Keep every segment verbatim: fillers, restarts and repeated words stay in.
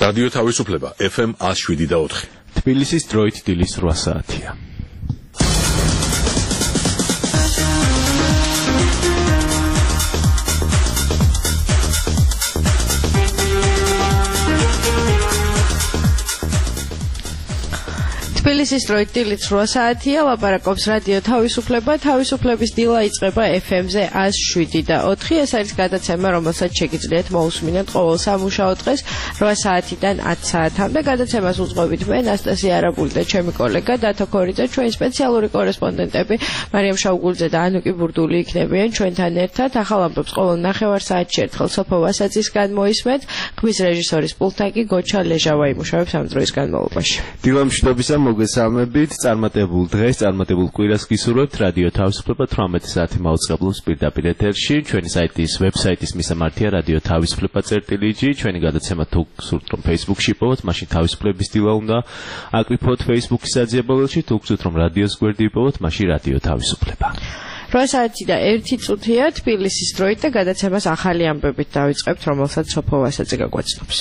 რადიო თავისუფლება F M one oh seven და four. თბილისის დროით დილის რვა საათია. თბილისის დროით დილის რვა საათია, ლაპარაკობს რადიო თავისუფლება, თავისუფლების დილა იწყება F M-ზე one oh seven და four. ეს არის გადაცემა, რომელსაც შეგიძლიათ მოусმინოთ ყოველ სამუშაო დღეს რვა საათიდან ათი საათამდე. გადაცემას უძღვებით მე, ნასტასია არაბული და ჩემი კოლეგა დათო ქორიძე, ჩვენი სპეციალური კორესპონდენტები მარიამ შაუგულძე და ანუკი ბურდული იქნებიან ჩვენთან ერთად. ახალ ამბებს ყოველ ნახევარ საათში ერთხელ სოფო ვასაძისგან მოისმენთ. ხმის რეჟისორის პულტთან კი გოჩა ლეჟავა იმუშავებს ამ დროის განმავლობაში. დილა მშვიდობისა მოგესალმებით, წარმატებულ დღეს, წარმატებულ კვირას გისურვებთ. რადიო თავისუფლება თვრამეტი საათი მაუწყებლობს პირდაპირ ეთერში. ჩვენი საიტის ვებსაიტის მისამართია რადიო თავისუფლება წერტილი ჯი. ჩვენი გადაცემა თუ გსურთ რომ Facebook-ში იპოვოთ, მაშინ თავისუფლების დილა უნდა აკრიფოთ Facebook-ის საძიებელში. თუ გსურთ რომ რადიოს გვერდი იპოვოთ, მაშინ რადიო თავისუფლება. რვა საათი და ერთი წუთია თბილისის დროით და გადაცემას ახალი ამბებით დავიწყებთ, რომელსაც სოფო ვასაძე გაგვაცნობს.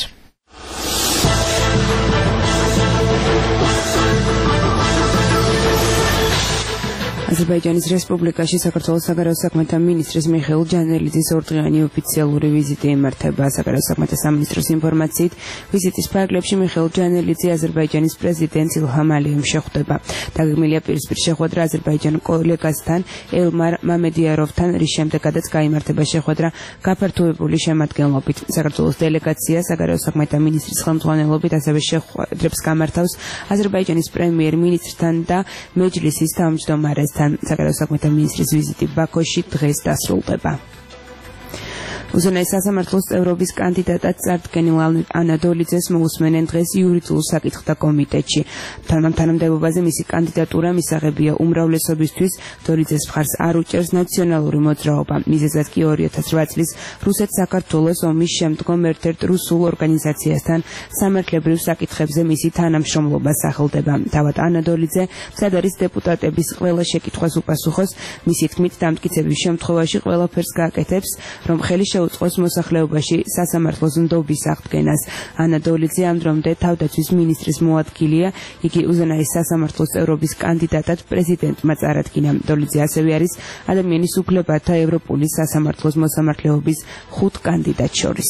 აზერბაიჯანის რესპუბლიკაში საქართველოს საგარეო საქმეთა მინისტრის მიხეილ ჯანელიძის ორდღიანი ოფიციალური ვიზიტი იმართება. საგარეო საქმეთა სამინისტროს ინფორმაციით, ვიზიტის ფარგლებში მიხეილ ჯანელიძე აზერბაიჯანის პრეზიდენტს ილჰამ ალიევს შეხვდება. დაგეგმილია პირისპირ შეხვედრა აზერბაიჯანის კოლეგასთან ელმარ მამედიაროვთან, რის შემდეგაც გაიმართება შეხვედრა გაფართოებული შემადგენლობით. საქართველოს დელეგაცია საგარეო საქმეთა მინისტრის ხელმძღვანელობით ასევე შეხვედრებს გამართავს აზერბაიჯანის პრემიერ-მინისტრთან და მეჯლისის თავმჯდომარესთან. საგარეო საქმეთა მინისტრის ვიზიტი ბაქოში დღეს დასრულდება. უზენაეს სასამართლოს წევრობის კანდიდატად წარდგენილ ანა დოლიძეს მოусმენენ დღეს იურიდიულ საკითხთა კომიტეტში. თანამდებობაზე მისი კანდიდატურა მისაღებია უმრავლესობისთვის. დოლიძეს მხარს არ უჭერს ნაციონალური მოძრაობა. მიზეზად კი ორი ათას რვა წლის რუსეთ-საქართველოს ომის შემდგომ ერთ-ერთ რუსულ ორგანიზაციასთან სამართლებრივ საკითხებზე მისი თანამშრომლობა სახელდება. თავად ანა დოლიძე მცდად არის დეპუტატების ყველა შეკითხვას უპასუხოს. მისი თქმით, დამტკიცების შემთხვევაში ყველაფერს გააკეთებს, რომ ხელი უწყოს მოსახლეობაში სასამართლოს ნდობის აღდგენას. ანა დოლიძე ამ დრომდე თავდაცვის მინისტრის მოადგილეა. იგი უზენაეს სასამართლოს წევრობის კანდიდატად პრეზიდენტმა წარადგინა. დოლიძე ასევე არის ადამიანის უფლებათა ევროპული სასამართლოს მოსამართლეობის ხუთ კანდიდატ შორის.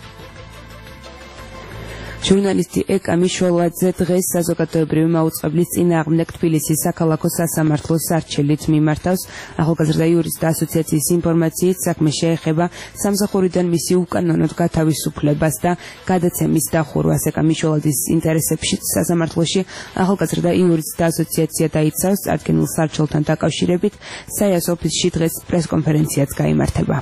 ჟურნალისტი ეკა მიშველაძე დღეს საზოგადოებრივი მაუწყებლის წინააღმდეგ თბილისის საქალაქო სასამართლოს სარჩელით მიმართავს. ახალგაზრდა იურისტთა ასოციაციის ინფორმაციით, საქმე შეეხება სამსახურიდან მისი უკანონოდ გათავისუფლებას და გადაცემის დახურვას. ეკა მიშველაძის ინტერესებში სასამართლოში ახალგაზრდა იურისტთა ასოციაცია დაიცავს. წარდგენილ სარჩელთან დაკავშირებით საიას ოფისში დღეს პრესკონფერენციაც გაიმართება.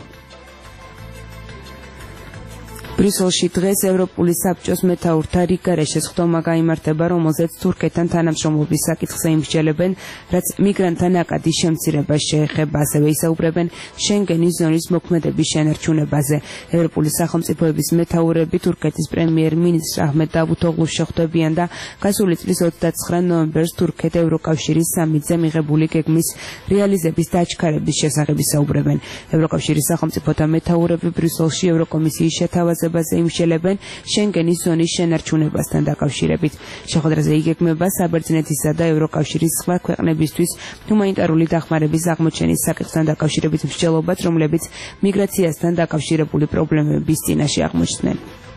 ბრიუსელში დღეს ევროპული საბჭოს მეთაურთა რიგარეშეს ხდომა გაიმართება, რომელზეც თურქეთთან თანამშრომლობის საკითხზე იმსჯელებენ, რაც მიგრანტთა ნაკადის შემცირებას შეეხება. ასევე ისაუბრებენ შენგენის ზონის მოქმედების შენარჩუნებაზე. ევროპული სახელმწიფოების მეთაურები თურქეთის პრემიერ-მინისტრ აჰმედ დავუთოღლუს შეხვდებიან და გასული წლის ოცდაცხრა ნოემბერს თურქეთ ევროკავშირის სამიტზე მიღებული გეგმის რეალიზების დაჩქარების შესახებ ისაუბრებენ. ევროკავშირის სახელმწიფოთა მეთაურები ბრიუსელში ევროკომისიის შეთავაზებაზე იმსჯელებენ შენგენის ზონის შენარჩუნებასთან დაკავშირებით. შეხვედრაზე იგეგმება საბერძნეთისა და ევროკავშირის სხვა ქვეყნებისთვის ჰუმანიტარული დახმარების აღმოჩენის საკითხთან დაკავშირებით მსჯელობაც, რომლებიც მიგრაციასთან დაკავშირებული პრობლემების წინაშე აღმოჩნდნენ.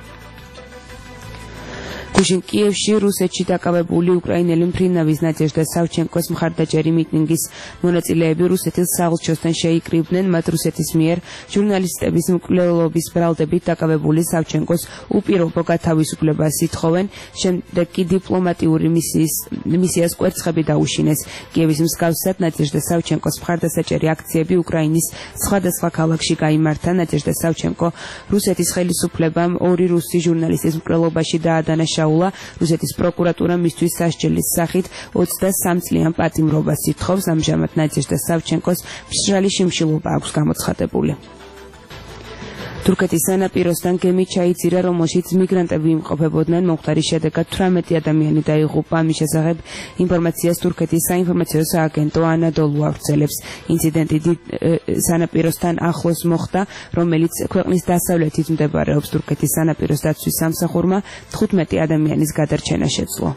გუშინ კიევში რუსეთში დაკავებული უკრაინელი მფრინავის ნადეჟდა სავჩენკოს მხარდაჭერი მიტინგის მონაწილეები რუსეთის საელჩოსთან შეიკრიბნენ. მათ რუსეთის მიერ ჟურნალისტების მკვლელობის ბრალდებით დაკავებული სავჩენკოს უპირობო გათავისუფლებას ითხოვენ. შემდეგ კი დიპლომატიური მისიის მისიას კვერცხები დაუშინეს. კიევის მსგავსად ნადეჟდა სავჩენკოს მხარდასაჭერი აქციები უკრაინის სხვადასხვა ქალაქში გაიმართა. ნადეჟდა სავჩენკო რუსეთის ხელისუფლებამ ორი რუსი ჟურნალისტის მკვლელობაში დაადანაშაულა. რუსეთის პროკურატურა მისთვის სასჯელის სახით ოცდასამ წლიან პატიმრობას ითხოვს. ამჟამად ნადეჟდა სავჩენკოს მშრალი შიმშილობა აქვს გამოცხადებული. თურქეთის სანაპიროსთან გემი ჩაიწირა, რომელშიც მიგრანტები იმყოფებოდნენ. მომხდარის შედეგად თვრამეტი ადამიანი დაიღუპა. ამის შესახებ ინფორმაციას თურქეთის საინფორმაციო სააგენტო ანადოლუ ავრცელებს. ინციდენტი სანაპიროსთან ახლოს მოხდა, რომელიც ქვეყნის დასავლეთით მდებარეობს. თურქეთის სანაპიროს დაცვის სამსახურმა თხუთმეტი ადამიანის გადარჩენა შეძლო.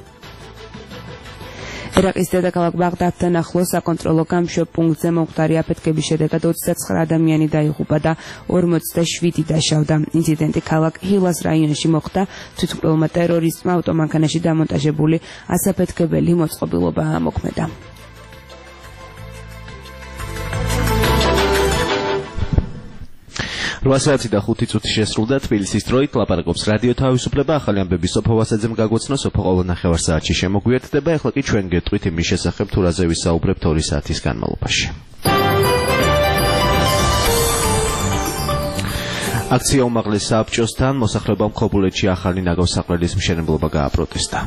ერაყის დედაქალაქ ბაღდადთან ახლოს საკონტროლო გამშვებ პუნქტზე მომხდარი აფეთქების შედეგად ოცდაცხრა ადამიანი დაიღუპა და ორმოცდაშვიდი დაშავდა. ინციდენტი ქალაქ ჰილას რაიონში მოხდა. თვითმკვლელმა ტერორისტმა ავტომანქანაში დამონტაჟებული ასაფეთქებელი მოწყობილობა ამოქმედა. რვა საათი და ხუთი წუთი შესრულდა. თბილისის დროით ლაპარაკობს რადიო თავისუფლება. ახალი ამბები სოფო ვასაძემ გაგვაცნო. სოფო ყოველ ნახევარ საათში შემოგვიერთდება. ეხლა კი ჩვენ გეტყვით იმის შესახებ, თუ რაზე ვისაუბრებთ ორი საათის განმავლობაში. აქცია უმაღლეს საბჭოსთან მოსახლეობამ ქობულეთში ახალი ნაგავსაყრელის მშენებლობა გააპროტესტა.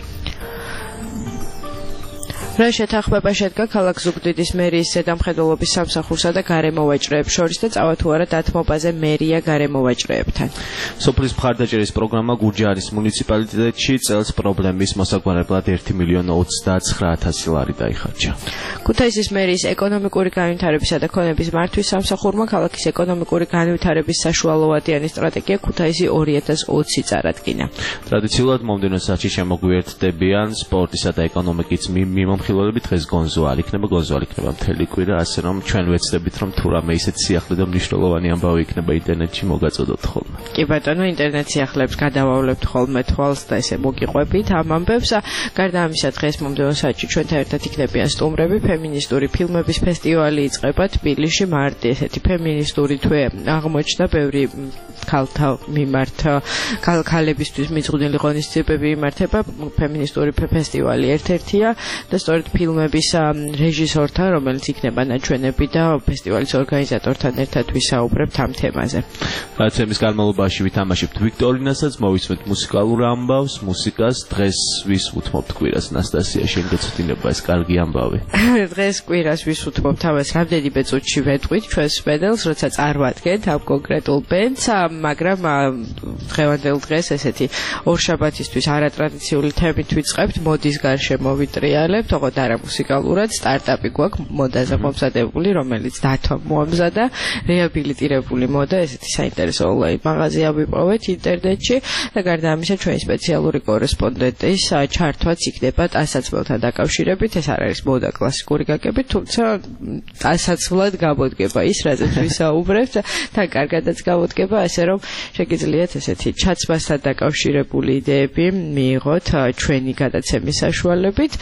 რა შეთანხმება შედგა ქალაქ ზუგდიდის მერიის ზედამხედველობის სამსახურსა და გარემოვაჭრეებს შორის და წავა თუ არა დათმობაზე მერია გარემოვაჭრეებთან. სოფლის მხარდაჭერის პროგრამა გურჯაანის მუნიციპალიტეტში წელს პრობლემის მოსაგვარებლად ერთი მილიონი ოცდაცხრა ათასი ლარი დაიხარჯა. ქუთაისის მერიის ეკონომიკური განვითარებისა და ქონების მართვის სამსახურმა ქალაქის ეკონომიკური განვითარების საშუალოვადიანი სტრატეგია ქუთაისი ორი ათას ოცი წარადგინა. ტრადიციულად მომდევნო საათში შემოგვიერთდებიან სპორტისა და ეკონომიკის მიმომხილველები. დღეს გონზო არ იქნება, გონზო არ იქნება მთელი კვირა, ასე რომ ჩვენ ვეცდებით, რომ თუ რამე ისეთ სიახლე და მნიშვნელოვანი ამბავი იქნება ინტერნეტში მოგაწოდოთ ხოლმე. კი ბატონო, ინტერნეტ სიახლეებს გადავავლებთ ხოლმე თვალს და ესე მოგიყვებით ამ ამბებს. გარდა ამისა, დღეს მომდევნო საათში ჩვენთან ერთად იქნებიან სტუმრები. ფემინისტური ფილმების ფესტივალი იწყება თბილისში. მარტი ესეთი ფემინისტური თვე აღმოჩნდა, ბევრი ქალთა მიმართ ქალებისთვის მიძღვნილი ღონისძიებები იმართება. ფემინისტური ფესტივალი ერთ-ერთია და სწორედ ფილმების რეჟისორთან, რომელიც იქნება ნაჩვენები და ფესტივალის ორგანიზატორთან ერთად ვისაუბრებთ ამ თემაზე. გადაცემის განმავლობაში ვითამაშებთ ვიქტორინასაც, მოვისმენთ მუსიკალურ ამბავს, მუსიკას. დღეს ვის უთმობთ კვირას? ნასტასია, შენ გეცოდინება ეს კარგი ამბავი. დღეს კვირას ვის უთმობთ? ამას რამდენიმე წუთში ვეტყვით ჩვენს პენელს, როცა წარვადგენთ ამ კონკრეტულ ბენდს, მაგრამ დღევანდელ დღეს ესეთი ორშაბათისთვის არატრადიციული თემით ვიწყებთ, მოდის გარშემო ვიტრიალებთ, ოღონდ არა მუსიკალურად, სტარტაპი გვაქვს მოდაზე მომზადებული, რომელიც დათომ მოამზადა, რეაბილიტირებული მოდა, ესეთი საინტერესო ონლაინ მაღაზია ვიპოვეთ ინტერნეტში და გარდა ამისა ჩვენი სპეციალური კორესპონდენტის ჩართვაც იქნება ტანსაცმელთან დაკავშირებით. ეს არ არის მოდა კლასიკური გაგებით, თუმცა ტანსაცმლად გამოდგება ის, რაზეც ვისაუბრებთ და კარგადაც გამოდგება, ასე რომ შეგიძლიათ ესეთი ჩაცმასთან დაკავშირებული იდეები მიიღოთ ჩვენი გადაცემის საშუალებით.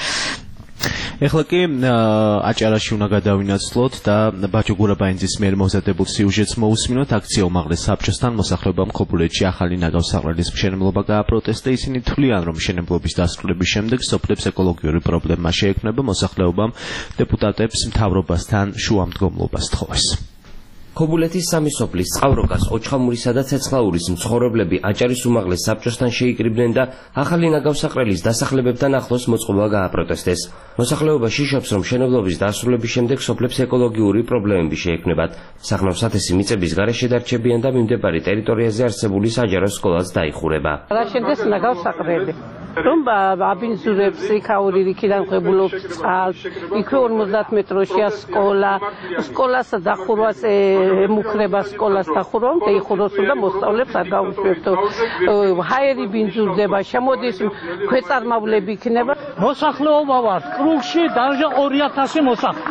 ეხლა კი აჭარაში უნდა გადავინაცვლოთ და ბაჭო გურაბაინძის მიერ მომზადებულ სიუჟეტს მოусმინოთ. აქცია უმაღლეს საბჭოსთან მოსახლეობამ ქობულეთში ახალი ნაგავსაყრელის მშენებლობა გააპროტესტა. ისინი თვლიან, რომ მშენებლობის დასრულების შემდეგ სოფლებს ეკოლოგიური პრობლემა შეექმნება. მოსახლეობამ დეპუტატებს მთავრობასთან შუამდგომლობა სთხოვეს. ქობულეთის სამი სოფლის წყავროკას, ოჩხამურისა და ცეცხლაურის მცხოვრებლები აჭარის უმაღლეს საბჭოსთან შეიკრიბნენ და ახალი ნაგავსაყრელის დასახლებებთან ახლოს მოწყობა გააპროტესტეს. მოსახლეობა შიშობს, რომ მშენებლობის დასრულების შემდეგ სოფლებს ეკოლოგიური პრობლემები შეექმნებათ. სახნავ სათესი მიწების გარეშე დარჩებიან და მიმდებარე ტერიტორიაზე არსებული საჯარო სკოლაც დაიხურება. რა შედეს ნაგავსაყრელი? რომ აბინძურებს იქაური იქიდან ღებულობს წყალს, იქვე ორმოცდაათ მეტროშია სკოლა, სკოლას დახურვას ემუქრება სკოლას დახურვა, დაიხუროს და მოსწავლებს არ გაუშვებთო. ჰაერი ბინძურდება, შემოდის ქვეწარმავლები იქნება. მოსახლეობა ვართ კრუგში დაჟე ორი ათასი მოსახლე.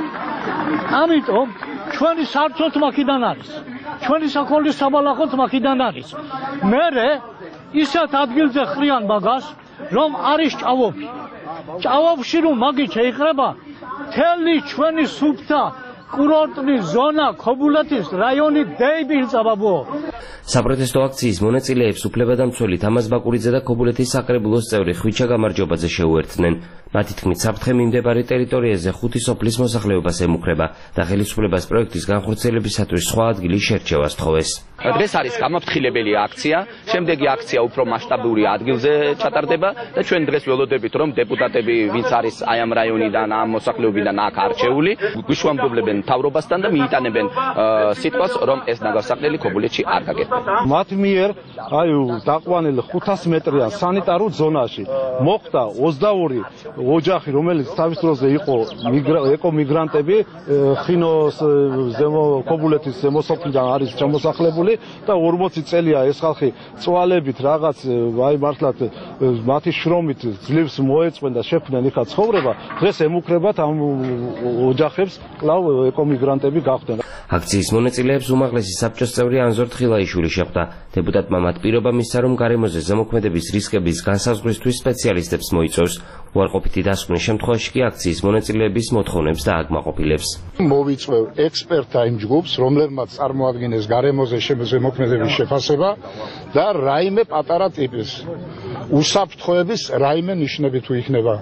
ამიტომ ჩვენი სარწოთ მაქიდან არის. ჩვენი საქონლის საბალახოთ მაქიდან არის. მერე ისეთ ადგილზე ხრიან მაგას, რომ არის ჭავობი. ჭავობში რომ მაგით შეიყრება თელი ჩვენი სუფთა კურორტული ზონა ქობულეთის რაიონი დეიბილწაბაბო. საპროტესტო აქციის მონაწილეებს უფლებადამცველი თამაზ ბაკურიძე და ქობულეთის საკრებულოს წევრი ხვიჩა გამარჯობაძე შეუერთდნენ. მათი თქმით, საფრთხე მიმდებარე ტერიტორიაზე ხუთი სოფლის მოსახლეობას ემუქრება და ხელისუფლებას პროექტის განხორციელებისათვის სხვა ადგილის შერჩევას თხოვეს. დღეს არის გამაფრთხილებელი აქცია, შემდეგი აქცია უფრო მასშტაბური ადგილზე ჩატარდება და ჩვენ დღეს ველოდებით, რომ დეპუტატები, ვინც არის აი ამ რაიონიდან, ამ მოსახლეობიდან აქ არჩეული, გვიშვამდებლებენ მთავრობასთან და მიიტანებენ სიტყვას, რომ ეს ნაგავსაყრელი ქობულეთში არ გაკეთდება. მათ მიერ აი დაყვანილ ხუთას მეტრიან სანიტარულ ზონაში მოხდა ოცდაორი ოჯახი, რომელიც თავის დროზე იყო ეკომიგრანტები, ხინოს ზემო ქობულეთის ზემო სოფლიდან არის ჩამოსახლებული და ორმოცი წელია ეს ხალხი წვალებით რაღაც აი მართლაც მათი შრომით ძლივს მოეწყვენ და შექმნენ იქა ცხოვრება. დღეს ემუქრებათ ამ ოჯახებს კვლავ ეკომიგრანტები გახდნენ. აქციის მონაწილეებს უმაღლესი საბჭოს წევრი ანზორ თხილაიშვილი შეხვდა. დეპუტატმა მათ პირობა მისცა, რომ გარემოზე ზემოქმედების რისკების განსაზღვრისთვის სპეციალისტებს მოიწვევს. უარყოფითი დასკვნის შემთხვევაში კი აქციის მონაწილეების მოთხოვნებს დააკმაყოფილებს. მოვიწვევ ექსპერტთა იმ ჯგუფს, რომლებმაც წარმოადგენს გარემოზე ზემოქმედების შეფასება და რაიმე პატარა ტიპის უსაფრთხოების რაიმე ნიშნები თუ იქნება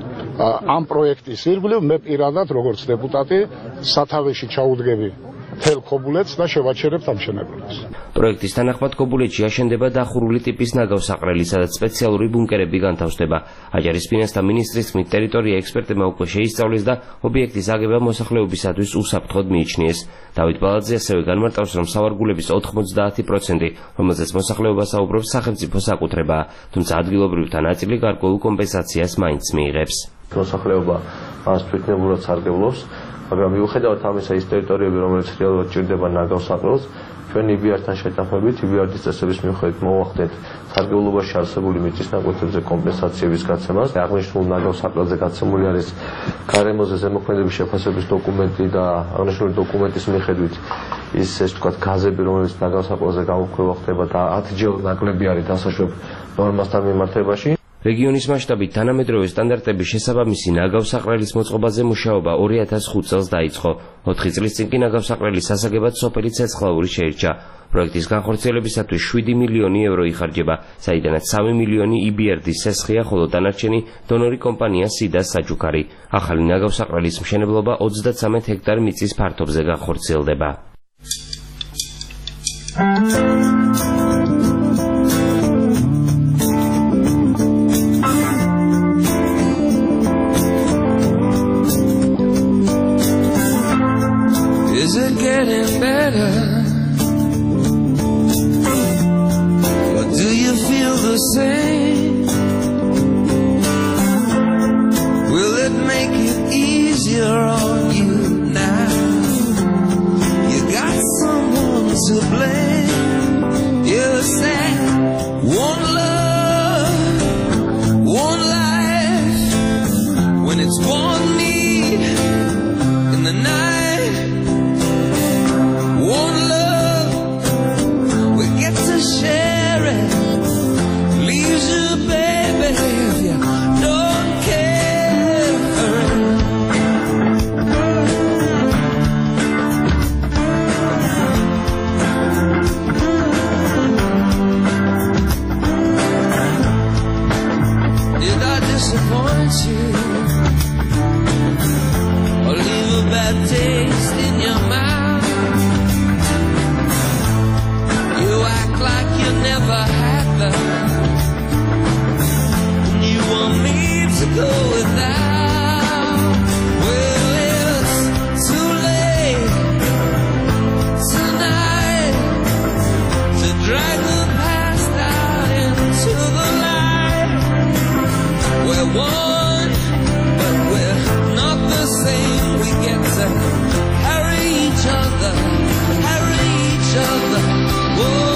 ამ პროექტის ირგვლივ, მე პირადად როგორც დეპუტატი სათავეში ჩაუდგები მთელ ქობულეთს და შევაჩერებთ ამ შენებლობას. პროექტის თანახმად ქობულეთში აშენდება დახურული ტიპის ნაგავსაყრელი, სადაც სპეციალური ბუნკერები განთავსდება. აჯარისფინანსთა და მინისტრის თქმით, ტერიტორია ექსპერტებმა უკვე შეისწავლეს და ობიექტის აგება მოსახლეობისათვის უსაფრთხოდ მიიჩნიეს. დავით ბალაძე ასევე განმარტავს, რომ სავარგულების ოთხმოცდაათი პროცენტი, რომელზეც მოსახლეობა საუბრობს, სახელმწიფოს აკუთრებაა, თუმცა ადგილობრივთა ნაწილი გარკვეულ კომპენსაციას მაინც მიიღებს. მოსახლეობა მას თვითნებურად სარგებლობს, მაგრამ მიუხედავად ამისა, ის ტერიტორიები, რომელიც რეალურად ჭირდება ნაგავსაყრელს, ჩვენ იბიართან შეთანხმებით, იბიარდის წესების მიხედვით მოვახდენთ სარგებლობაში არსებული მიწის ნაკვეთებზე კომპენსაციების გაცემას. აღნიშნულ ნაგავსაყრელზე გაცემული არის გარემოზე ზემოქმედების შეფასების დოკუმენტი და აღნიშნული დოკუმენტის მიხედვით ის ეს თქვა გაზები, რომელიც ნაგავსაყრელზე გამოქვეყნება ხდება და ათჯერ ნაკლები არის დასაშვებ ნორმასთან მიმართებაში. რეგიონის მასშტაბით თანამედროვე სტანდარტების შესაბამისი ნაგავსაყრელის მოწყობაზე მუშაობა ორი ათას ხუთ წელს დაიწყო. ოთხი წლის წინ კი ნაგავსაყრელის სასაგებად სოფელი ცეცხლაური შეირჩა. პროექტის განხორციელებისათვის შვიდი მილიონი ევრო იხარჯება, საიდანაც სამი მილიონი იბი-ერდის სესხია, ხოლო დანარჩენი დონორი კომპანია სიდას საჯუქარი. ახალი ნაგავსაყრელის მშენებლობა ოცდაცამეტ ჰექტარ მიწის ფართობზე განხორციელდება. Is it getting better? Or do you feel the same? Will it make it easier on you now? You got someone to blame. You said one love, one life. When it's one need in the night. One love, we get to share it. Leaves you, baby, if you don't care for it. Did I disappoint you? Or leave a bad taste in your mouth? Like you never had them, and you want me to go without. Well, it's too late tonight to drag the past out into the light. We're one, but we're not the same. We get to carry each other, carry each other. Whoa.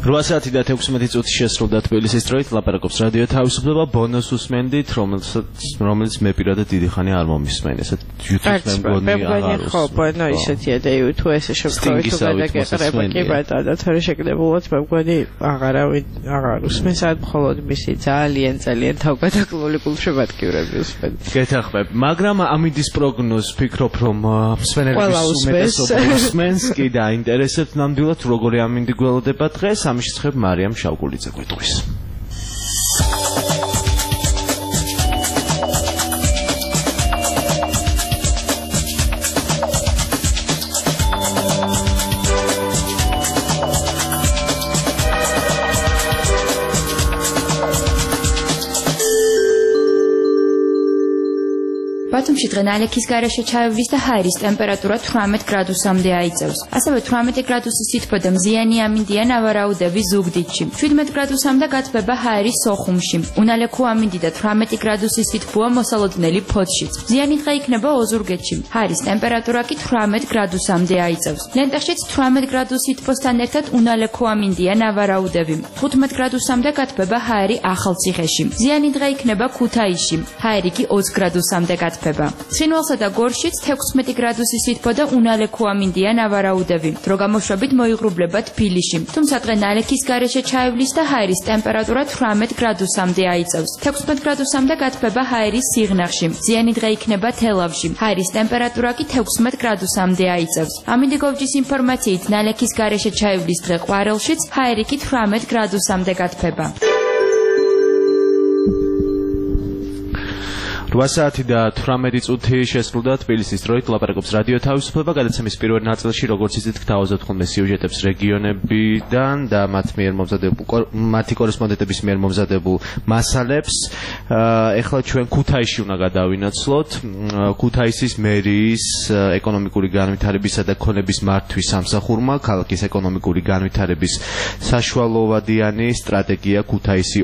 რვა საათი და თექვსმეტი წუთი შესრულდა თბილისის დროით, ლაპარაკობს რადიო თავისუფლება, ბონუს უსმენდით, რომელიც რომელიც მე პირადად დიდი ხანი არ მომისმენ, ესეთ YouTube-ს მე მგონი აღარ ხო, ბონო ისეთია და YouTube ესე შემთხვევით თუ გადაგეყრება, კი ბატონო, თორე შეგდებულოთ მე მგონი აღარავინ აღარ უსმენს, ან მხოლოდ მისი ძალიან ძალიან თავგადაკლული გულშემატკივრები უსმენ. გეთახმებ, მაგრამ ამინდის პროგნოზს ფიქრობ, რომ მსმენელების უმეტესობა უსმენს, კი დაინტერესებთ ნამდვილად როგორი ამინდი გველოდება დღეს. ამის შესახებ მარიამ შავგულიძე გვეტყვის. ბათუმში დღე ნალექის გარეშე ჩაივლის და ჰაერის ტემპერატურა თვრამეტ გრადუსამდე აიწევს. ასევე თვრამეტი გრადუსის სითბო და მზიანი ამინდია ნავარაუდები ზუგდიდში. შვიდმეტ გრადუსამდე გათბება ჰაერის სოხუმში. უნალექო ამინდი და თვრამეტი გრადუსის სითბოა მოსალოდნელი ფოთშიც. მზიანი დღე იქნება ოზურგეთში. ჰაერის ტემპერატურა კი თვრამეტ გრადუსამდე აიწევს. ლენტაშიც თვრამეტ გრადუს სითბოსთან ერთად უნალექო ამინდია ნავარაუდები. თხუთმეტ გრადუსამდე გათბება ჰაერი ახალციხეში. მზიანი დღე იქნება ქუთაისში. ჰაერი კი ოცი გრადუსამდე გათბება. ცხინვალსა და გორშიც თექვსმეტი გრადუსის სითბო და უნალექო ამინდია ნავარაუდები. დრო გამოშვებით მოიღრუბლება თბილისში. თუმცა დღე ნალექის გარეშე ჩაივლის და ჰაერის ტემპერატურა თვრამეტ გრადუსამდე აიწევს. თექვსმეტ გრადუსამდე გათბება ჰაერის სიღნაღში. მზიანი დღე იქნება თელავში. ჰაერის ტემპერატურა კი თექვსმეტ გრადუსამდე აიწევს. ამინდიგოვჯის ინფორმაციით ნალექის გარეშე ჩაივლის დღე ყვარელშიც ჰაერი კი თვრამეტ გრადუსამდე გათბება. რვა საათი და თვრამეტი წუთი შესრულდა თბილისის დროით, ლაპარაკობს რადიო თავისუფლება. გადაცემის პირველ ნაწილში, როგორც იცით, გთავაზობთ ხოლმე სიუჟეტებს რეგიონებიდან და მათ მიერ მომზადებულ მათი კორესპონდენტების მიერ მომზადებულ მასალებს. ეხლა ჩვენ ქუთაისში უნდა გადავინაცვლოთ. ქუთაისის მერიის ეკონომიკური განვითარებისა და ქონების მართვის სამსახურმა ქალაქის ეკონომიკური განვითარების საშუალოვადიანი სტრატეგია ქუთაისი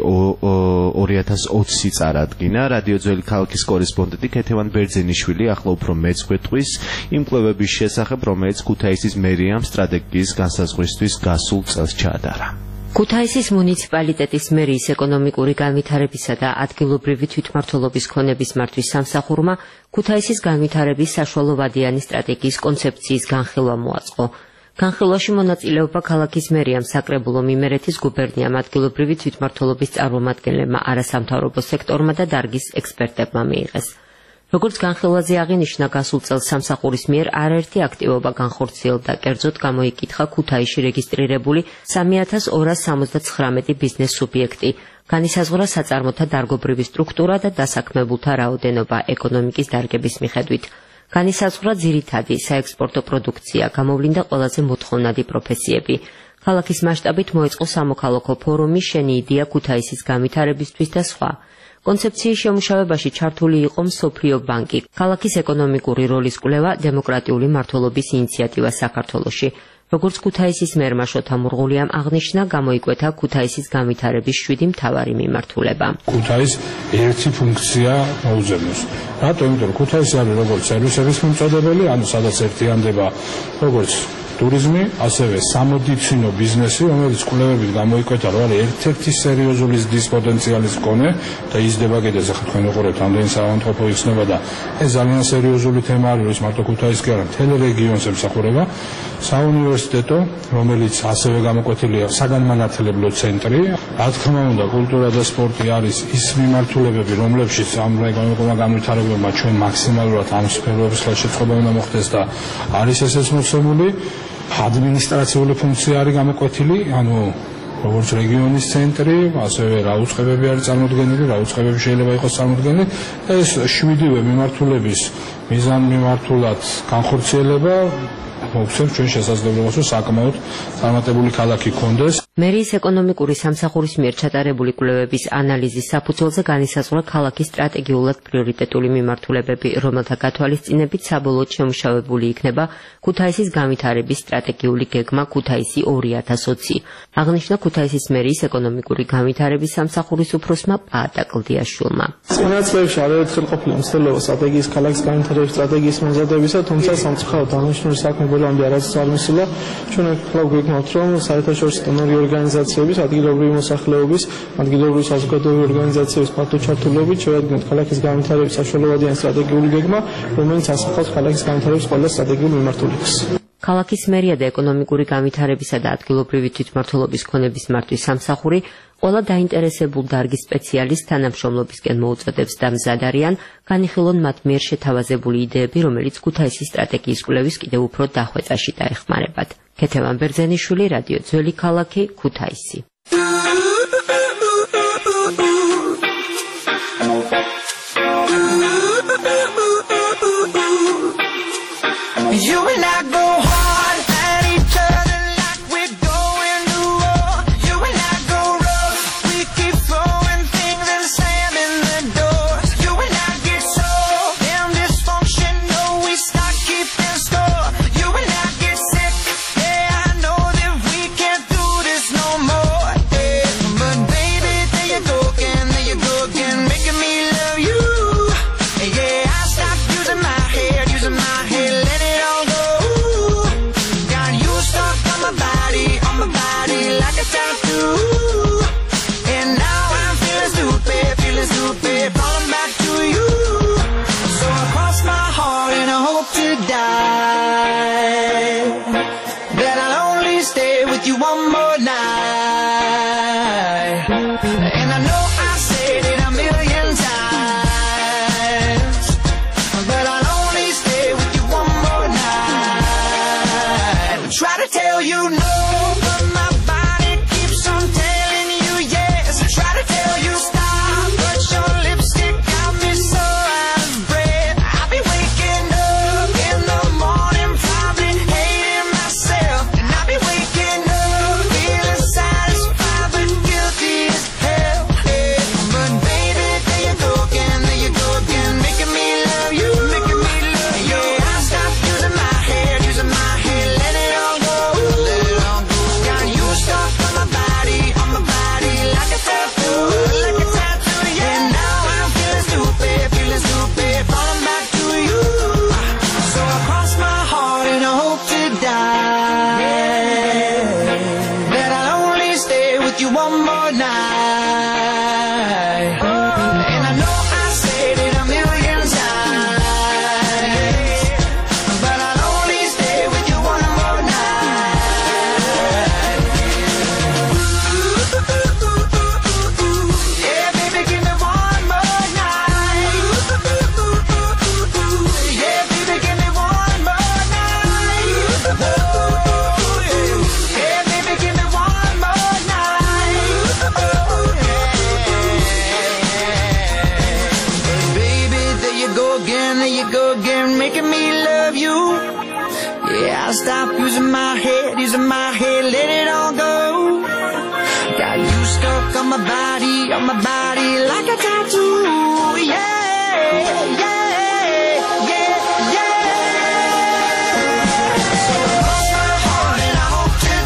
ორი ათას ოცი წარადგინა. რადიო ძველი ქალაქის კორესპონდენტი ქეთევან ბერძენიშვილი ახლა უფრო მეც გვეტყვის იმ კვლევების შესახებ, რომელიც ქუთაისის მერიამ სტრატეგიის განსაზღვრისთვის გასულ წელს ჩაატარა. ქუთაისის მუნიციპალიტეტის მერიის ეკონომიკური განვითარებისა და ადგილობრივი თვითმმართველობის ქონების მართვის სამსახურმა ქუთაისის განვითარების საშუალოვადიანი სტრატეგიის კონცეფციის განხილვა მოაწყო. განხილვაში მონაწილეობა ქალაქის მერიამ, საკრებულომ, იმერეთის გუბერნიამ, ადგილობრივი თვითმმართველობის წარმომადგენლებმა, არასამთავრობო სექტორმა და დარგის ექსპერტებმა მიიღეს. როგორც განხილვაზე აღინიშნა, გასულ წელს სამსახურის მიერ არაერთი აქტივობა განხორციელდა, კერძოდ გამოიკითხა ქუთაისში რეგისტრირებული სამი ათას ორას სამოცდაცხრამეტი ბიზნეს სუბიექტი, განისაზღვრა საწარმოთა დარგობრივი სტრუქტურა და დასაქმებულთა რაოდენობა ეკონომიკის დარგების მიხედვით. განისაზღვრა ძირითადი საექსპორტო პროდუქცია, გამოვლინდა ყველაზე მოთხოვნადი პროფესიები. ქალაქის მასშტაბით მოეწყო სამოქალაქო ფორუმი, შენი იდეა ქუთაისის განვითარებისთვის და სხვა. კონცეფციის შემუშავებაში ჩართული იყო მსოფლიო ბანკი, ქალაქის ეკონომიკური როლის კვლევა, დემოკრატიული მმართველობის ინიციატივა საქართველოში. როგორც ქუთაისის მერმა შოთა მურღულიამ აღნიშნა, გამოიკვეთა ქუთაისის განვითარების შვიდი მთავარი მიმართულება. ქუთაის ერთი ფუნქცია მოუძებნოს. რატო? იმიტომ რომ ქუთაისი არის როგორც სერვისების მიმწოდებელი, ანუ სადაც ერთიანდება როგორც ტურიზმი, ასევე სამედიცინო ბიზნესი, რომელიც კვლევებით გამოიკვეთა, რომ არის ერთ-ერთი სერიოზული ზრდის პოტენციალის მქონე და იზრდება კიდეც. ახლა თქვენ უყურებთ, ამდენი საავადმყოფო იხსნება და ეს ძალიან სერიოზული თემა არის, ის მარტო ქუთაისს კი არა, მთელ რეგიონს ემსახურება. საუნივერსიტეტო, რომელიც ასევე გამოკვეთილია საგანმანათლებლო ცენტრი. რა თქმა უნდა, კულტურა და სპორტი არის ის მიმართულებები, რომლებშიც ამ ეკონომიკურმა განვითარებებმა ჩვენ მაქსიმალურად ამ სფეროების ხელშეწყობა უნდა მოხდეს და არის ესეც მოცემული. ადმინისტრაციული ფუნქცია არის გამოკვეთილი, ანუ როგორც რეგიონის ცენტრი, ასევე რა უწყებები არის წარმოდგენილი, რა უწყებები შეიძლება იყოს წარმოდგენილი. ეს შვიდივე მიმართულების მიზანმიმართულად განხორციელება მოგცემს ჩვენ შესაძლებლობას, რომ საკმაოდ წარმატებული ქალაქი გქონდეს. მერიის ეკონომიკური სამსახურის მიერ ჩატარებული კვლევების ანალიზის საფუძველზე განისაზღვრა ქალაქის სტრატეგიულად პრიორიტეტული მიმართულებები, რომელთა გათვალისწინებით საბოლოოდ შემუშავებული იქნება ქუთაისის განვითარების სტრატეგიული გეგმა ქუთაისი ორი ათას ოცი. აღნიშნა ქუთაისის მერიის ეკონომიკური განვითარების სამსახურის უფროსმა პაატა კლდიაშვილმა. წინა წლებში არაერთხელ ყოფილა მცდელობა სტრატეგიის ქალაქის განვითარების სტრატეგიის მომზადებისა, თუმცა სამწუხაროდ აღნიშნული საქმე ბოლომდე არასდროს არ მისულა. ჩვენ ახლა გვეგმავთ, რომ საერთაშორისო დონორი ორგანიზაციების, ადგილობრივი მოსახლეობის, ადგილობრივი საზოგადოებრივი ორგანიზაციების პატუჩართულობით შევადგინოთ ქალაქის განვითარების საშუალებიანი სტრატეგიული გეგმა, რომელიც ასახავს ქალაქის განვითარების ყველა სტრატეგიულ მიმართულებას. ქალაქის მერია და ეკონომიკური განვითარებისა და ადგილობრივი თვითმმართველობის ქონების მართვის სამსახური ყველა დაინტერესებულ დარგის სპეციალისტ თანამშრომლობისკენ მოუწოდებს და მზად არიან განიხილონ მათ მიერ შეთავაზებული იდეები, რომელიც ქუთაისის სტრატეგიის კვლევის კიდევ უფრო დახვეწაში დაეხმარებათ. ქეთევან ბერძენიშვილი, რადიო ძველი ქალაქი, ქუთაისი. You and I go hard at each other like we're going to war. You and I go rough, we keep throwing things and slamming the doors. You and I get so damn dysfunctional, we start keeping score. You and I get sick, yeah, I know that we can't do this no more. Yeah. But baby, there you go again, there you go again, making me love you. Yeah, I stopped using my head, using my head, let it all go. Got you stuck on my body, on my body like a tattoo. And now I'm feeling stupid, feeling stupid, falling back to you. So I cross my heart and I hope to die, that I'll only stay with you one more night. And I know I said it a million times, but I'll only stay with you one more night. Try to tell you no, but my body keeps on telling you yes. Try to tell you stop, but your lipstick got me so out of breath. I'll be waking up in the morning, probably hating myself. And I'll be waking up feeling satisfied but guilty as hell. Yeah. But baby, there you go again, there you go again, making me love you, making me love you. Yeah, I stopped using my head, using my head, let it all go, let it all go. Got you stuck on my body, on my body like a tattoo, like a tattoo. Yeah, and now I'm feeling stupid, feeling stupid, falling back to you. So I cross my heart and I hope to die, that I'll only stay with you one more night. And I know I said it a million times, but I'll only stay with you one more night. Yeah, baby, give me one more night. Yeah, baby, give me one more night. Yeah, baby, give me one more night. Baby, there you go again, there you go again, making me love you. Yeah, I stopped using my head, using my head, let it all go. Got you stuck on my body, on my body like a tattoo. Yeah, yeah, yeah, yeah. So I cross my heart and I hope to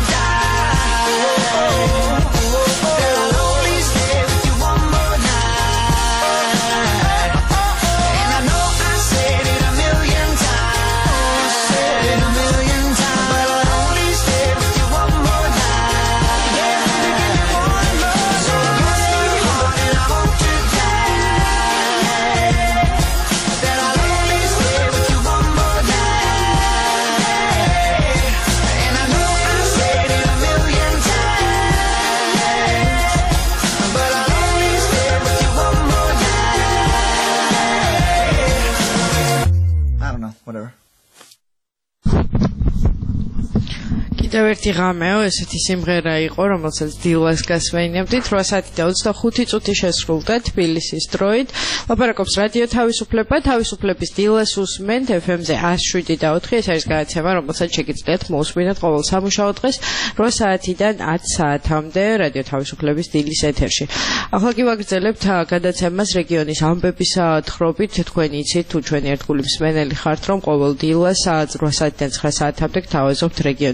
die, that I'll only stay with you one more night. And I know I said it a million times, said it a million times, but I'll only stay with you one more night. Yeah, baby, give me one more. So I cross my heart and I hope to die, that I'll only stay with you one more night. And I know I said it a million times, but I'll only stay with you one more night. I don't know, whatever. კიდევ ერთი ღამეო, ესეთი სიმღერა იყო, რომელსაც დილას გასვენებდით, რვა საათი და ოცდახუთი წუთი შესრულდა თბილისის დროით. ლაპარაკობს რადიო თავისუფლება, თავისუფლების დილას უსმენთ ეფ ემ-ზე ათს შვიდი და ოთხი, ეს არის გადაცემა, რომელსაც შეგიძლიათ მოусმინოთ ყოველ სამუშაო დღეს რვა საათიდან ათ საათამდე რადიო თავისუფლების დილის ეთერში. ახლა კი ვაგრძელებთ გადაცემას რეგიონის ამბების თხრობით, თქვენ იცით თუ ჩვენი ერთგული მსმენელი ხართ, რომ ყოველ დილას რვა საათიდან ცხრა საათამდე გთავაზობთ რეგიონის ამბებს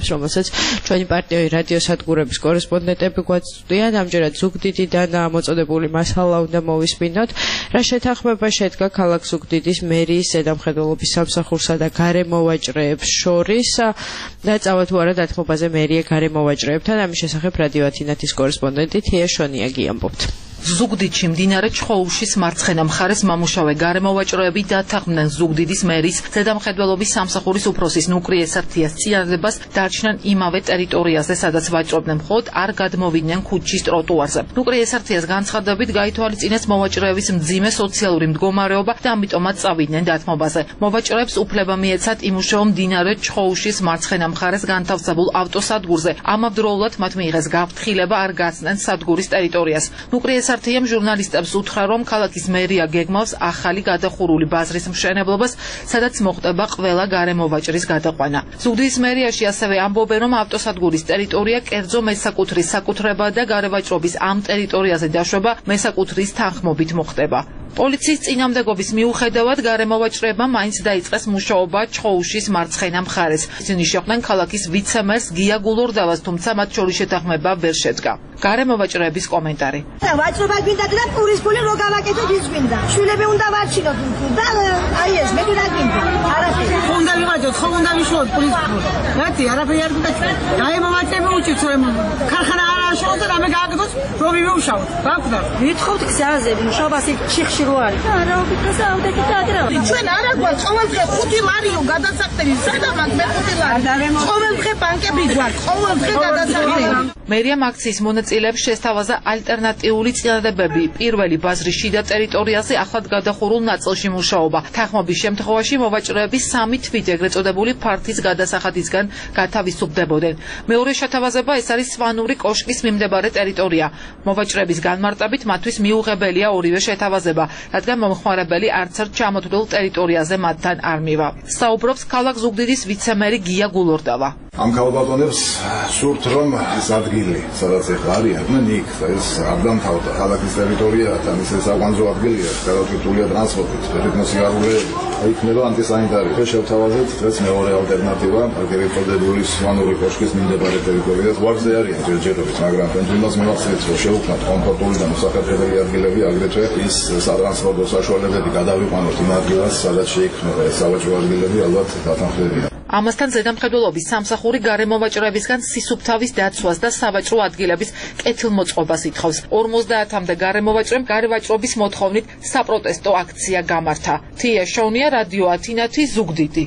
განხილვებს, რომელსაც ჩვენი პარტნიორი რადიოსადგურების კორესპონდენტები გვაწვდიან. ამჯერად ზუგდიდიდან მოწოდებული მასალა უნდა მოვისმინოთ. რა შეთანხმება შედგა ქალაქ ზუგდიდის მერიის ზედამხედველობის სამსახურსა და გარემოვაჭრეებს შორის და წავა თუ არა დათმობაზე მერია გარემოვაჭრეებთან. ამის შესახებ რადიო ათინათის კორესპონდენტი თია შონიაგი ამბობთ. ზუგდიდში მდინარე ჩხოუშის მარცხენა მხარეს მომუშავე გარემოვაჭრეები დათანხმდნენ ზუგდიდის მერის ზედამხედველობის სამსახურის უფროსის ნუკრი ესართიას წინადადებას დარჩნენ იმავე ტერიტორიაზე, სადაც ვაჭრობდნენ, მხოლოდ არ გადმოვიდნენ ქუჩის ტროტუარზე. ნუკრი ესართიას განცხადებით გაითვალისწინეს მოვაჭრეების მძიმე სოციალური მდგომარეობა და ამიტომაც წავიდნენ დათმობაზე. მოვაჭრეებს უფლება მიეცათ იმუშაო მდინარე ჩხოუშის მარცხენა მხარეს განთავსებულ ავტოსადგურზე. ამავდროულად მათ მიიღეს გაფრთხილება არ გაცნენ სადგურის ტერიტორიას. ნუკრი ესართიამ ჟურნალისტებს უთხრა, რომ ქალაქის მერია გეგმავს ახალი გადახურული ბაზრის მშენებლობას, სადაც მოხდება ყველა გარემოვაჭრის გადაყვანა. ზუგდიდის მერიაში ასევე ამბობენ, რომ ავტოსადგურის ტერიტორია კერძო მესაკუთრის საკუთრება და გარევაჭრობის ამ ტერიტორიაზე დაშვება მესაკუთრის თანხმობით მოხდება. პოლიციის წინამდებობის მიუხედავად გარემოვაჭრეებმა მაინც დაიწყეს მუშაობა ჩხოუშის მარცხენა მხარეს. ისინი შეხვდნენ ქალაქის ვიცე-მერს გია გულორდავას, თუმცა მათ შორის შეთანხმება ვერ შედგა. გარემოვაჭრეების კომენტარი. ვაჭრობა გვინდა და პურის ფული რო გავაკეთოთ ის გვინდა. შვილები უნდა ვარჩინოთ და აი ეს მე რა გვინდა. არაფერი. ხო უნდა ვიყავდეთ, ხო უნდა ვიშლოთ პურის ფული. რატი არაფერი არ გვინდა. გარემოვაჭრეები უჭირთ რომ ქარხანა არ აშენოთ და რამე გააკეთოს რო ვიმუშაოთ. ბაქდა. ვითხოვთ გზაზე მუშაობას ჩიხში რო არის. არა, ვიქნას ავდექით და ადრე. ჩვენ არა გვაქვს ყოველდღე ხუთი ლარიო გადასახდელი. სადამაც მე ხუთი ლარი. ყოველდღე ბანკები გვაქვს, ყოველდღე გადასახდელი. მერიამ აქციის მონაწილეებს შესთავაზა ალტერნატიული წინადადებები. პირველი ბაზრის შიდა ტერიტორიაზე ახლად გადახურულ ნაწილში მუშაობა. თანხმობის შემთხვევაში მოვაჭრეები სამი თვით ეგრეთ წოდებული ფართის გადასახადისგან გათავისუფლდებოდნენ. მეორე შეთავაზება ეს არის სვანური კოშკის მიმდებარე ტერიტორია. მოვაჭრეების განმარტებით მათთვის მიუღებელია ორივე შეთავაზება, რადგან მომხმარებელი არც ერთ ჩამოთვლილ ტერიტორიაზე მათთან არ მივა. საუბრობს ქალაქ ზუგდიდის ვიცე-მერი გია გულორდავა. ამ ქალბატონებს სურთ, რომ ეს ადგილი, სადაც ეხლა არიან, იქ ეს არ დამთავრდა ქალაქის ტერიტორია და ის საკვანძო ადგილია, გადაწყვეტილია ტრანსპორტით, თვითმოსიარულეები, იქნება ანტისანიტარია. შევთავაზეთ დღეს მეორე ალტერნატივა, ეგრეთ წოდებული სვანური კოშკის მიმდებარე ტერიტორია. ვარზე არიან ჯერჯერობით, მაგრამ თვითონაც მოვახსენეთ, რომ შევქმნათ კომფორტული და მოსახერხებელი ადგილები, აგრეთვე ის სატრანსპორტო საშუალებები გადავიყვანოთ იმ ადგილას, სადაც შეიქმნება ეს სავაჭრო ადგილები, ალბათ დათანხმდებიან. ამასთან ზედამხედველობის სამსახური გარემოვაჭრეებისგან სისუფთავის დაცვას და სავაჭრო ადგილების კეთილმოწყობას ითხოვს. ორმოცდაათამდე გარემოვაჭრემ გარევაჭრობის მოთხოვნით საპროტესტო აქცია გამართა. თია შაუნია, რადიო ათინათი, ზუგდიდი.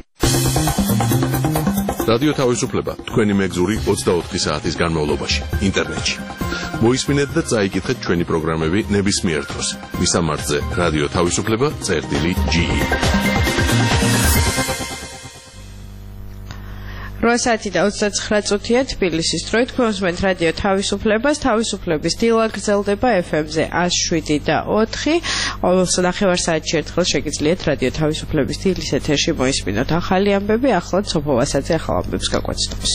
რადიო თავისუფლება თქვენი მეგზური ოცდაოთხი საათის განმავლობაში ინტერნეტში. მოისმინეთ და წაიკითხეთ ჩვენი პროგრამები ნებისმიერ დროს. მისამართზე რადიო თავისუფლება წერტილი ჯი. რვა საათი და ოცდაცხრა წუთია თბილისის დროით. გვესმენთ რადიო თავისუფლებას. თავისუფლების დილა გრძელდება ეფ ემ-ზე ათს შვიდი და ოთხი. ყოველ ნახევარსაათში ერთხელ შეგიძლიათ რადიო თავისუფლების დილის ეთერში მოისმინოთ ახალი ამბები. ახლად სოფო ვასაძე ახალ ამბებს გაგვაცნობს.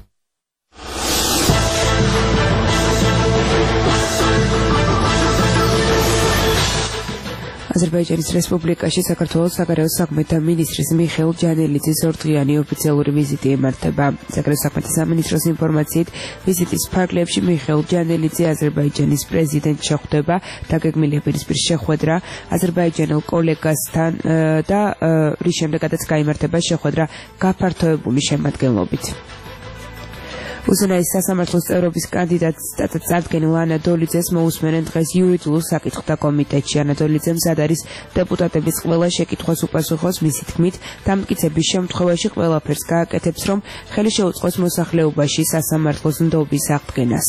აზერბაიჯანის რესპუბლიკაში საქართველოს საგარეო საქმეთა მინისტრის მიხეილ ჯანელიძის ორდღიანი ოფიციალური ვიზიტი ემართება. საგარეო საქმეთა სამინისტროს ინფორმაციით, ვიზიტის ფარგლებში მიხეილ ჯანელიძე აზერბაიჯანის პრეზიდენტს შეხვდება, დაგეგმილია პირისპირ შეხვედრა აზერბაიჯანელ კოლეგასთან და რის შემდეგაც გაიმართება შეხვედრა გაფართოებული შემადგენლობით. უზენაის სასამართლოს წევრობის კანდიდატს წარდგენილ ანა დოლიძეს მოусმენენ დღეს იურიდიულ საკითხთა კომიტეტში. ანა დოლიძემ მზად არის deputatების ყველა შეკითხვას უპასუხოს. მისი თქმით, დამტკიცების შემთხვევაში ყველაფერს გააკეთებს, რომ ხელი შეუწყოს მოსახლეობაში სასამართლოს ნდობის აღდგენას.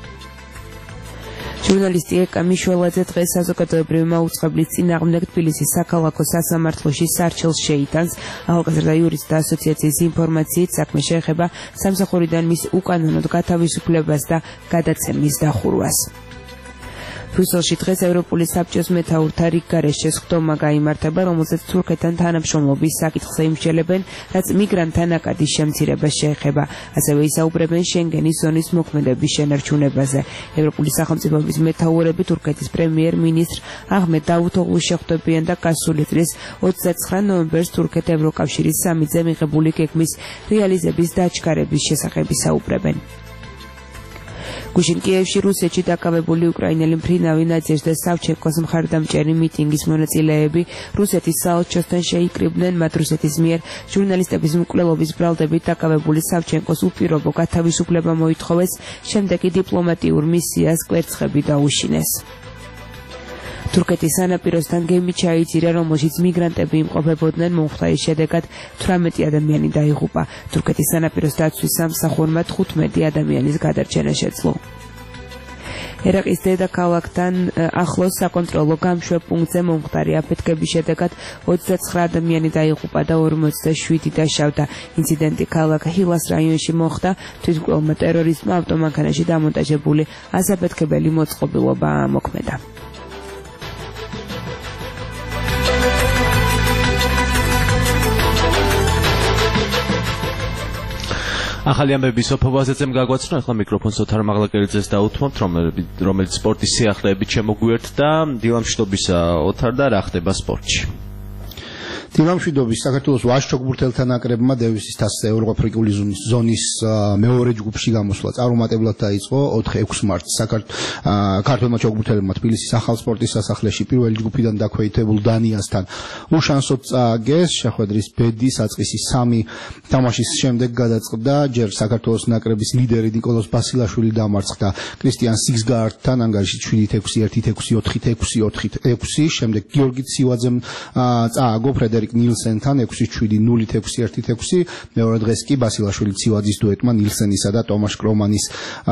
ჟურნალისტი ეკა მიშველაძე დღეს საზოგადოებრივი მაუწყებლის წინააღმდეგ თბილისის საქალაქო სასამართლოში სარჩელს შეიტანს. ახალგაზრდა იურისტთა ასოციაციის ინფორმაციით, საქმე შეეხება სამსახურიდან მის უკანონოდ გათავისუფლებას და გადაცემის დახურვას. ბრიუსელში დღეს ევროპული საბჭოს მეთაურთა რიგგარეშე შეხვედრა გაიმართება, რომელზეც თურქეთთან თანამშრომლობის საკითხზე იმსჯელებენ, რაც მიგრანტთა ნაკადის შემცირებას შეეხება. ასევე ისაუბრებენ შენგენის ზონის მოქმედების შენარჩუნებაზე. ევროპული სახელმწიფოების მეთაურები თურქეთის პრემიერ-მინისტრ აჰმედ დავუთოღლუს შეხვდებიან და გასული წლის ოცდაცხრა ნოემბერს თურქეთ-ევროკავშირის სამიტზე მიღებული გეგმის რეალიზების დაჩქარების შესახებ ისაუბრებენ. გუშინ კიევში რუსეთში დაკავებული უკრაინელი მფრინავი ნადეჟდა სავჩენკოს მხარდამჭერი მიტინგის მონაწილეები რუსეთის საელჩოსთან შეიკრიბნენ, მათ რუსეთის მიერ ჟურნალისტების მკვლელობის ბრალდებით დაკავებული სავჩენკოს უპირობო გათავისუფლება მოითხოვეს, შემდეგ კი დიპლომატიურ მისიას კვერცხები დაუშინეს. თურქეთის სანაპიროსთან გემი ჩაიძირა, რომელშიც მიგრანტები იმყოფებოდნენ, მომხდარის შედეგად თვრამეტი ადამიანი დაიღუპა. თურქეთის სანაპიროს დაცვის სამსახურმა თხუთმეტი ადამიანის გადარჩენა შეძლო. ერაყის დედაქალაქთან ახლოს საკონტროლო გამშვებ პუნქტზე მომხდარი აფეთქების შედეგად ოცდაცხრა ადამიანი დაიღუპა და ორმოცდაშვიდი დაშავდა. ინციდენტი ქალაქ ჰილას რაიონში მოხდა. თვითმკვლელმა ტერორიზმმა ავტომანქანაში დამონტაჟებული ასაფეთქებელი მოწყობილობა მოქმედა. ახალი ამბები სოფობაზეცემ გაგვაცნო, ახლა მიკროფონს ოთარ მაღლაკელიძეს დაუთმობთ, რომელიც სპორტის სიახლეებით შემოგვიერთდა. დილამშვიდობისა ოთარ და რა ხდება სპორტში? დილამშვიდობის საქართველოს ვაჟჩოგბურთელთა ნაკრებმა დევისის თასზე ევროპული ზონის მეორე ჯგუფში გამოსვლა წარუმატებლად დაიწყო. ოთხი ექვსი მარტს ქართველმა ჩოგბურთელებმა თბილისის ახალ სპორტის სასახლეში პირველი ჯგუფიდან დაქვეითებულ დანიასთან უშანსოდ წააგეს. შეხვედრის ბედი საწყისი სამი თამაშის შემდეგ გადაწყდა. ჯერ საქართველოს ნაკრების ლიდერი ნიკოლოზ ბასილაშვილი დამარცხდა კრისტიან სიგზგაარდთან ანგარიში შვიდით ექვსი, ერთით ექვსი, ოთხით ექვსი, ოთხით ექვსი. შემდეგ გიორგი ცივაძემ წააგო ფრედერიკ ნილსენთან ექვსი შვიდი, ნულით ექვსი, ერთით ექვსი. მეორე დღეს კი ბასილაშვილი ცივაძის დუეტმა ნილსენისა და ტომაშ კრომანის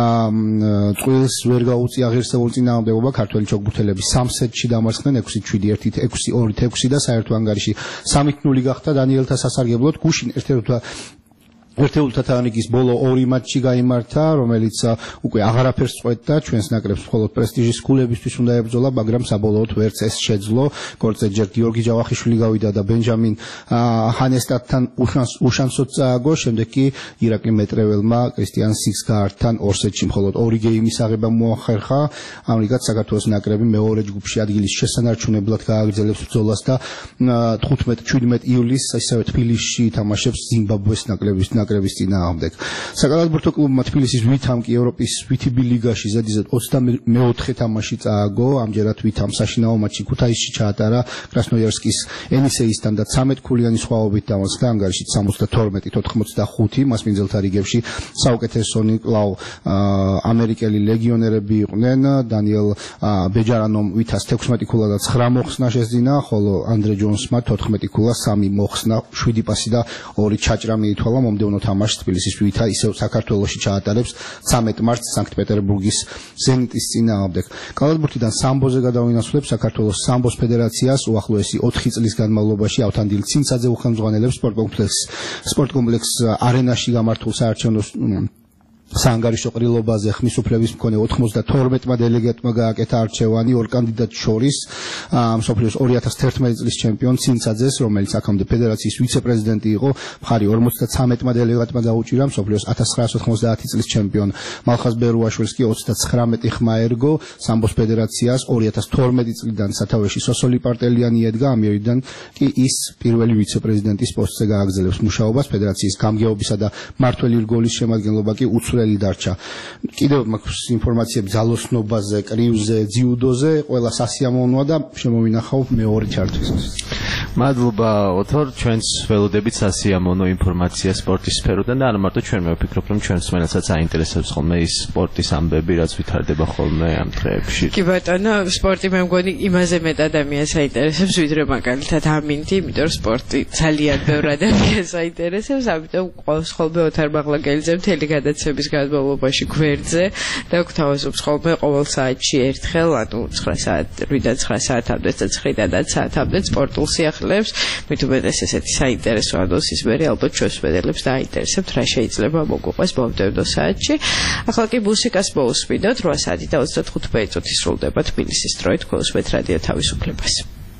წყვილს ვერ გაუწია ღირსეული წინააღმდეგობა. ქართველი ჩოგბურთელები სამ სეტში დამარცხდნენ ექვსი შვიდი, ერთით ექვსი, ორით ექვსი და საერთო ანგარიში სამით ნული გახდა დანიელთა სასარგებლოდ. გუშინ ერთ-ერთმა ერთეულთა თანრიგის ბოლო ორი მატჩი გაიმართა, რომელიც უკვე აღარაფერს წყვეტდა. ჩვენს ნაკრებს მხოლოდ პრესტიჟის ქულებისთვის უნდა ებრძოლა, მაგრამ საბოლოოდ ვერც ეს შეძლო. გორწე ჯერ გიორგი ჯავახიშვილი გავიდა და ბენჯამინ ჰანესტატთან უშანსოდ წააგო, შემდეგ კი ირაკლი მეტრეველმა კრისტიან სიგზგაარდთან ორ სეტში მხოლოდ ორი გეიმის აღება მოახერხა. ამრიგად საქართველოს ნაკრები მეორე ჯგუფში ადგილის შესანარჩუნებლად გააგრძელებს ბრძოლას და თხუთმეტ შვიდმეტ ივლისს ისევე თბილისში ითამაშებს ზიმბაბვეს ნაკრების ნაკრების წინააღმდეგ. საკალათბურთო კლუბმა თბილისის ვითამ კი ევროპის ვითიბი ლიგაში ზედიზედ ოცდამეოთხე თამაში წააგო. ამჯერად ვითამ საშინაო მატჩი ქუთაისში ჩაატარა კრასნოიარსკის ენისეისთან და ცამეტ ქულიანი სხვაობით დამარცხდა. ანგარიში სამოცდათორმეტი ოთხმოცდახუთი. მასპინძელთა რიგებში საუკეთესონი კვლავ ამერიკელი ლეგიონერები იყვნენ. დანიელ ბეჯარანომ ვითას თექვსმეტი ქულა და ცხრა მოხსნა შეძინა, ხოლო ანდრე ჯონსმა თოთხმეტი ქულა, სამი მოხსნა, შვიდი პასი და ორი ჩაჭრა მიითვალა. მომდევნო თამაშს თბილისის ვითა ისევ საქართველოში ჩაატარებს ცამეტ მარტს სანქტ-პეტერბურგის ზენიტის წინააღმდეგ. კალათბურთიდან სამბოზე გადავინაცვლებ საქართველოს სამბოს ფედერაციას. უახლოესი ოთხი წლის განმავლობაში ავთანდილ ცინცაძე უხელმძღვანელებს სპორტ კომპლექს სპორტ კომპლექს არენაში გამართულ საარჩევნო საანგარიშო ყრილობაზე ხმის უფლების მქონე ოთხმოცდათორმეტმა დელეგატმა გააკეთა არჩევანი ორ კანდიდატს შორის. მსოფლიოს ორი ათას თერთმეტი წლის ჩემპიონ ცინცაძეს, რომელიც აქამდე ფედერაციის ვიცე-პრეზიდენტი იყო, მხარი ორმოცდაცამეტმა დელეგატმა დაუჭირა. მსოფლიოს ათას ცხრაასი ოთხმოცდაათი წლის ჩემპიონ მალხაზ ბერუაშვილს კი ოცდაცხრამეტი ხმა ერგო. სამბოს ფედერაციას ორი ათას თორმეტი წლიდან სათავეში სოსოლი პარტელიანი ედგა, ამიერიდან კი ის პირველი ვიცე-პრეზიდენტის პოსტზე გააგრძელებს მუშაობას. ფედერაციის გამგეობისა და მართველი რგოლის შემადგენლობა კი უცვლელი დარჩა. კიდევ მაქვს ინფორმაციები ძალოსნობაზე, კრივზე, ძიუდოზე, ყველა სასიამოვნოა და შემოვინახავ მეორე ჩარტისთვის. მადლობა ოთარ, ჩვენს ველოდებით სასიამოვნო ინფორმაცია სპორტის სფეროდან და არა მარტო ჩვენ, მე ვფიქრობ, რომ ჩვენს მენასაც აინტერესებს ხოლმე ის სპორტის ამბები, რაც ვითარდება ხოლმე ამ დღეებში. კი ბატონო, სპორტი მე მგონი იმაზე მეტ ადამიანს აინტერესებს, ვიდრე მაგალითად ამინდი, იმიტომ რომ სპორტი ძალიან ბევრ ადამიანს აინტერესებს, ამიტომ ყოველს ხოლმე ოთარ მაღლაკელიძე მთელი გადაცემის განმავლობაში გვერდზე და გვთავაზობს ხოლმე ყოველ საათში ერთხელ, ანუ ცხრა საათი, რვიდან ცხრა საათამდე და ცხრიდან ათი საათამდე სპორტულ სიახლეებს მოსახლეებს, მით უმეტეს ესეთი საინტერესო ანონსის მერე ალბათ ჩვენს მედელებს დაინტერესებთ რა შეიძლება მოგვიყვეს მომდევნო საათში. ახლა კი მუსიკას მოусმინოთ, რვა საათი და ოცდათხუთმეტი წუთი სრულდება თბილისის დროით, გულისხმობთ რადიო თავისუფლებას.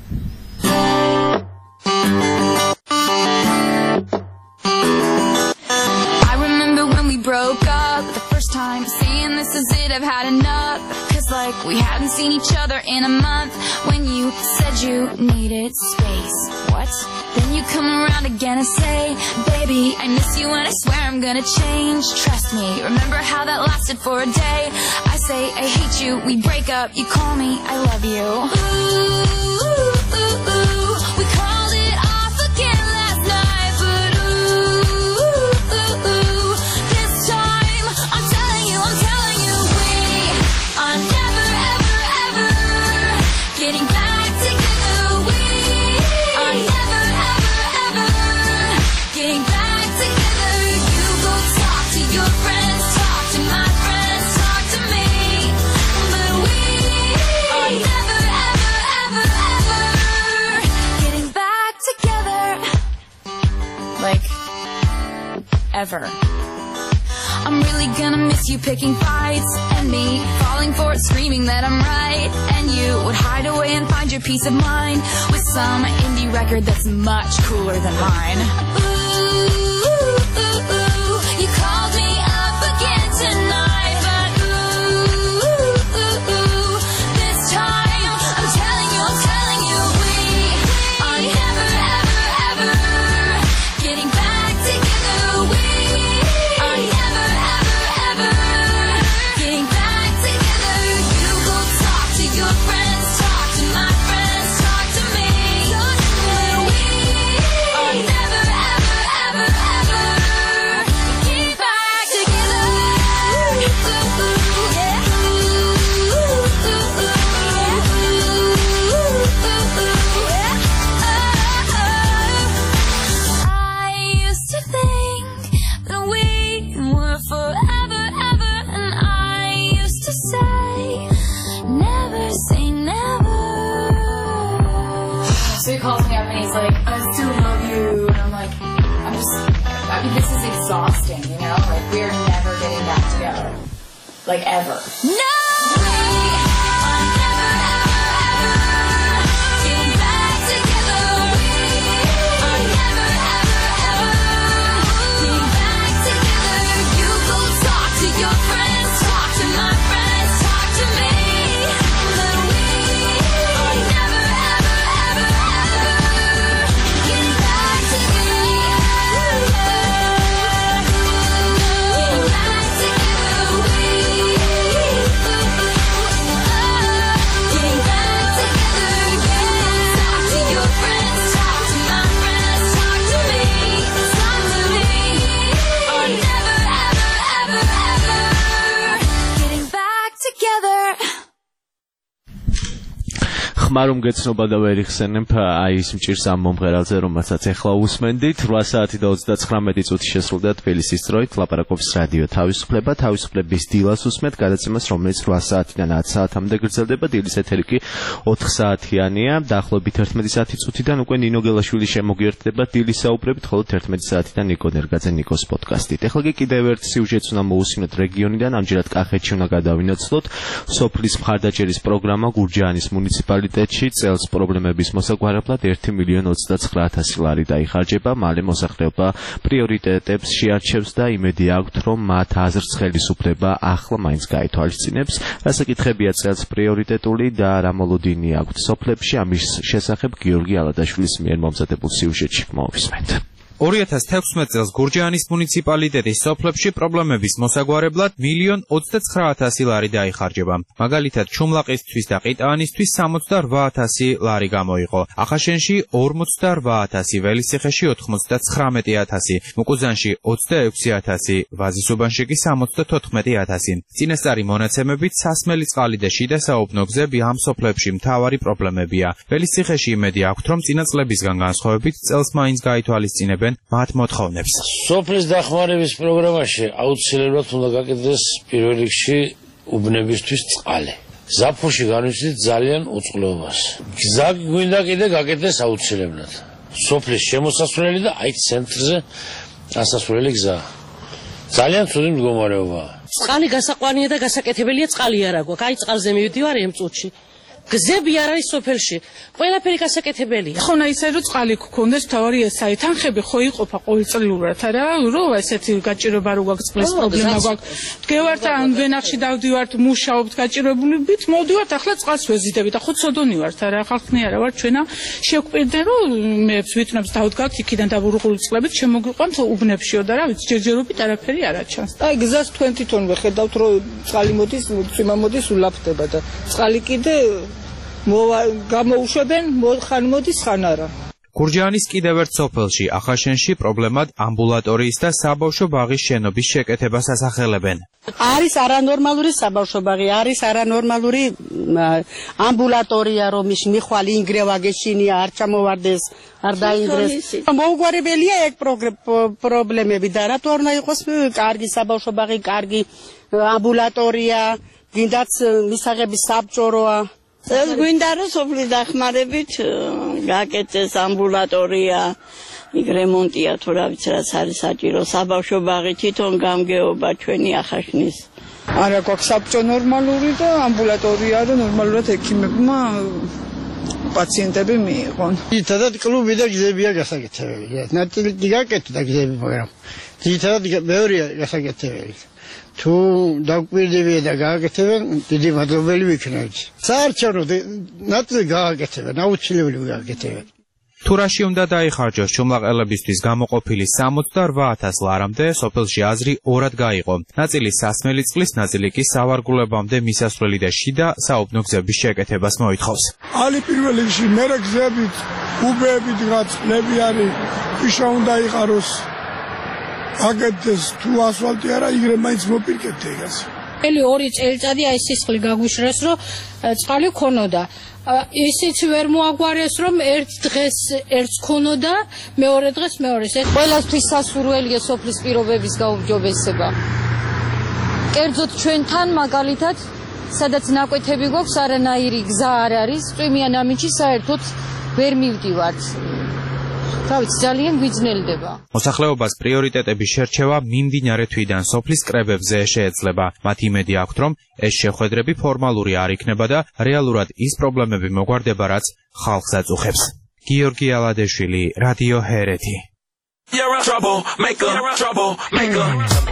I remember when we broke up the first time, saying this is it, I've had enough. Cause like we hadn't seen each other in a month. When you said you needed space, what? Then you come around again and say, baby, I miss you and I swear I'm gonna change. Trust me, remember how that lasted for a day? I say I hate you, we break up, you call me, I love you. Ooh, ooh, ooh, ooh. We called it off again last night, but ooh, ooh, ooh. This time, I'm telling you, I'm telling you, we are never, ever, ever getting back together. We are never, ever, ever getting back together. You go talk to your friends, talk to my friends, talk to me, but we are never, ever, ever, ever getting back together. Like, ever. I'm really gonna miss you picking fights, and me falling for it, screaming that I'm right. And you would hide away and find your peace of mind with some indie record that's much cooler than mine. Ooh, ooh, ooh, you called me up again tonight, but ooh, ooh, ooh, this time I'm telling you, I'm telling you, we are never, ever, ever getting back together. We are never, ever, ever getting back together. You go talk to your friends, talk to my friends, talk to me, but we are never, ever, ever, ever getting back together. Ooh, ooh, yeah. Ooh, ooh, ooh, ooh, ooh, yeah. I used to think that we were forever, ever, and I used to say, never say never. So he calls me up and he's like, I still love you. And I'm like, I'm just, I mean, this is exhausting, you know? Like, we're never getting back together. Like, ever. No! We are never, ever, ever getting back together. We are never, ever, ever getting back together. You go talk to your friends, talk to my friends, talk to me, but we are never, ever, ever, ever getting back together. Getting back together. We getting back together. You talk to your friends, talk to my friends, talk to me, talk to me. Are never, ever, ever, ever getting back together. ხმარუმ გეცნობა და ვერ იხსენებ აი ის მჭირს ამ მომღერალზე, რომელსაც ახლა უსმენდით. რვა საათი და ოცდაცხრამეტი წუთი შესრულდა თბილისის დროით. ლაპარაკობს რადიო თავისუფლება, თავისუფლების დილას უსმენთ გადაცემას, რომელიც რვა საათიდან ათ საათამდე გრძელდება. დილის ეთერი კი ოთხ საათიანია. დაახლოებით ერთმეტი საათი წუთიდან უკვე ნინო გელაშვილი შემოგიერთდება დილის საუბრებით, ხოლო ერთმეტი საათიდან ნიკო ნერგაძე ნიკოს პოდკასტით. ახლა კი კიდევ ერთ სიუჟეტს უნდა მოусმინოთ რეგიონიდან, ამჯერად კახეთში უნდა გადავინაცვლოთ. სოფლის მხარდაჭერის პროგრამა გურჯაანის მუნიციპალიტეტში წელს პრობლემების მოსაგვარებლად ერთი მილიონი ოცდაცხრა ათასი ლარი დაიხარჯება. მალე მოსახლეობა პრიორიტეტებს შეარჩევს და იმედი აქვთ, რომ მათ აზრს ხელისუფლება ახლა მაინც გაითვალისწინებს. რასაკითხებია წელს პრიორიტეტული და რა მოლოდინი აქვთ სოფლებში, ამის შესახებ გიორგი ალადაშვილის მიერ მომზადებულ სიუჟეტში მოვისმენთ. ორი ათას თექვსმეტ წელს გურჯაანის მუნიციპალიტეტის სოფლებში პრობლემების მოსაგვარებლად მილიონ ოცდაცხრა ათასი ლარი დაიხარჯება. მაგალითად, ჩუმლაყისთვის და ყიტაანისთვის სამოცდარვა ათასი ლარი გამოიყო. ახაშენში ორმოცდარვა ათასი, ველისციხეში ოთხმოცდაცხრამეტი ათასი, მუკუზანში ოცდაექვსი ათასი, ვაზისუბანში კი სამოცდათოთხმეტი ათასი. წინასწარი მონაცემებით სასმელი წყალი და შიდა საუბნო გზები ამ სოფლებში მთავარი პრობლემებია. ველისციხეში იმედი აქვთ, რომ წინა წლებისგან განსხვავებით წელს მაინც გაითვალისწინებენ მათ მოთხოვნებს. სოფლის დახმარების პროგრამაში აუცილებლად უნდა გაკეთდეს პირველ რიგში უბნებისთვის წყალი. ზაფხულში განვიცდით ძალიან უწყლობას. გზა გვინდა კიდე გაკეთდეს აუცილებლად. სოფლის შემოსასვლელი და აი ცენტრზე ასასვლელი გზა. ძალიან ცუდი მდგომარეობაა. წყალი გასაყვანია და გასაკეთებელია, წყალი არ აქვს. აი წყალზე მივდივარ ამ წუთში. გზები არ არის სოფელში. ყველაფერი გასაკეთებელია. ხონა ისე რომ წყალი გქონდეს, თავარი ესაა. თანხები ხო იყოფა ყოველწლიურად, არა? რომ ესეთი გაჭირება რო გაქვს, წყლის პრობლემა გაქვს. დგევართ ან ვენახში დავდივართ, მუშაობთ გაჭირებულებით, მოვდივართ ახლა წყალს ვეზიდებით. ახლა ცოდონი ვართ, არა? ხალხნი არა ვარ ჩვენა. შეგვყირდე რომ მე ვიტნობს დავდგათ იქიდან დაბურღული წყლებით, შემოგვიყვანთ უბნებშიო და რა ვიცი, ჯერჯერობით არაფერი არ აჩანს. აი გზას თქვენ თვითონ ვეხედავთ რომ წყალი მოდის, წვიმა მოდის, ულაფდება და წყალი კიდე გამოუშვებენ, ხან მოდის, ხან არა. გურჯაანის კიდევ ერთ სოფელში, ახაშენში პრობლემად ამბულატორიის და საბავშვო ბაღის შენობის შეკეთებას ასახელებენ. არის არანორმალური საბავშვო ბაღი, არის არანორმალური ამბულატორია, რომ ის მიხვალ ინგრევა გეშინია, არ ჩამოვარდეს, არ დაინგრეს. მოუგვარებელია ეგ პრობლემები და რატო არ უნდა იყოს კარგი საბავშვო ბაღი, კარგი ამბულატორია, გინდაც მისაღების საბჭოროა. ეს გვინდა რომ სოფლის დახმარებით გაკეთდეს ამბულატორია, იქ რემონტია თუ რა ვიცი რაც არის საჭირო, საბავშვო ბაღი თვითონ გამგეობა ჩვენი ახაშნის. არა გვაქვს საბჭო ნორმალური და ამბულატორია რომ ნორმალურად ექიმებმა პაციენტები მიიღონ. ძირითადად კლუბი და გზებია გასაკეთებელი. ნაწილი გაკეთდა გზები, მაგრამ ძირითადად მეორეა გასაკეთებელი. თუ დაგვირდებიან და გააკეთებენ, დიდი მადლობელი ვიქნებით. საარჩევნო ნაწილი გააკეთებენ, აუცილებელი გააკეთებენ. თურაში უნდა დაიხარჯოს ჩუმლაყელებისთვის გამოყოფილი სამოცდაოთხ ათას ლარამდე, სოფელში აზრი ორად გაიყო. ნაწილი სასმელი წყლის, ნაწილი კი სავარგულებამდე მისასვლელი და შიდა საუბნო გზების შეკეთებას მოითხოვს. ალი პირველ რიგში მერე გზებით, უბეები დგა, წყლები არის, ფიშა უნდა იყაროს. აგეთეს თუ ასფალტი არა, იგრე მაინც მოპირკეთე ეგას. ელი ორი წელიწადი აი სისხლი გაგვიშრეს, რომ წყალი ქონოდა. ისიც ვერ მოაგვარეს, რომ ერთ დღეს ერთს ქონოდა, მეორე დღეს მეორეს. ყველასთვის სასურველია სოფლის პირობების გაუმჯობესება. კერძოდ ჩვენთან მაგალითად, სადაც ნაკვეთები გვაქვს, არანაირი გზა არ არის, წვიმიან ამინჩი საერთოდ ვერ მივდივართ. თავით ძალიან გვიძნელდება. მოსახლეობას პრიორიტეტების შერჩევა მიმდინარე თვიდან სოფლის კრებებზე შეეძლება. მათ იმედი აქვთ, რომ ეს შეხვედრები ფორმალური არ იქნება და რეალურად ის პრობლემები მოგვარდება, რაც ხალხს აწუხებს. გიორგი ალადეშვილი, რადიო ჰერეთი. You're a troublemaker, troublemaker.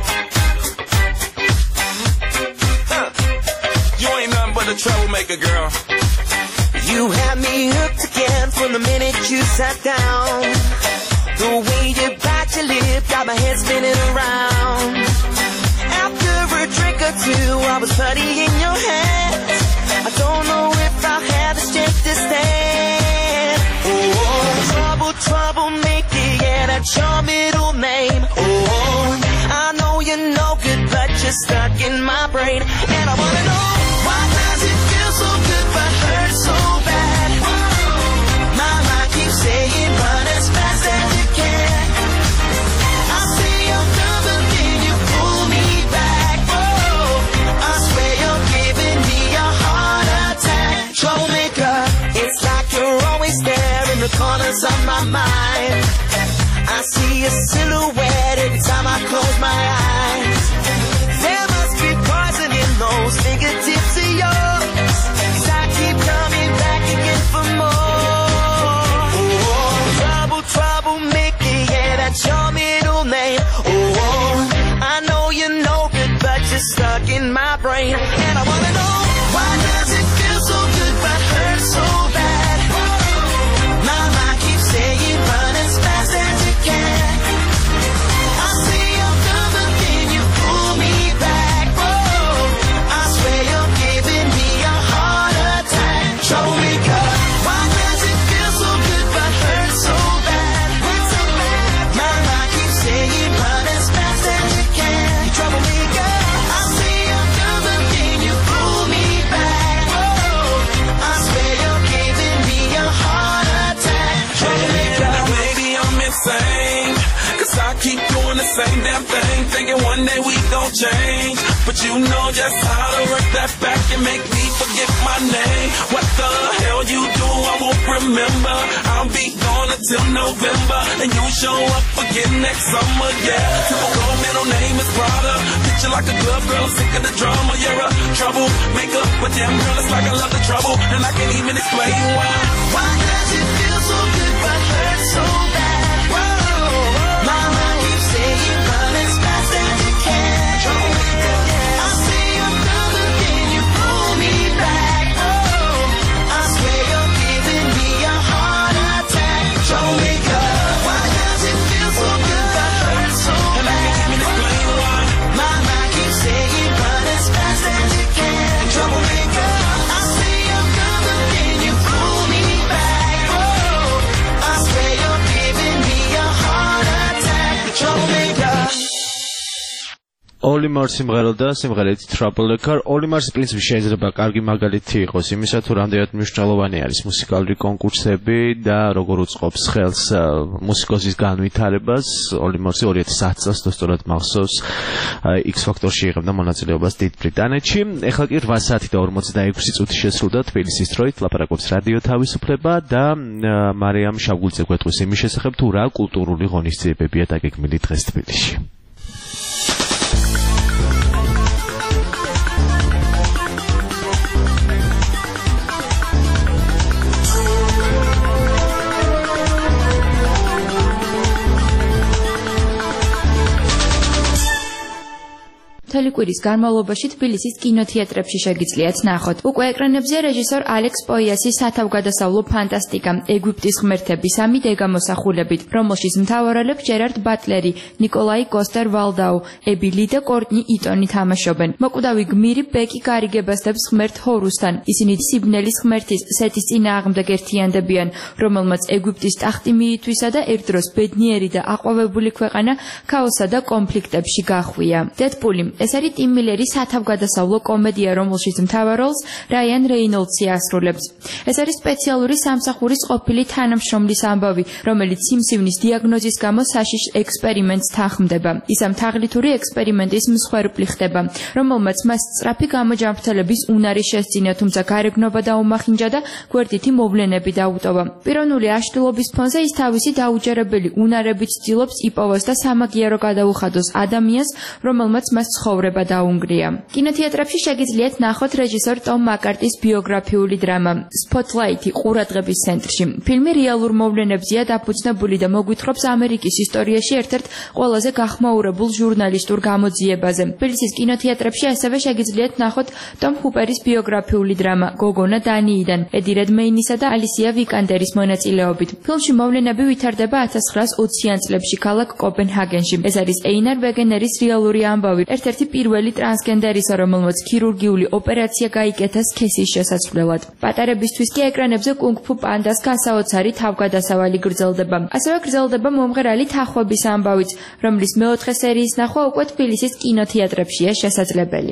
You ain't nothing but a troublemaker, girl. You had me hooked again from the minute you sat down. The way you bite your lip got my head spinning around. After a drink or two, I was putty in your hands. I don't know if I had the strength to stand. Oh, trouble, troublemaker, yeah, that's your middle name. Oh, I know you're no good, but you're stuck in my brain. And I wanna know, why does it feel so good but hurt so bad? My mind keeps saying run as fast as you can. I say I'm done, but then you pull me back. Oh, I swear you're giving me a heart attack. Troublemaker, it's like you're always there in the corners of my mind. I see a silhouette every time I close my eyes. There must be poison in those fingertips of yours, 'cause I keep coming back again for more. Oh, trouble, troublemaker, yeah, that's your middle name. Oh, I know you're no good, but you're stuck in my brain. And I wanna know, why does it feel so good but hurt so bad? My mind keeps saying run as fast as you can. I say I'm done, but then you pull me back. Oh, I swear you're giving me a heart attack. Troublemaker, why does it feel so good but hurt so bad? My mind keeps saying run as fast as you can. Troublemaker, I say I'm done, but then you pull me back. Oh, I swear you're giving me a heart attack. Troublemaker, maybe I'm insane, 'cause I keep doing the same damn thing, thinking one day we gon' change. but you know just how to work that back and make me forget my name. What the hell you do, I won't remember. I'll be gone until November, and you show up again next summer, yeah. Typical middle name is Prada. Picture like a glove, girl, I'm sick of the drama. You're a troublemaker, but damn girl, it's like I love the trouble, and I can't even explain why. Why does it feel so good but hurt so bad? Whoa, my mind keeps saying run as fast as you can. Troublemaker, I say you're brother, then you pull me back. Oh, I swear you're giving me a heart attack. Troublemaker, why does it feel so good but hurt so bad? And I can't even explain why. My mind keeps saying run as fast as you can. Troublemaker, I say you're brother, then you pull me back. Oh, I swear you're giving me a heart attack. Troublemaker. Olimar სიმღერა და სიმღერით Troublemaker. Olimar-ს პრინციპი შეიძლება კარგი მაგალითი იყოს იმისა, თუ რამდენად მნიშვნელოვანი არის მუსიკალური კონკურსები და როგორ უწყობს ხელს მუსიკოსის განვითარებას. Olimar-ს ორი ათი ათი წელს სწორად მახსოვს X Factor-ში იღებდა მონაწილეობას დიდ ბრიტანეთში. ეხლა კი რვა საათი და ორმოცდაექვსი წუთი შესრულდა თბილისის დროით. ლაპარაკობს რადიო თავისუფლება და მარიამ შავგულძე გვეტყვის იმის შესახებ, თუ რა კულტურული ღონისძიებებია დაგეგმილი დღეს თბილისში. მთელი კვირის განმავლობაში თბილისის კინოთეატრებში შეგიძლიათ ნახოთ. უკვე ეკრანებზე რეჟისორ ალექს პოიასის სათავგადასავლო ფანტასტიკა ეგვიპტის ღმერთები სამი დე გამოსახულებით, რომელშიც მთავარ როლებს ჯერარდ ბატლერი, ნიკოლაი კოსტერ ვალდაუ, ები ლი და კორტნი იტონი თამაშობენ. მოკვდავი გმირი ბეკი გარიგებასდებს ღმერთ ჰორუსთან. ისინი სიბნელის ღმერთის სეთის წინააღმდეგ ერთიანდებიან, რომელმაც ეგვიპტის ტახტი მიითვისა და ერთდროს ბედნიერი და აყვავებული ქვეყანა ქაოსსა და კონფლიქტებში გახვია. დედპული ეს არის ტიმ მილერის სათავგადასავლო კომედია, რომელშიც მთავარ როლს რაიან რეინოლდსი ასრულებს. ეს არის სპეციალური სამსახურის ყოფილი თანამშრომლის ამბავი, რომელიც სიმსივნის დიაგნოზის გამო საშიშ ექსპერიმენტს თანხმდება. ის ამ თაღლითური ექსპერიმენტის მსხვერპლი ხდება, რომელმაც მას სწრაფი გამოჯანმრთელების უნარი შესძინა, თუმცა გარეგნობა დაუმახინჯა და გვერდითი მოვლენები დაუტოვა. პიროვნული აშლილობის ფონზე ის თავისი დაუჯერებელი უნარებით ცდილობს იპოვოს და სამაგიერო გადაუხადოს ადამიანს, რომელმაც მას ცხოვრება დაუნგრია. კინოთეატრებში შეგიძლიათ ნახოთ რეჟისორ ტომ მაკარტის ბიოგრაფიული დრამა Spotlight-ი ყურადღების ცენტრში. ფილმი რეალურ მოვლენებზეა დაფუძნებული და მოგვითხრობს ამერიკის ისტორიაში ერთ-ერთ ყველაზე გახმაურებულ ჟურნალისტურ გამოძიებაზე. თბილისის კინოთეატრებში ასევე შეგიძლიათ ნახოთ ტომ ჰუპერის ბიოგრაფიული დრამა გოგონა დანიიდან, ედი რედმეინისა და ალისია ვიკანდერის მონაწილეობით. ფილმში მოვლენები ვითარდება ათას ცხრაას ოციან წლებში ქალაქ კოპენჰაგენში. ეს არის ეინარ ვეგენერის რეალური ამბავი, ერთ-ერთი პირველი ტრანსგენდერისა, რომელმაც ქირურგიული ოპერაცია გაიკეთა სქესის შესაცვლელად. პატარებისთვის კი ეკრანებზე კუნგ-ფუ პანდას გასაოცარი თავგადასავალი გრძელდება. ასევე გრძელდება მომღერალი თახვების ამბავიც, რომლის მეოთხე სერიის ნახვა უკვე თბილისის კინოთეატრებშია შესაძლებელი.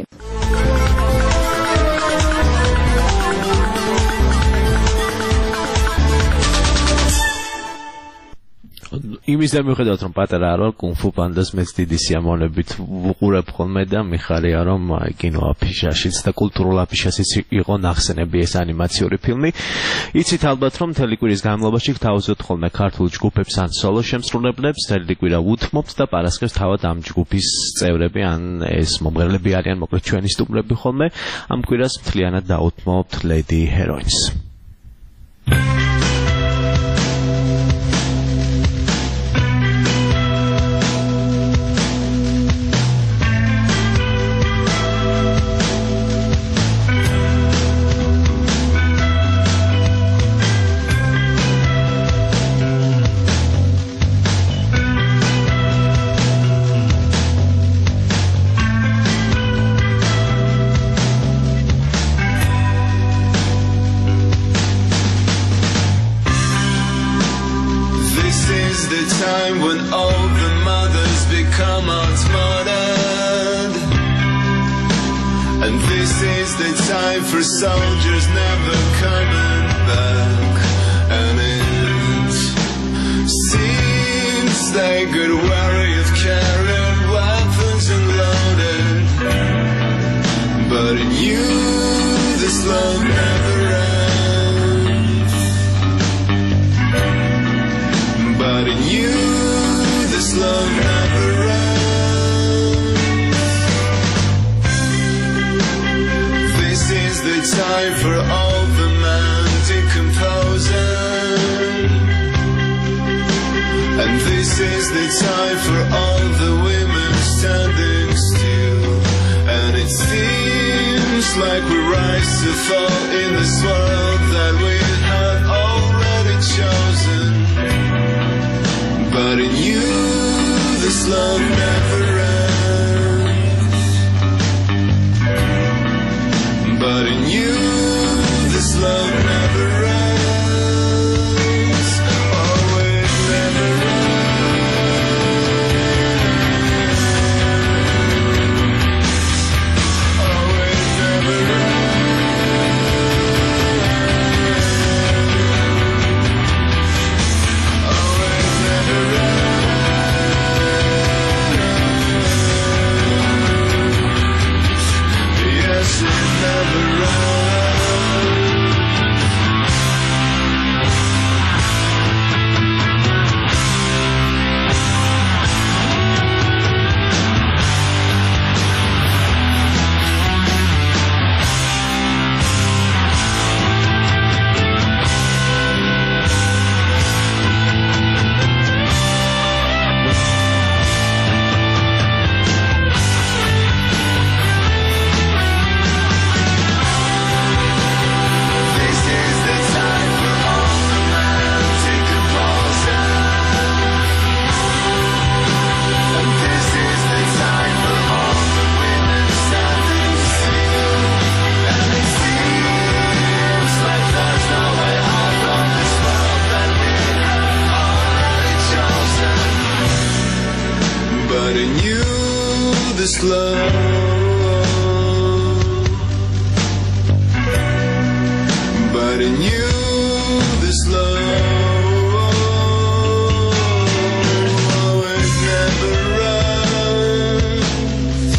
იმის და მიუხედავად რომ პატარა არ ვარ, კუნგ-ფუ პანდას მეც დიდი სიამოვნებით ვუყურებ ხოლმე და მიხარია რომ კინო აფიშაშიც და კულტურულ აფიშაშიც იყო ნახსენები ეს ანიმაციური ფილმი. იცით ალბათ რომ მთელი კვირის განმავლობაში გთავაზობთ ხოლმე ქართულ ჯგუფებს ან სოლო შემსრულებლებს, მთელი კვირა უთმობთ და პარასკევს თავად ამ ჯგუფის წევრები ან ეს მომღერლები არიან, მოკლედ ჩვენი სტუმრები ხოლმე. ამ კვირას მთლიანად დაუთმობთ Lady Heroines. When all the mothers become outmoded, and this is the time for soldiers never coming back, and it seems they got weary of carrying weapons and loaded. time for all the man decomposing. And this is the time for all the women standing still. And it seems like we rise to fall in this world that we have already chosen. But in you, this love never ends. But in you, this love never ends. Oh, it never ends. Oh, it never ends. Oh, it never ends. Yes, it never ends. But in you, this love. But in you, this love. Oh, it never ends.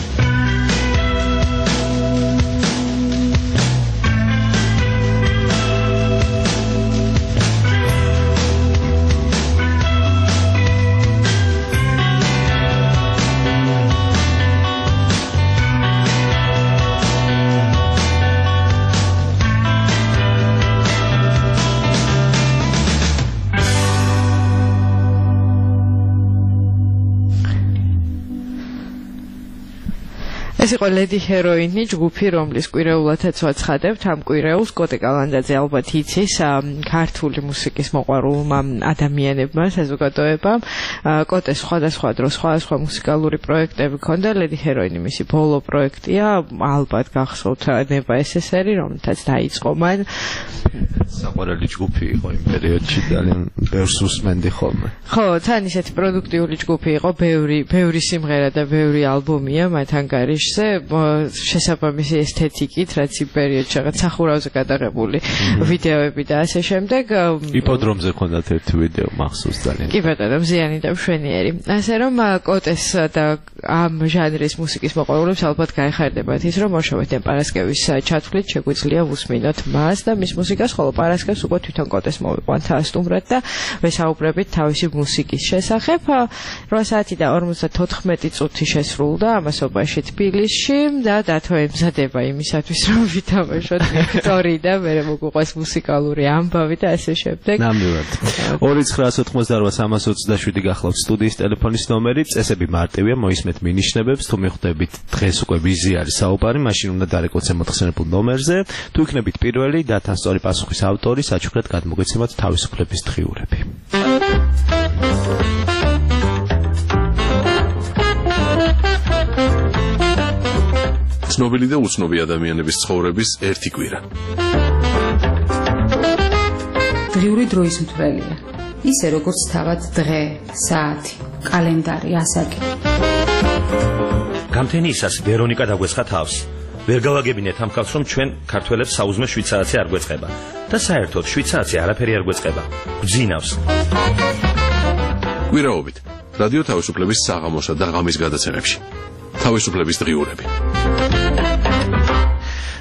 ეს იყო ლედი ჰეროინი, ჯგუფი, რომლის კვირეულათაც ვაცხადებთ. ამ კვირეულს კოტე კალანდაძე ალბათ იცის, ქართული მუსიკის მოყვარულმა ადამიანებმა, საზოგადოებამ. კოტეს სხვადასხვა დროს სხვადასხვა მუსიკალური პროექტები ჰქონდა. ლედი ჰეროინი მისი ბოლო პროექტია, ალბათ გახსოვთ ნება ესესერი, რომელთაც დაიწყო მან. საყვარელი ჯგუფი იყო იმ პერიოდში, ძალიან ბევრს უსმენდი ხოლმე. ხო, თან ისეთი პროდუქტიული ჯგუფი იყო, ბევრი, ბევრი სიმღერა და ბევრი ალბომია მათ ანგარიშზე. შესაბამისი ესთეტიკით, რაც იმ პერიოდში რაღაც სახურავზე გადაღებული ვიდეოები და ასე შემდეგ. იპოდრომზე ჰქონდათ ერთი ვიდეო მახსოვს ძალიან. კი ბატონო, მზიანი და მშვენიერი. ასე რომ კოტეს და ამ ჟანრის მუსიკის მოყვარულებს ალბათ გაეხარდებათ ის, რომ მოშოვეთ პარასკევის ჩათვლით შეგვიძლია ვუსმინოთ მას და მის მუსიკას, ხოლო პარასკევს უკვე თვითონ კოტეს მოვიყვანთ სტუმრად და ვესაუბრებით თავისი მუსიკის შესახებ. რვა საათი და ორმოცდათოთხმეტი წუთი შესრულდა ამასობაში თბილისში და დათო ემზადება იმისათვის, რომ ვითამაშოთ ვიქტორი და მე მოგვიყვეს მუსიკალური ამბავი და ასე შემდეგ. ნამდვილად. ორი ცხრაას ოთხმოცდარვა სამას ოცდაშვიდი გახლავთ სტუდიის ტელეფონის ნომერი, წესები მარტივია, მოისმენთ მინიშნებებს, თუ მიხვდებით დღეს უკვე ვიზი არის საუბარი, მაშინ უნდა დარეკოთ ზემოთხსენებულ ნომერზე, თუ იქნებით პირველი და თან სწორი პასუხის ავტორი, საჩუქრად გადმოგეცემათ თავისუფლების დღიურები. ცნობილი და უცნობი ადამიანების ცხოვრების ერთი კვირა. დღიური დროის მთვრელია. ისე როგორც თავად დღე, საათი, კალენდარი, ასაკი. გამთენიისას ვერონიკა დაგვეცხა თავს. ვერ გავაგებინეთ ამ ხალხს, რომ ჩვენ ქართველებს საუზმე შვიდ საათი არ გვეწყება და საერთოდ შვიდ საათი არაფერი არ გვეწყება. გძინავს. კვირაობით რადიო თავისუფლების საღამოსა და ღამის გადაცემებში. თავისუფლების დღიურები.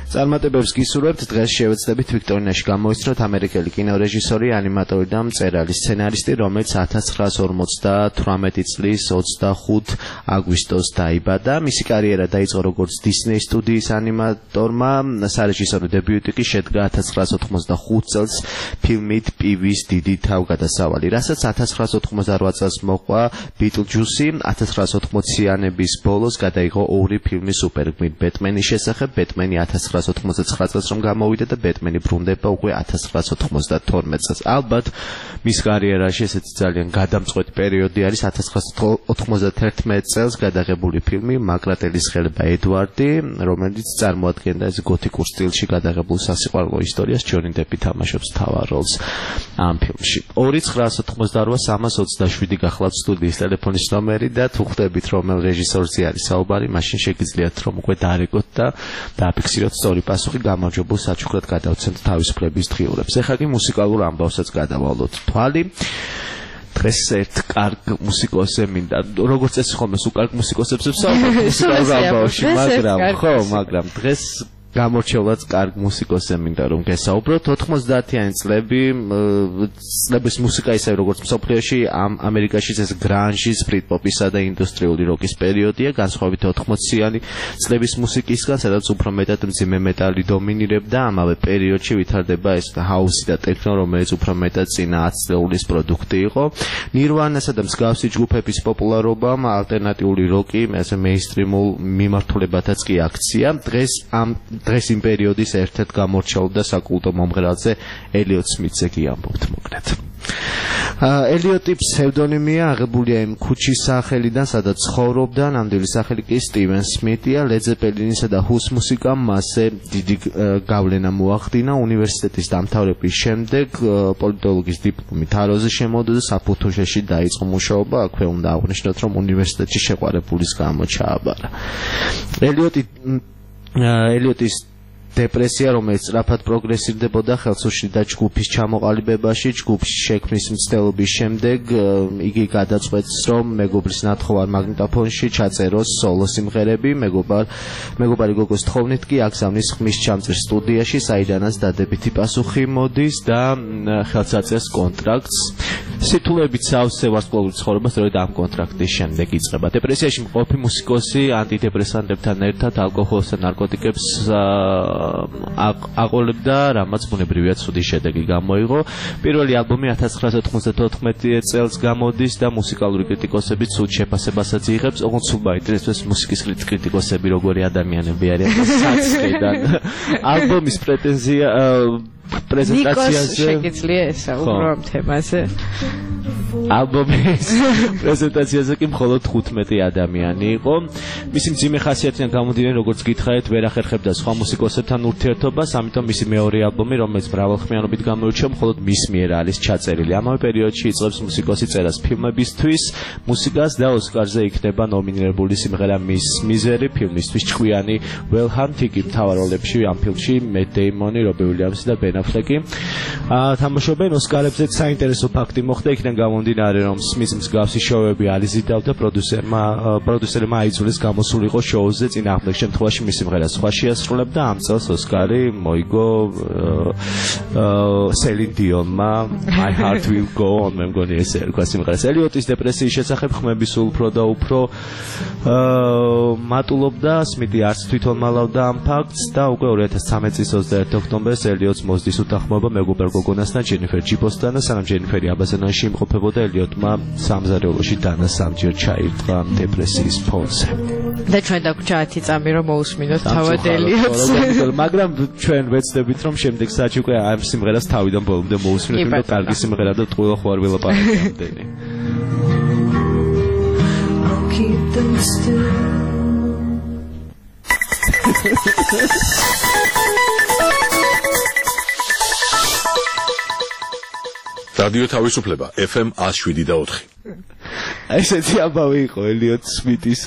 წარმატებებს გისურვებთ. დღეს შევეცდებით ვიქტორინაში გამოისწროთ ამერიკელი კინორეჟისორი, ანიმატორი და მწერალი, სცენარისტი, რომელიც ათას ცხრაას ორმოცდათვრამეტი წლის ოცდახუთ აგვისტოს დაიბადა. მისი კარიერა დაიწყო როგორც დისნეის სტუდიის ანიმატორმა, სარეჟისორო დებიუტი კი შედგა ათას ცხრაას ოთხმოცდახუთ წელს ფილმით პივის დიდი თავგადასავალი, რასაც ათას ცხრაას ოთხმოცდარვა წელს მოყვა ბიტლჯუსი. ათას ცხრაას ოთხმოციანების ბოლოს გადაიღო ორი ფილმი სუპერგმირ ბეტმენის შესახებ, ბეტმენი ათას ცხრაას ოთხმოცდაცხრა წელს რომ გამოვიდა და ბეტმენი ბრუნდება უკვე ათას ცხრაას ოთხმოცდათორმეტ წელს. ალბათ მის კარიერაში ესეთი ძალიან გადამწყვეტი პერიოდი არის ათას ცხრაას ოთხმოცდათერთმეტ წელს გადაღებული ფილმი მაკრატელის ხელება ედვარდი, რომელიც წარმოადგენდა ეს გოთიკურ სტილში გადაღებულ სასიყვარულო ისტორიას. ჯონი დეპი თამაშობს მთავარ როლს ამ ფილმში. ორი ცხრაას ოცდაოთხმოცდარვა სამას ოცდაშვიდი გახლავთ სტუდიის ტელეფონის ნომერი და თუ ხვდებით რომელ რეჟისორზე არის საუბარი, მაშინ შეგიძლიათ რომ უკვე დაარეკოთ და დააფიქსიროთ სწორი პასუხი. გამარჯვებულ საჩუქრად გადავცემთ თავისუფლების დღიურებს. ეხლა კი მუსიკალურ ამბავსაც გადავალოთ თვალი. დღეს ერთ კარგ მუსიკოსზე მინდა, როგორც წესი ხოლმე სულ კარგ მუსიკოსებს ვსაუბრობ მუსიკალურ ამბავში, მაგრამ ხო, მაგრამ დღეს გამორჩეულად კარგ მუსიკოსზე მინდა რომ გესაუბროთ. ოთხმოცდაათიანი წლები წლების მუსიკა ისე როგორც მსოფლიოში, ამ ამერიკაში ეს გრანჟის, ბრიტპოპისა და ინდუსტრიული როკის პერიოდია, განსხვავებით ოთხმოციანი წლების მუსიკისგან, სადაც უფრო მეტად მძიმე მეტალი დომინირებდა. ამავე პერიოდში ვითარდება ეს ჰაუსი და ტექნო, რომელიც უფრო მეტად წინა ათი წლეულის პროდუქტი იყო. ნირვანასა და მსგავსი ჯგუფების პოპულარობამ ალტერნატიული როკი ესე მეინსტრიმულ მიმართულებათაც კი აქცია. დღეს ამ დღეს იმ პერიოდის ერთ-ერთ გამორჩეულ და საკულტო მომღერალზე ელიოტ სმითზე გიამბობთ მოგნეთ. ელიოტი ფსევდონიმია, აღებულია იმ ქუჩის სახელიდან, სადაც ცხოვრობდა, ნამდვილი სახელი კი სტივენ სმითია. ლედ ზეპელინისა და ჰუს მუსიკამ მასზე დიდი გავლენა მოახდინა. უნივერსიტეტის დამთავრების შემდეგ პოლიტოლოგის დიპლომი თაროზე შემოვიდა და საფუთუშეში დაიწყო მუშაობა. აქვე უნდა აღვნიშნოთ, რომ უნივერსიტეტში შეყვარებულის გამო ჩააბარა. ელიოტი ელიოტის დეპრესია, რომელიც სწრაფად პროგრესირდებოდა, ხელს უშლიდა ჯგუფის ჩამოყალიბებაში. ჯგუფის შექმნის მცდელობის შემდეგ იგი გადაწყვეტს, რომ მეგობრის ნათხოვარ მაგნიტოფონში ჩაწეროს სოლო სიმღერები. მეგობარ მეგობარი გოგოს თხოვნით კი აგზავნის ხმის ჩამწერ სტუდიაში, საიდანაც დადებითი პასუხი მოდის და ხელს აწევს კონტრაქტს. სიტულებიც სავსე ვარსკვლავური ცხოვრება სწორედ ამ კონტრაქტის შემდეგ იწყება. დეპრესიაში მყოფი მუსიკოსი ანტიდეპრესანტებთან ერთად ალკოჰოლს და ნარკოტიკებს აყოლებდა, რამაც ბუნებრივია ცუდი შედეგი გამოიღო. პირველი ალბომი ათას ცხრაას ოთხმოცდათოთხმეტი წელს გამოდის და მუსიკალური კრიტიკოსები ცუდ შეფასებასაც იღებს. ოღონდ სულ მაინტერესებს მუსიკის კრიტიკოსები როგორი ადამიანები არიან საცხედან. ალბომის პრეტენზია პრეზენტაციაზე შეგიძლია ესაუბრო ამ თემაზე. ალბომის პრეზენტაციაზე კი მხოლოდ თხუთმეტი ადამიანი იყო. მისი მძიმე ხასიათიდან გამომდინარე, როგორც გითხარით, ვერ ახერხებდა სხვა მუსიკოსებთან ურთიერთობას, ამიტომ მისი მეორე ალბომი, რომელიც მრავალხმიანობით გამოირჩევა, მხოლოდ მის მიერ არის ჩაწერილი. ამავე პერიოდში იწყებს მუსიკოსი წერას ფილმებისთვის მუსიკას და ოსკარზე იქნება ნომინირებული სიმღერა მის მიზერი, ფილმისთვის ჭკვიანი Well Hunt, იგი მთავარ როლებში ამ ფილმში მეტ დეიმონი, რობი უილიამსი და ბენ აფლეკი თამაშობენ. ოსკარებზე საინტერესო ფაქტი მოხდა, იქიდან გამომდინარე, რომ სმის მსგავსი შოუები alizidავდა, პროდიუსერმა პროდიუსერმა აიძულეს გამოსულიყო შოუზე, წინააღმდეგ შემთხვევაში მისი სიმღერა სხვა შეასრულებდა. ამ წელს ოსკარი მოიგო სელინ დიონმა My Heart Will Go On, მე მგონი ესე ერქვა სიმღერას. ელიოტის დეპრესიის შესახებ ხმები სულ უფრო და უფრო მატულობდა. სმითი არც თვითონ მალავდა ამ ფაქტს და უკვე ორი ათას ცხრამეტი წლის ოცდაერთი ოქტომბერს ელიოტს მოსდის უთანხმოება მეგობარ გოგონასთან, ჯენიფერ ჯიბოსთან და სანამ ჯენიფერი აბაზანაში იმყოფებოდა, ელიოტმა სამზარეულოში დანა სამჯერ ჩაირთვა დეპრესიის ფონზე. და ჩვენ დაგვჭა ათი წამი რომ მოусმინოთ თავად ელიოტს. მაგრამ ჩვენ ვეცდებით რომ შემდეგ საათში უკვე ამ სიმღერას თავიდან ბოლომდე მოусმინოთ და კარგი სიმღერა და ტყუილო ხوار ველაპარაკი ამდენი. Keep them still. რადიო თავისუფლება ეფ ემ ათს შვიდი და ოთხი. ესეთი ამბავი იყო ელიოტ სმითისა.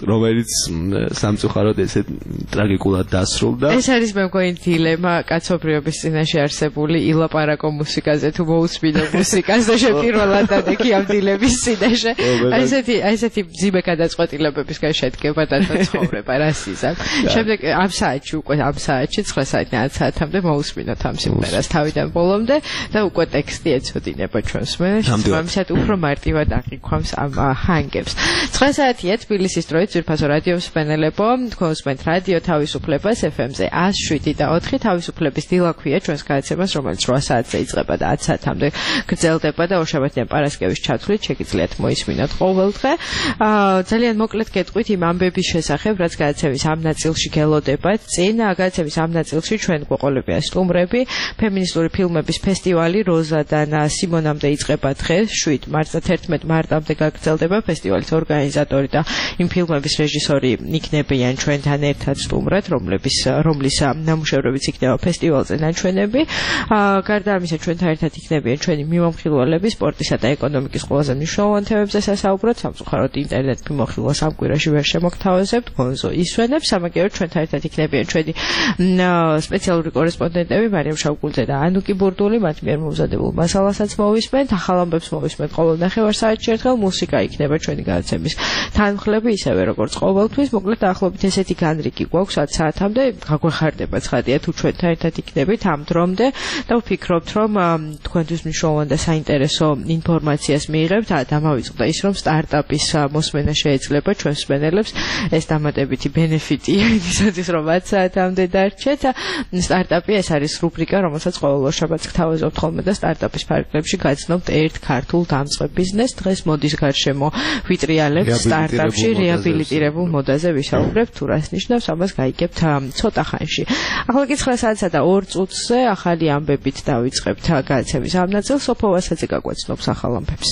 რომელიც სამწუხაროდ ესე ტრაგიკულად დასრულდა. ეს არის მე მგონი დილემა კაცობრიობის წინაშე არსებული ილაპარაკო მუსიკაზე თუ მოусმინო მუსიკაზე შეპირველად დადექი ამ დილების წინაშე. ესეთი ესეთი ძიმე გადაწყვეტილებებისგან შედგება და ცხოვრება რა სიზამ. შემდეგ ამ საათში უკვე ამ საათში ცხრა საათიდან ათი საათამდე მოусმინოთ ამ სიმღერას თავიდან ბოლომდე და უკვე ტექსტი ეცოდინება ჩვენს მენეჯერს. ამისად უფრო მარტივად აღიქვამს ამ ჰანგებს. ცხრა საათია თბილისის დროით ძვირფასო რადიო მსმენელებო, თქვენ უსმენთ რადიო თავისუფლებას ეფ ემ-ზე ათი შვიდი და ოთხი თავისუფლების დილა ქვია ჩვენს გადაცემას, რომელიც რვა საათზე იწყება და ათი საათამდე გრძელდება და ორშაბათიდან პარასკევის ჩათვლით შეგიძლიათ მოისმინოთ ყოველდღე. ძალიან მოკლედ გეტყვით იმ ამბების შესახებ, რაც გადაცემის ამ ნაწილში გელოდებათ. წინ გადაცემის ამ ნაწილში ჩვენ გვეყოლებია სტუმრები. ფემინისტური ფილმების ფესტივალი როზადან სიმონამდე იწყება დღეს შვიდ მარტს და თერთმეტ მარტამდე გაგრძელდება. ფესტივალის ორგანიზატორი და იმ ფილმების რეჟისორი იქნებიან ჩვენთან ერთად სტუმრად, რომლების რომლის ნამუშევრებიც იქნება ფესტივალზე ნაჩვენები. გარდა ამისა ჩვენთან ერთად იქნებიან ჩვენი მიმოხილველები სპორტისა და ეკონომიკის ყველაზე მნიშვნელოვან თემებზე სასაუბროთ. სამწუხაროდ ინტერნეტ მიმოხილვას ამ კვირაში ვერ შემოგთავაზებთ, გონზო ისვენებს. სამაგიეროდ ჩვენთან ერთად იქნებიან ჩვენი სპეციალური კორესპონდენტები მარიამ შავგულძე და ანუკი ბურდული, მათ მიერ მომზადებულ მასალასაც მოვისმენთ, ახალ ამბებს მოვისმენთ ყოველ ნახევარ საათში ერთხელ. მუსიკა იქნება ჩვენი გადაცემის თანმხლები, ისევე როგორც ყოველთვის. მოკლედ დაახლოებით ესეთი განრიგი გვაქვს ათი საათამდე. გაგვეხარდება ცხადია თუ ჩვენთან ერთად იქნებით ამ დრომდე და ვფიქრობთ, რომ თქვენთვის მნიშვნელოვან და საინტერესო ინფორმაციას მიიღებთ. დამავიწყდა ის, რომ სტარტაპის მოსმენა შეიძლება ჩვენს მსმენელებს. ეს დამატებითი ბენეფიტია იმისათვის, რომ ათი საათამდე დარჩეთ. სტარტაპი ეს არის რუბრიკა, რომელსაც ყოველ ორშაბათს გთავაზობთ ხოლმე და სტარტაპის ფარგლებში გაცნობთ ერთ ქართულ დამწყებ ბიზნესს. დღეს მოდის გარშემო ვიტრიალებთ სტარტაპში რეაბილიტირებულ მოდაზე ვისაუბრებთ, თუ რას ნიშნავს, ამას გაიგებთ ცოტა ხანში. ახლა კი ცხრა საათსა და ორ წუთზე ახალი ამბებით დავიწყებთ გადაცემის ამ ნაწილს. სოფო ვასაძე გაგვაცნობს ახალ ამბებს.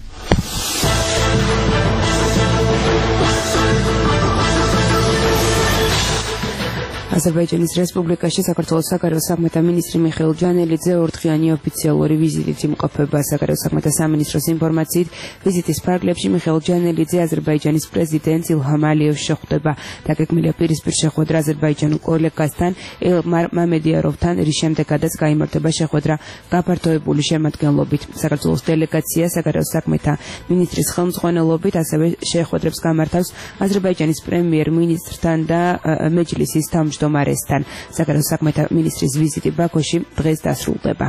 აზერბაიჯანის რესპუბლიკაში საქართველოს საგარეო საქმეთა მინისტრი მიხეილ ჯანელიძე ორდღიანი ოფიციალური ვიზიტით იმყოფება. საგარეო საქმეთა სამინისტროს ინფორმაციით, ვიზიტის ფარგლებში მიხეილ ჯანელიძე აზერბაიჯანის პრეზიდენტს ილჰამ ალიევს შეხვდება. დაგეგმილია პირისპირ შეხვედრა აზერბაიჯანულ კოლეგასთან ელმარ მამედიაროვთან, რის შემდეგაც გაიმართება შეხვედრა გაფართოებული შემადგენლობით. საქართველოს დელეგაცია საგარეო საქმეთა მინისტრის ხელმძღვანელობით ასევე შეხვედრებს გამართავს აზერბაიჯანის პრემიერ-მინისტრთან და მეჯლისის თავმჯდომარესთან. საგარეო საქმეთა მინისტრის ვიზიტი ბაქოში დღეს დასრულდება.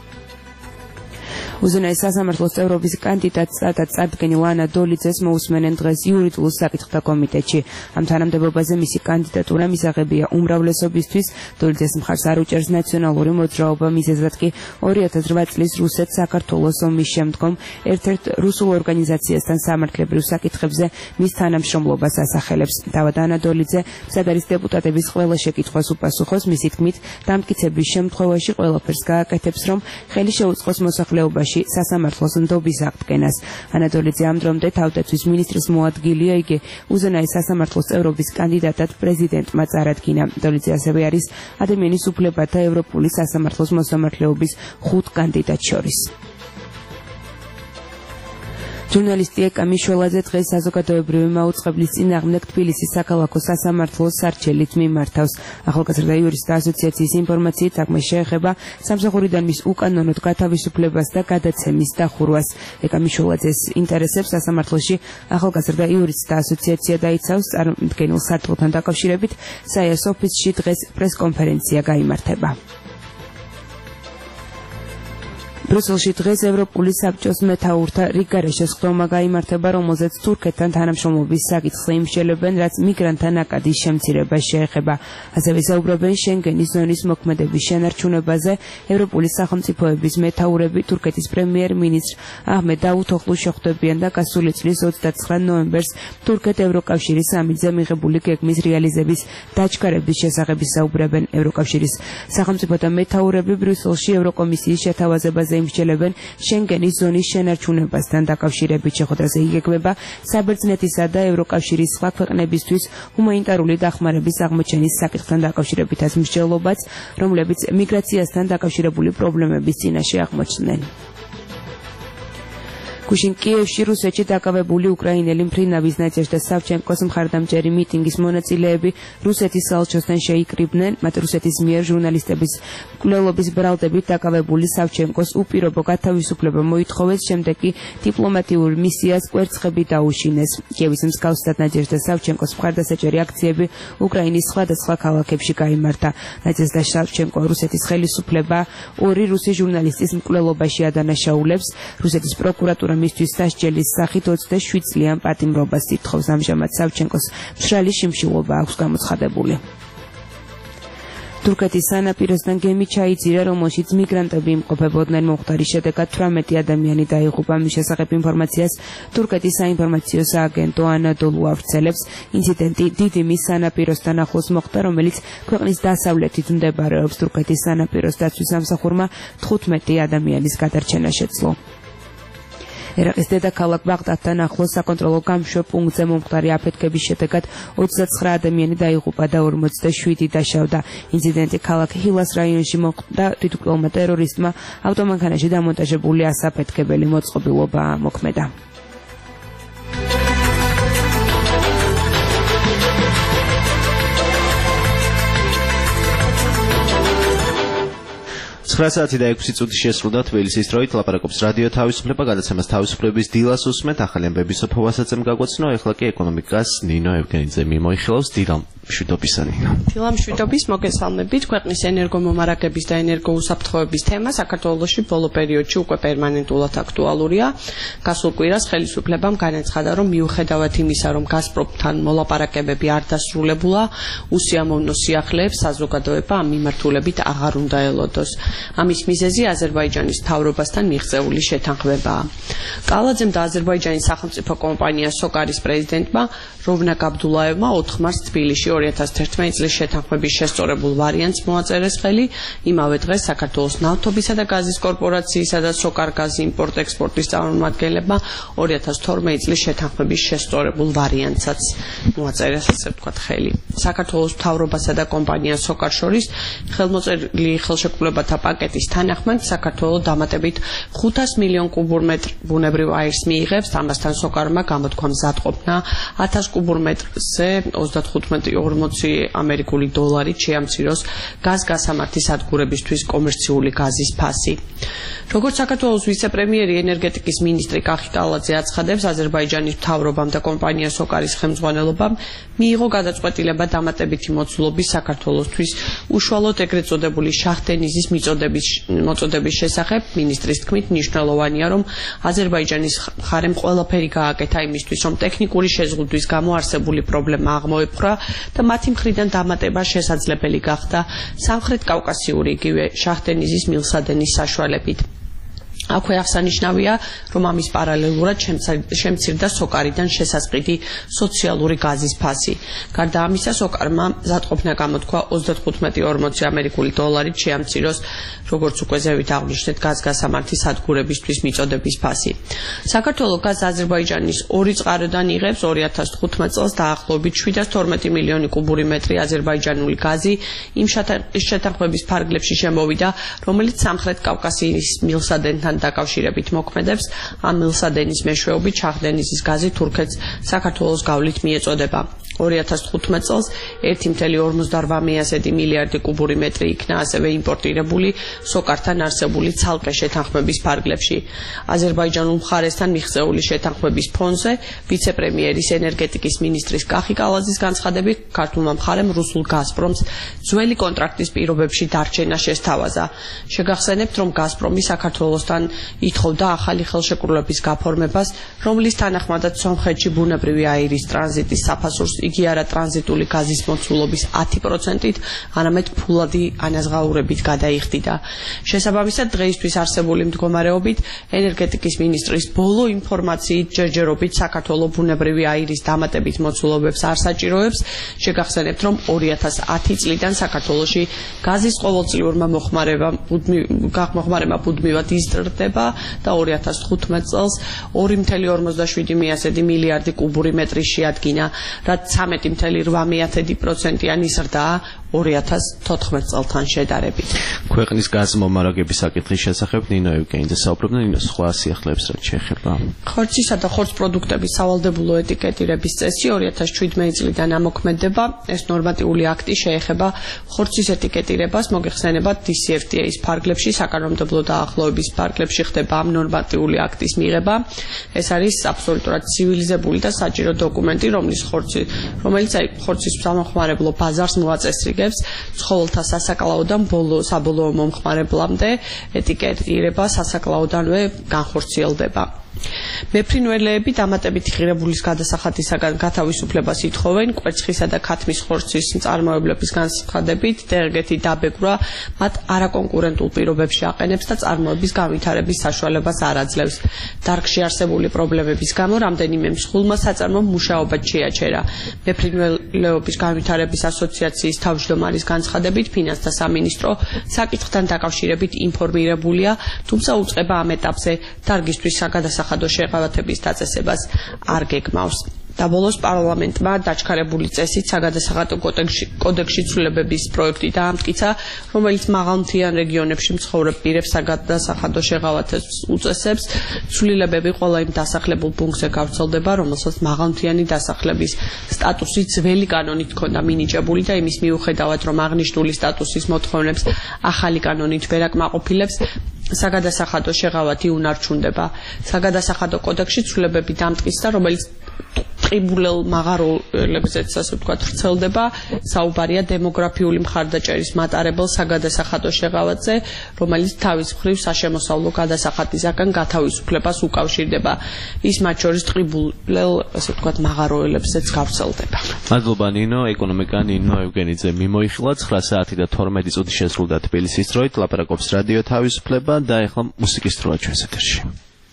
უზენაეს სასამართლოს წევრობის კანდიდატს და წარდგენილ ლანა დოლიძეს მოусმენენ დღეს იურიდიულ საკითხთა კომიტეტში. ამ თანამდებობაზე მისი კანდიდატურა მისაღებია უმრავლესობისთვის. დოლიძეს მხარს არ უჭერს ნაციონალური მოძრაობა, მიზეზად კი ორი ათას რვა წლის რუსეთ-საქართველოს ომის შემდგომ ერთ-ერთ რუსულ ორგანიზაციასთან სამართლებრივ საკითხებზე მის თანამშრომლობას ასახელებს. თავად ანა დოლიძე საგარის დეპუტატების ყველა შეკითხვას უპასუხოს. მისი თქმით, დამტკიცების შემთხვევაში ყველაფერს გააკეთებს, რომ ხელი შეუწყოს მოსახლეობაში სასამართლოს ნდობის აღდგენას. ანა დოლიძე ამ დრომდე თავდაცვის მინისტრის მოადგილეა, იგი უზენაეს სასამართლოს წევრობის კანდიდატად პრეზიდენტმა წარადგინა. დოლიძე ასევე არის ადამიანის უფლებათა ევროპული სასამართლოს მოსამართლეობის ხუთ კანდიდატ შორის. ჟურნალისტი ეკა მიშველაძე დღეს საზოგადოებრივი მაუწყებლის წინააღმდეგ თბილისის საქალაქო სასამართლოს სარჩელით მიმართავს. ახალგაზრდა იურისტთა ასოციაციის ინფორმაციით საქმე შეეხება სამსახურიდან მის უკანონოდ გათავისუფლებას და გადაცემის დახურვას. ეკა მიშველაძეს ინტერესებს სასამართლოში ახალგაზრდა იურისტთა ასოციაცია დაიცავს. წარმოდგენილ სარტყელთან დაკავშირებით საიას ოფისში დღეს პრესკონფერენცია გაიმართება. ბრუსელში დღეს ევროპული საბჭოს მეთაურთა რიგგარეშე სხდომა გაიმართება, რომელზეც თურქეთთან თანამშრომლობის საკითხს იმშელებენ, რაც მიგრანტთა ნაკადის შემცირებას შეეხება. ასევე საუბრობენ შენგენის ზონის მოქმედების შენარჩუნებაზე. ევროპული სახელმწიფოების მეთაურები თურქეთის პრემიერ-მინისტრ აჰმედ დავუთოღლუს შეხვდებიან და გასული წლის ოცდაცხრა ნოემბერს თურქეთ-ევროკავშირის სამიტზე მიღებული გეგმის რეალიზების დაჩქარების შესახებ საუბრებენ. ევროკავშირის სახელმწიფოთა მეთაურები ბრიუსელში ევროკომისიის შეთავაზებაზე იმსჯელებენ შენგენის ზონის შენარჩუნებასთან დაკავშირებით. შეხვედრაზე იგეგმება საბერძნეთისა და ევროკავშირის სხვა ქვეყნებისთვის ჰუმანიტარული დახმარების აღმოჩენის საკითხთან დაკავშირებითაც მსჯელობაც, რომლებიც მიგრაციასთან დაკავშირებული პრობლემების წინაშე აღმოჩნდნენ. გუშინ კიევში რუსეთში დაკავებული უკრაინელი მფრინავის ნადეჟდა სავჩენკოს მხარდამჭერი მიტინგის მონაწილეები რუსეთის საელჩოსთან შეიკრიბნენ, მათ რუსეთის მიერ ჟურნალისტების მკვლელობის ბრალდებით დაკავებული სავჩენკოს უპირობო გათავისუფლება მოითხოვეს, შემდეგ კი დიპლომატიურ მისიას კვერცხები დაუშინეს. კიევის მსგავსად ნადეჟდა სავჩენკოს მხარდასაჭერი აქციები უკრაინის სხვადასხვა ქალაქებში გაიმართა. ნადეჟდა სავჩენკო რუსეთის ხელისუფლება ორი რუსი ჟურნალისტის მკვლელობაში ადანაშაულებს. რუსეთის პროკურატურა მისთვის სასჯელის სახით ოცდაშვიდ წლიან პატიმრობას ითხოვს. ამჟამად სავჩენკოს მშრალი შიმშილობა აქვს გამოცხადებული. თურქეთის სანაპიროსთან გემი ჩაიძირა, რომელშიც მიგრანტები იმყოფებოდნენ. მომხდარის შედეგად თვრამეტი ადამიანი დაიღუპა. მის შესახებ ინფორმაციას თურქეთის საინფორმაციო სააგენტო ანადოლუ ავრცელებს. ინციდენტი დიდიმის სანაპიროსთან ახლოს მოხდა, რომელიც ქვეყნის დასავლეთით მდებარეობს. თურქეთის სანაპიროს დაცვის სამსახურმა თხუთმეტი ადამიანის გადარჩენა შეძლო. ერაყის დედაქალაქ ბაღდადთან ახლოს საკონტროლო გამშვებ პუნქტზე მომხდარი აფეთქების შედეგად ოცდაცხრა ადამიანი დაიღუპა და ორმოცდაშვიდი დაშავდა. ინციდენტი ქალაქ ჰილას რაიონში მოხდა. თვითმკვლელმა ტერორისტმა ავტომანქანაში დამონტაჟებული ასაფეთქებელი მოწყობილობა მოქმედა. ცხრა საათი და ექვსი წუთი შესრულდა თბილისის დროით. ლაპარაკობს რადიო თავისუფლება, გადაცემას თავისუფლების დილას უსმენთ. ახალი ამბები სოფოვასაცემ გაგვაცნო. ეხლა კი ეკონომიკას ნინო ევგენიძე მიმოიხილავს. დილამ მშვიდობისა ნინო. დილამ მშვიდობის, მოგესალმებით. ქვეყნის ენერგომომარაგების და ენერგოუსაფრთხოების თემა საქართველოში ბოლო პერიოდში უკვე პერმანენტულად აქტუალურია. გასულ კვირას ხელისუფლებამ განაცხადა, რომ მიუხედავად იმისა, რომ გაზპრომთან მოლაპარაკებები არ დასრულებულა, უსიამოვნო სიახლეებს საზოგადოება ამ მიმართულებით აღარ უნდა ელოდოს. ამის მიზეზი აზერბაიჯანის მთავრობასთან მიღწეული შეთანხმებაა. კალაძემ და აზერბაიჯანის სახელმწიფო კომპანია სოკარის პრეზიდენტმა როვნაკ აბდულაევმა ოთხ მარტს თბილისში ორი ათას თერთმეტი წლის შეთანხმების შესწორებულ ვარიანტს მოაწერეს ხელი. იმავე დღეს საქართველოს ნავთობისა და გაზის კორპორაციისა და სოკარგაზ იმპორტ-ექსპორტის წარმომადგენლებმა ორი ათას თორმეტი წლის შეთანხმების შესწორებულ ვარიანტსაც მოაწერეს, ასე ვთქვათ, ხელი. საქართველოს მთავრობასა და კომპანია სოკარ შორის ხელმოწერილი ხელშეკრულებათა პაკეტის თანახმად საქართველოს დამატებით ხუთას მილიონ კუბურ მეტრ ბუნებრივ აირს მიიღებს. ამასთან სოკარმა გამოთქვა მზადყოფნა ათას კუბურ მეტრზე ოცდათხუთმეტი ორმოცი ამერიკული დოლარით შეამციროს გაზ-გასამართი სადგურებისთვის კომერციული გაზის ფასი. როგორც საქართველოს ვიცე-პრემიერი ენერგეტიკის მინისტრი კახი კალაძე აცხადებს, აზერბაიჯანის მთავრობამ და კომპანია სოკარის ხელმძღვანელობამ მიიღო გადაწყვეტილება დამატებითი მოცულობის საქართველოსთვის უშუალოდ ეგრეთ წოდებული შახტენიზის მიწოდების მოწოდების შესახებ. მინისტრის თქმით, მნიშვნელოვანია, რომ აზერბაიჯანის მხარემ ყველაფერი გააკეთა იმისთვის, რომ ტექნიკური შეზღუდვის გამო არსებული პრობლემა აღმოეპყრა და მათი მხრიდან დამატება შესაძლებელი გახდა სამხრეთ კავკასიური იგივე შახტენიზის მილსადენის საშუალებით. აქვე აღსანიშნავია, რომ ამის პარალელურად შემცირდა სოკარიდან შესასყიდი სოციალური გაზის ფასი. გარდა ამისა, სოკარმა მზადყოფნა გამოთქვა ოცდათხუთმეტი ორმოცი ამერიკული დოლარით შეამციროს, როგორც უკვე ზევით აღნიშნეთ, გაზ-გასამართი სადგურებისთვის მიწოდების ფასი. საქართველოს გაზ აზერბაიჯანის ორი წყაროდან იღებს ორი ათას თხუთმეტ წელს დაახლოებით შვიდას თორმეტი მილიონი კუბური მეტრი აზერბაიჯანული გაზი იმ შეთანხმების ფარგლებში შემოვიდა, რომელიც სამხრეთ კავკასიის მილსადენთან დაკავშირებით მოქმედებს. ამ მილსადენის მეშვეობით შახტენიზის გაზი თურქეთს საქართველოს გავლით მიეწოდება. ორი ათას თხუთმეტ წელს ერთი მცდარი ორმოცდარბა მილიარდი კუბური მეტრი იქნა ასევე იმპორტირებული სოკართან არსებული ცალკე შეთანხმების ფარგლებში. აზერბაიჯანულ მხარესთან მიღწეული შეთანხმების ფონზე ვიცე-პრემიერის ენერგეტიკის მინისტრის კახი კალაძის განცხადებით, ქართულმა მხარემ რუსულ გაზპრომს ძველი კონტრაქტის პირობებში დარჩენა შესთავაზა. შეგახსენებთ, რომ გაზპრომი საქართველოსთან ითხოვდა ახალი ხელშეკრულების გაფორმებას, რომლის თანახმადაც სომხეთში ბუნებრივი აირის ტრანზიტის საფასურს იგი არა ტრანზიტული გაზის მოცულობის ათი პროცენტით, არამედ ფულადი ანაზღაურებით გადაიხდიდა. შესაბამისად, დღეისთვის არსებული მდგომარეობით ენერგეტიკის მინისტრის ბოლო ინფორმაციით ჯერჯერობით საქართველოს ბუნებრივი აირის დამატებით მოცულობებს არ საჭიროებს. შეგახსენებთ, რომ ორი ათას ათი წლიდან საქართველოში გაზის ყოველწლიურმა მოხმარება მუდმივად იზრდება და ორი ათას თხუთმეტ წელს ორი მცდარი ორმოცდაშვიდი მილიარდი კუბური მეტრი შეადგინა, რაც ოცდათვრამეტი წუთი ოთხ პროცენტიანი ზრდა ორი ათას თოთხმეტ წელთან შედარებით. ქვეყნის გაზმომარაგების საკითხის შესახებ ნინო ევგენიძე საუბრობდა. ნინო, სხვა სიახლეებს რაც შეეხება ხორცისა და ხორცს პროდუქტების სავალდებულო ეტიკეტირების წესი ორი ათას შვიდმეტი წლიდან ამოქმედება. ეს ნორმატიული აქტი შეეხება ხორცის ეტიკეტირებას, მოგეხსენება დი სი ეფ ტი ეის ფარგლებში, საკანონმდებლო დაახლოების ფარგლებში ხდება ამ ნორმატიული აქტის მიღება. ეს არის აბსოლუტურად ცივილიზებული და საჭირო დოკუმენტი, რომლის ხორცი, რომელიც აი ხორცის სამხმარებლო ბაზარს მოაწესრიგებს, ცხოველთა სასაკლაოდან ბოლო საბოლოო მომხმარებლამდე ეტიკეტირება სასაკლაოდანვე განხორციელდება. მეფრინველეები დამატებითი ღირებულის გადასახადისაგან გათავისუფლებას ითხოვენ კვერცხისა და ქათმის ხორცის მწარმოებლების განცხადებით. დერგეთი დაბეგვრა მათ არაკონკურენტულ პირობებში აყენებს და წარმოების განვითარების საშუალებას არ აძლევს. დარგში არსებული პრობლემების გამო რამდენიმე მსხვილმა საწარმომ მუშაობა შეაჩერა. მეფრინველეობის განვითარების ასოციაციის თავმჯდომარის განცხადებით ფინანსთა სამინისტრო საკითხთან დაკავშირებით ინფორმირებულია, თუმცა უწყება ამ ეტაპზე დარგისთვის საგადასახადო შეღავათების დაწესებას არ გეგმავს. და ბოლოს პარლამენტმა დაჩქარებული წესით საგადასახადო კოდექსში ცვლილებების პროექტი დაამტკიცა, რომელიც მაღალმთიან რეგიონებში მცხოვრებ პირებს საგადასახადო შეღავათებს უწესებს. ცვლილებები ყველა იმ დასახლებულ პუნქტზე გავრცელდება, რომელსაც მაღალმთიანი დასახლების სტატუსი ძველი კანონით ჰქონდა მინიჭებული და იმის მიუხედავად, რომ აღნიშნული სტატუსის მოთხოვნებს ახალი კანონით ვერ აკმაყოფილებს, საგადასახადო შეღავათი უნარჩუნდება. საგადასახადო კოდექსში ცვლილებები დამტკიცდა, რომელიც ყიბულელ მაღარულებზეც ასე ვთქვათ ვრცელდება. საუბარია დემოგრაფიული მხარდაჭერის მატარებელ საგადასახადო შეღავათზე, რომელიც თავის მხრივ საშემოსავლო გადასახადისაგან გათავისუფლებას უკავშირდება. ის მათ შორის ყიბულელ ასე ვთქვათ მაღარულებზეც გავრცელდება. მადლობა ნინო. ეკონომიკა ნინო ევგენიძე მიმოიხილა. ცხრა საათი და თორმეტი წუთი შესრულდა თბილისის დროით. ლაპარაკობს რადიო თავისუფლება და ეხლა მუსიკის დროა ჩვენს ეთერში.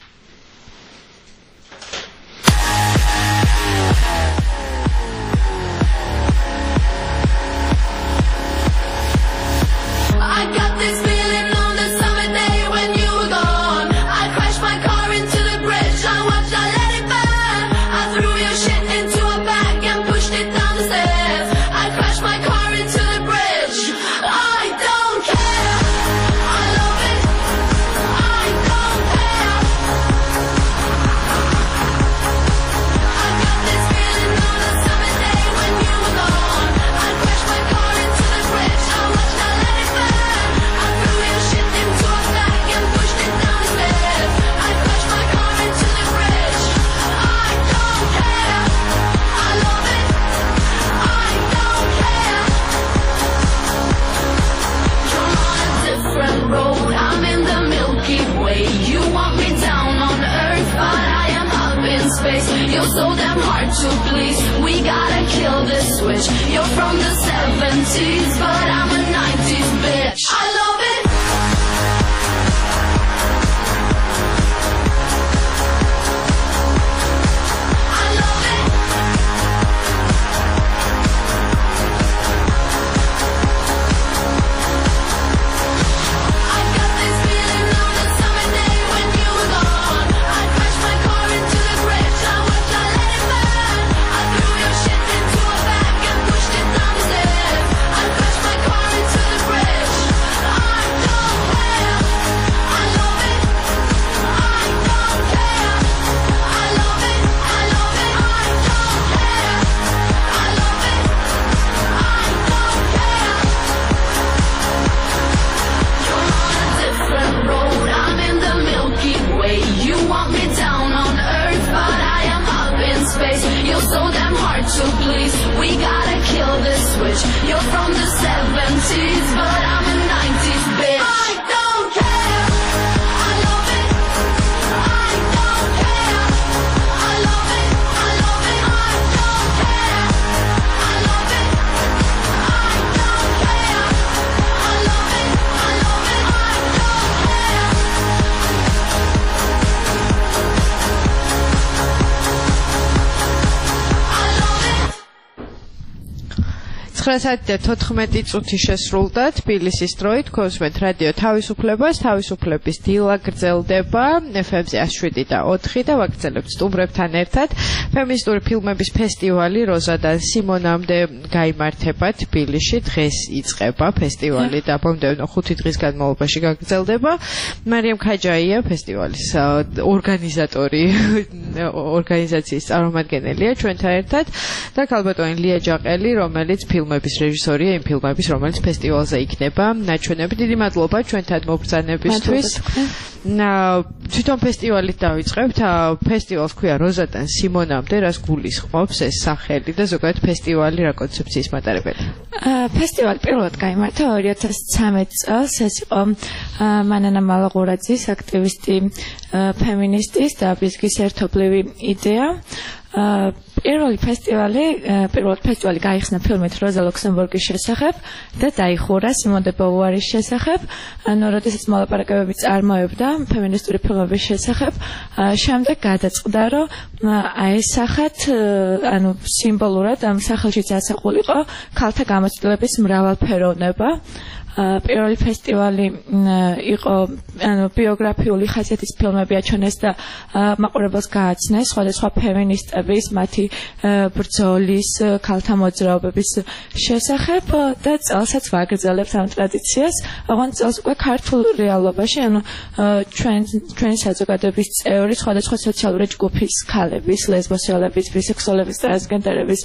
You're so damn hard to please. We gotta kill this switch. You're from the seventies, but I'm a nineties bitch. I love it. I love it. I got this feeling on the summer day when you were gone. I crashed my car into the bridge. I watched, I let it burn. I threw your shit into a bag and pushed it down the stairs. I crashed my car into the bridge. ცხრა საათი და თოთხმეტი წუთი შესრულდა თბილისის დროით. გქონსმენთ რადიო თავისუფლებას, თავისუფლების დილა გრძელდება ეფ ემ-ზე εκατო შვიდი და ოთხი და ვაგრძელებთ სტუმრებთან ერთად. ფემინისტური ფილმების ფესტივალი როზადან სიმონამდე გაიმართება თბილისში. დღეს იწყება ფესტივალი და მომდევნო ხუთი დღის განმავლობაში გაგრძელდება. მარიამ ქაჯაია ფესტივალის ორგანიზატორი, ორგანიზაციის წარმომადგენელია ჩვენთან ერთად და ქალბატონი ლია ჯაყელი, რომელიც ფილმების რეჟისორია, იმ ფილმების, რომელიც ფესტივალზე იქნება ნაჩვენები. დიდი მადლობა ჩვენთან მობრძანებისთვის. თვითონ ფესტივალით დავიწყებთ. ფესტივალს ქვია როზადან სიმონამდე, რას გულისხმობს ეს სახელი და ზოგადად ფესტივალი რა კონცეფციის მატარებელი? ფესტივალი პირველად გაიმართა ორი ათას ცხრამეტ წელს. ეს იყო მანანა მალაღურაძის აქტივისტი ფემინისტის და ბიზგის ერთობლივი იდეა. პირველი ფესტივალი, პირველად ფესტივალი გაიხსნა ფილმით როზა ლუქსემბურგის შესახებ და დაიხურა სიმონ დე ბოვუარის შესახებ. ანუ როდესაც მოლაპარაკებები წარმოებდა ფემინისტური ფილმების შესახებ, შემდეგ გადაწყდა, რომ აესახათ, ანუ სიმბოლურად ამ სახელშიც ასახულიყო ქალთა გამოცდილების მრავალფეროვნება. პირველი ფესტივალი იყო ანუ ბიოგრაფიული ხასიათის ფილმები აჩვენეს და მაყურებელს გააცნეს სხვადასხვა ფემინისტების, მათი ბრძოლის, ქალთა მოძრაობების შესახებ და წელსაც ვაგრძელებთ ამ ტრადიციას. ოღონდ წელს უკვე ქართულ რეალობაში, ანუ ჩვენ ჩვენი საზოგადოების წევრი სხვადასხვა სოციალური ჯგუფის ქალების, ლესბოსელების, ბისექსუალების, ტრანსგენდერების,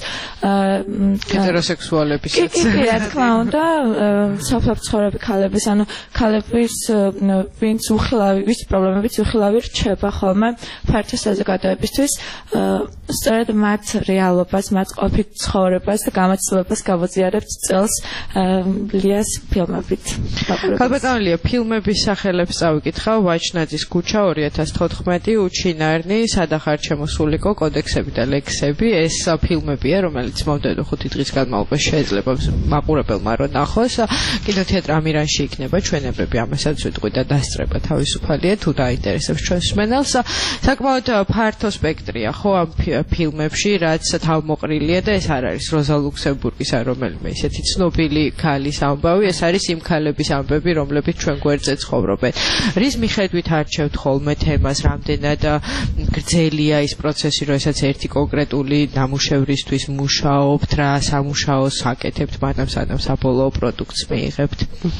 ჰეტეროსექსუალებისაც. კი, რა თქმა უნდა, სოფლ ცხოვრები ქალების, ანუ ქალების ვინც უხილავი, ვის პრობლემებით უხილავი რჩება ხოლმე ფართო საზოგადოებისთვის, სწორედ მათ რეალობას, მათ ყოფით ცხოვრებას და გამოცდილებას გავაზიარებთ წელს ლიას ფილმებით. ქალბატონია, ფილმების სახელებს წავიკითხავ. ვაჩნაძის ქუჩა ორი ათას თოთხმეტი, უჩინარნი, სადახარ შემოსულიყო, კოდექსები და ლექსები. ეს ფილმებია, რომელიც მომდევნო ხუთი დღის განმავლობაში შეიძლება მაყურებელმა რომ ნახოს. კინოთეატრ ამირანში იქნება ჩვენებები, ამასაც ვიტყვი და დასწრება თავისუფალია, თუ დაინტერესებს ჩვენს მსმენელს. საკმაოდ ფართო სპექტრია ხო ამ ფილმებში, რაც თავმოყრილია და ეს არ არის როზა ლუქსემბურგის ან რომელიმე ისეთი ცნობილი ქალის ამბავი, ეს არის იმ ქალების ამბები, რომლებიც ჩვენ გვერდზე ცხოვრობენ. რის მიხედვით არჩევთ ხოლმე თემას, რამდენად გრძელია ის პროცესი, როდესაც ერთი კონკრეტული ნამუშევრისთვის მუშაობთ, რა სამუშაოს აკეთებთ, მანამ სანამ საბოლოო პროდუქტს მიიღებთ.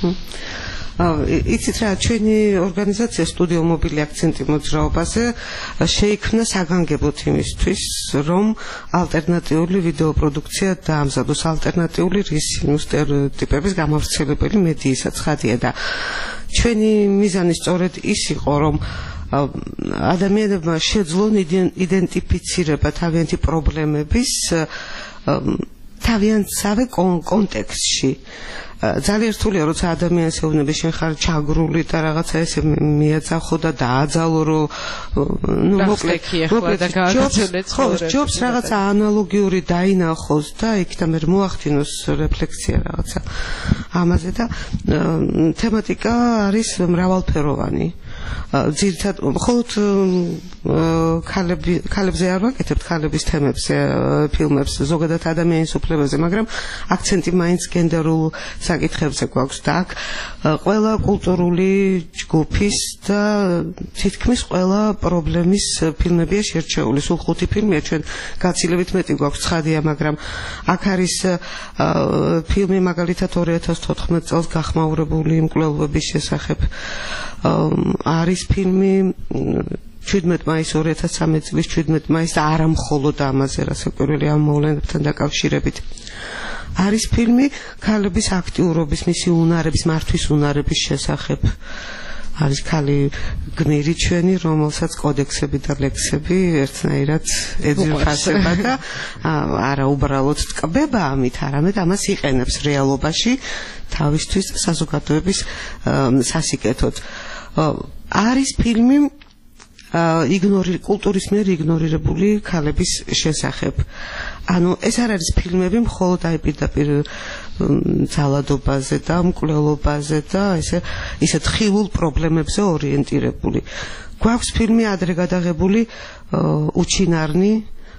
იცით რა, ჩვენი ორგანიზაცია სტუდიო მობილი აქცენტი მოძრაობაზე შეიქმნა საგანგებოდ იმისთვის, რომ ალტერნატიული ვიდეო პროდუქცია დაამზადოს, ალტერნატიული რისინუ სტერეოტიპების გამავრცელებელი მედიისა ცხადია და ჩვენი მიზანი სწორედ ის იყო, რომ ადამიანებმა შეძლონ იდენტიფიცირება თავიანთი პრობლემების თავიანთსავე კონტექსტში. ძალიან რთულია, როცა ადამიანს ეუბნები, შენ ხარ ჩაგრული და რაღაცა ესე მიაწახო და დააძალო, რომ ნუ მოკლედ ჯობს რაღაცა ანალოგიური დაინახოს და იქიდან მე მოახდინოს რეფლექსია რაღაცა ამაზე და თემატიკა არის მრავალფეროვანი. ძირითადად მხოლოდ ქალები ქალებზე არ ვაკეთებთ, ქალების თემებზე ფილმებს, ზოგადად ადამიანის უფლებებზე, მაგრამ აქცენტი მაინც გენდერულ საკითხებზე გვაქვს და აქ ყველა კულტურული ჯგუფის და თითქმის ყველა პრობლემის ფილმებია შერჩეული. სულ ხუთი ფილმია, ჩვენ გაცილებით მეტი გვაქვს ცხადია, მაგრამ აქ არის ფილმი მაგალითად ორი ათას თოთხმეტ წელს გახმაურებული მკვლელობების შესახებ. არის ფილმი შვიდმეტ მაისს ორი ათას ცხრამეტ წლის შვიდმეტ მაისს და არა მხოლოდ ამაზე, რასაკვირველია ამ მოვლენებთან დაკავშირებით. არის ფილმი ქალების აქტიურობის, მისი უნარების, მართვის უნარების შესახებ. არის ქალი გმირი ჩვენი, რომელსაც კოდექსები და ლექსები ერთნაირად ეძირხასება და არა უბრალოდ ტკბება ამით, არამედ ამას იყენებს რეალობაში თავისთვის საზოგადოების სასიკეთოდ. არის ფილმი იგნორი კულტურის მიერ იგნორირებული ქალების შესახებ. ანუ ეს არ არის ფილმები მხოლოდ აი პირდაპირ ძალადობაზე და მკვლელობაზე და ესე ისეთ ხილულ პრობლემებზე ორიენტირებული. გვაქვს ფილმი ადრე გადაღებული უჩინარნი,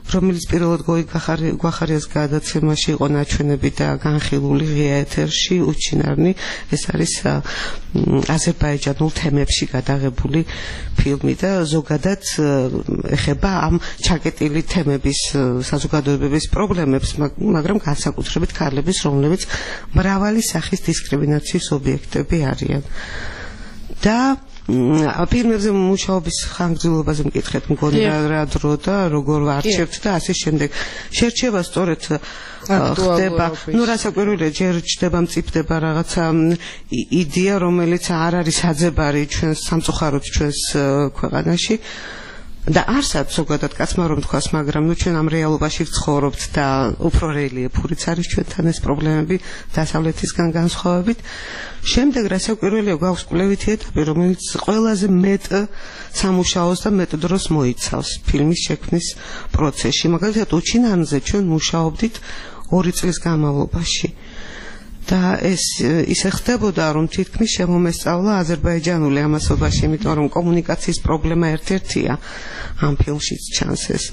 რომელიც პირველად გვახარიას გადაცემაში იყო ნაჩვენები და განხილული ღია ეთერში უჩინარნი ეს არის აზერბაიჯანულ თემებში გადაღებული ფილმი და ზოგადად ეხება ამ ჩაკეტილი თემების საზოგადოებების პრობლემებს მაგრამ განსაკუთრებით ქალების რომლებიც მრავალი სახის დისკრიმინაციის ობიექტები არიან და ფილმებზე მუშაობის ხანგრძლივობაზე მკითხეთ მგონი რა დრო და როგორ ვარჩევთ და ასე შემდეგ შერჩევა სწორედ ხდება ну რასაკვირველია ჯერ ჩდება მწიფდება რაღაცა იდეა რომელიც არ არის აძებარი ჩვენს სამწუხაროდ ჩვენს ქვეყანაში და არსად ზოგადად კაცმა რომ თქვას მაგრამ ნუ ჩვენ ამ რეალობაში ვცხოვრობთ და უფრო რელიეფურიც არის ჩვენთან ეს პრობლემები დასავლეთისგან განსხვავებით შემდეგ რასაკვირველია გვაქვს კვლევითი ეტაპი რომელიც ყველაზე მეტ სამუშაოს და მეტ დროს მოიცავს ფილმის შექმნის პროცესში მაგალითად უჩინარზე ჩვენ მუშაობდით ორი წლის განმავლობაში და ეს ისე ხდებოდა რომ თითქმის შემომესწავლა აზერბაიჯანული ამასობაში იმიტომ რომ კომუნიკაციის პრობლემა ერთ-ერთია ამ ფილმშიც ჩანს ეს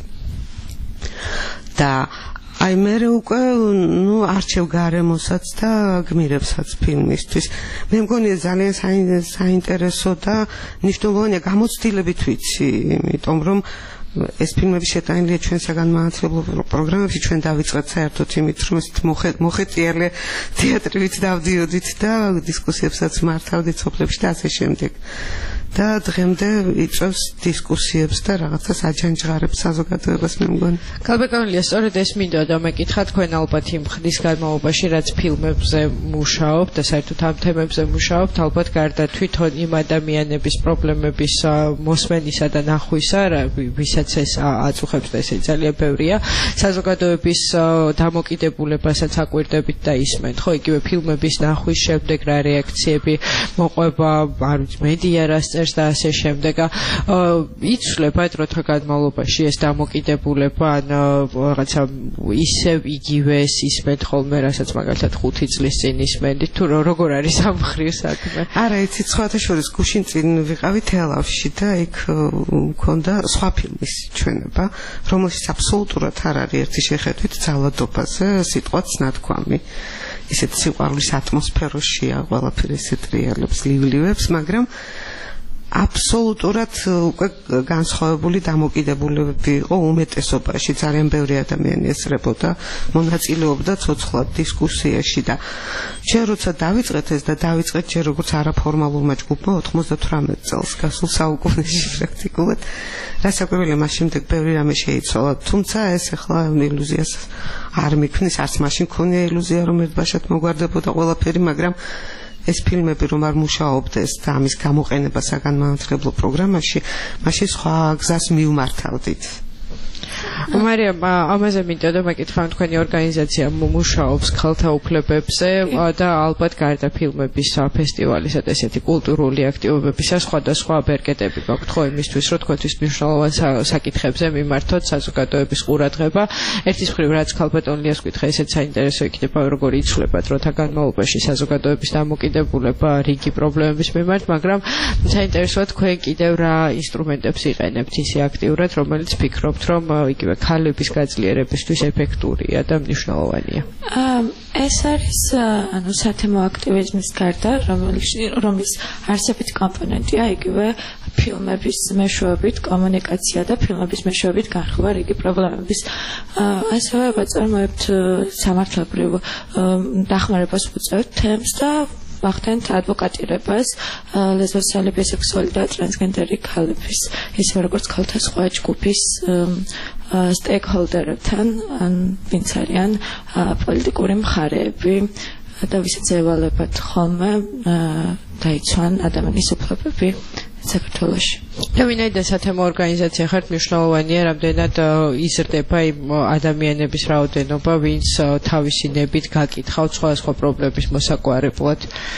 და აი მე უკვე ნუ არჩევ გარემოსაც და გმირებსაც ფილმისთვის მე მგონია ძალიან საინტერესო და მნიშვნელოვანია გამოცდილებით ვიცი იმიტომ რომ ეს ფილმები შეტანილია ჩვენ საგანმანათლებლო პროგრამებში ჩვენ დავიწყეთ საერთოდ იმით რომ ეს მოხეტიალე თეატრით დავდიოდით და დისკუსიებსაც მართავდით სოფლებში და ასე შემდეგ და დღემდე იწევს დისკუსიებს და რაღაცა საჯანჯღარებს საზოგადოებას მე მგონი. კალბეკონია სწორედ ეს მინდოდა და მეკითხა თქვენ ალბათ იმ ხნის განმავლობაში რაც ფილმებზე მუშაობთ და საერთოდ ამ თემებზე მუშაობთ ალბათ გარდა თვითონ იმ ადამიანების პრობლემების მოსმენისა და ნახვისა ვისაც ეს აწუხებს და ესე ძალიან ბევრია საზოგადოების დამოკიდებულებასაც აკვირდებით და ისმენთ ხო იგივე ფილმების ნახვის შემდეგ რა რეაქციები მოყვება არ ვიცი მედია რას და ასე შემდეგ იცვლება დროთა განმავლობაში ეს დამოკიდებულება ან რაღაცა ისევ იგივეს ისმენთ ხოლმე რასაც მაგალითად ხუთი წლის წინ ისმენდით თუ როგორ არის ამ მხრივ საქმე არა იცი სხვათა შორის გუშინ წინ ვიყავი თელავში და იქ მქონდა სხვა ფილმის ჩვენება რომელშიც აბსოლუტურად არ არის ერთი შეხედვით ძალადობაზე სიტყვაც ნათქვამი ისეთ სიყვარულის ატმოსფეროშია ყველაფერი ისეთ რეალებს ლივლივებს მაგრამ აბსოლუტურად უკვე განსხვავებული დამოკიდებულებები იყო უმეტესობაში ძალიან ბევრი ადამიანი ესწრებოდა მონაწილეობდა ცოცხლად დისკუსიაში და ჯერ როცა დავიწყეთ ეს და დავიწყეთ ჯერ როგორც არაფორმალურმა ჯგუფმა ოთხმოცდათვრამეტ წელს გასულ საუკუნეში პრაქტიკულად რასაკვირველია მას შემდეგ ბევრი რამე შეიცვალა თუმცა ეს ახლა ილუზიას არ მიქმნის არც მაშინ ქონია ილუზია რომ ერთბაშად მოგვარდებოდა ყველაფერი მაგრამ ეს ფილმები რომ არ მუშაობდეს და ამის გამოყენება საგანმანათლებლო პროგრამაში, მაშინ სხვა გზას მივმართავდით. მარიამ, ამაზე მინდოდა მეკითხა თქვენი ორგანიზაცია მუშაობს ქალთა უფლებებზე და ალბათ გარდა ფილმების ფესტივალისა და ესეთი კულტურული აქტივობებისა სხვადასხვა ბერკეტები გაქვთ ხო იმისთვის რომ თქვენთვის მნიშვნელოვან საკითხებზე მიმართოთ საზოგადოების ყურადღება. ერთის მხრივ რაც ქალბატონლიას კითხა ესეც საინტერესო იქნება როგორ იცვლება დროთა განმავლობაში საზოგადოების დამოკიდებულება რიგი პრობლემების მიმართ, მაგრამ საინტერესოა თქვენ კიდევ რა ინსტრუმენტებს იყენებთ ისე აქტიურად, რომელიც ფიქრობთ რომ იგივე ქალების გაძლიერებისთვის ეფექტურია და მნიშვნელოვანია. ეს არის ანუ სათემო აქტივიზმის გარდა რომელიც რომლის არსებითი კომპონენტია იგივე ფილმების მეშვეობით კომუნიკაცია და ფილმების მეშვეობით განხილვა რიგი პრობლემების ასევე ვაწარმოებთ სამართლებრივ დახმარებას ვუწევთ თემს და ვახდენთ ადვოკატირებას ლესბოსელი, ბისექსუალი და ტრანსგენდერი ქალების ისე როგორც ქალთა სხვა ჯგუფის სტეიკჰოლდერებთან ვინც არიან პოლიტიკური მხარეები და ვისაც ევალებათ ხოლმე დაიცვან ადამიანის უფლებები საქართველოში. და ვინაიდან სათემო ორგანიზაცია ხართ მნიშვნელოვანია რამდენად იზრდება იმ ადამიანების რაოდენობა ვინც თავისი ნებით გაკითხავთ სხვადასხვა პრობლემების მოსაგვარებლად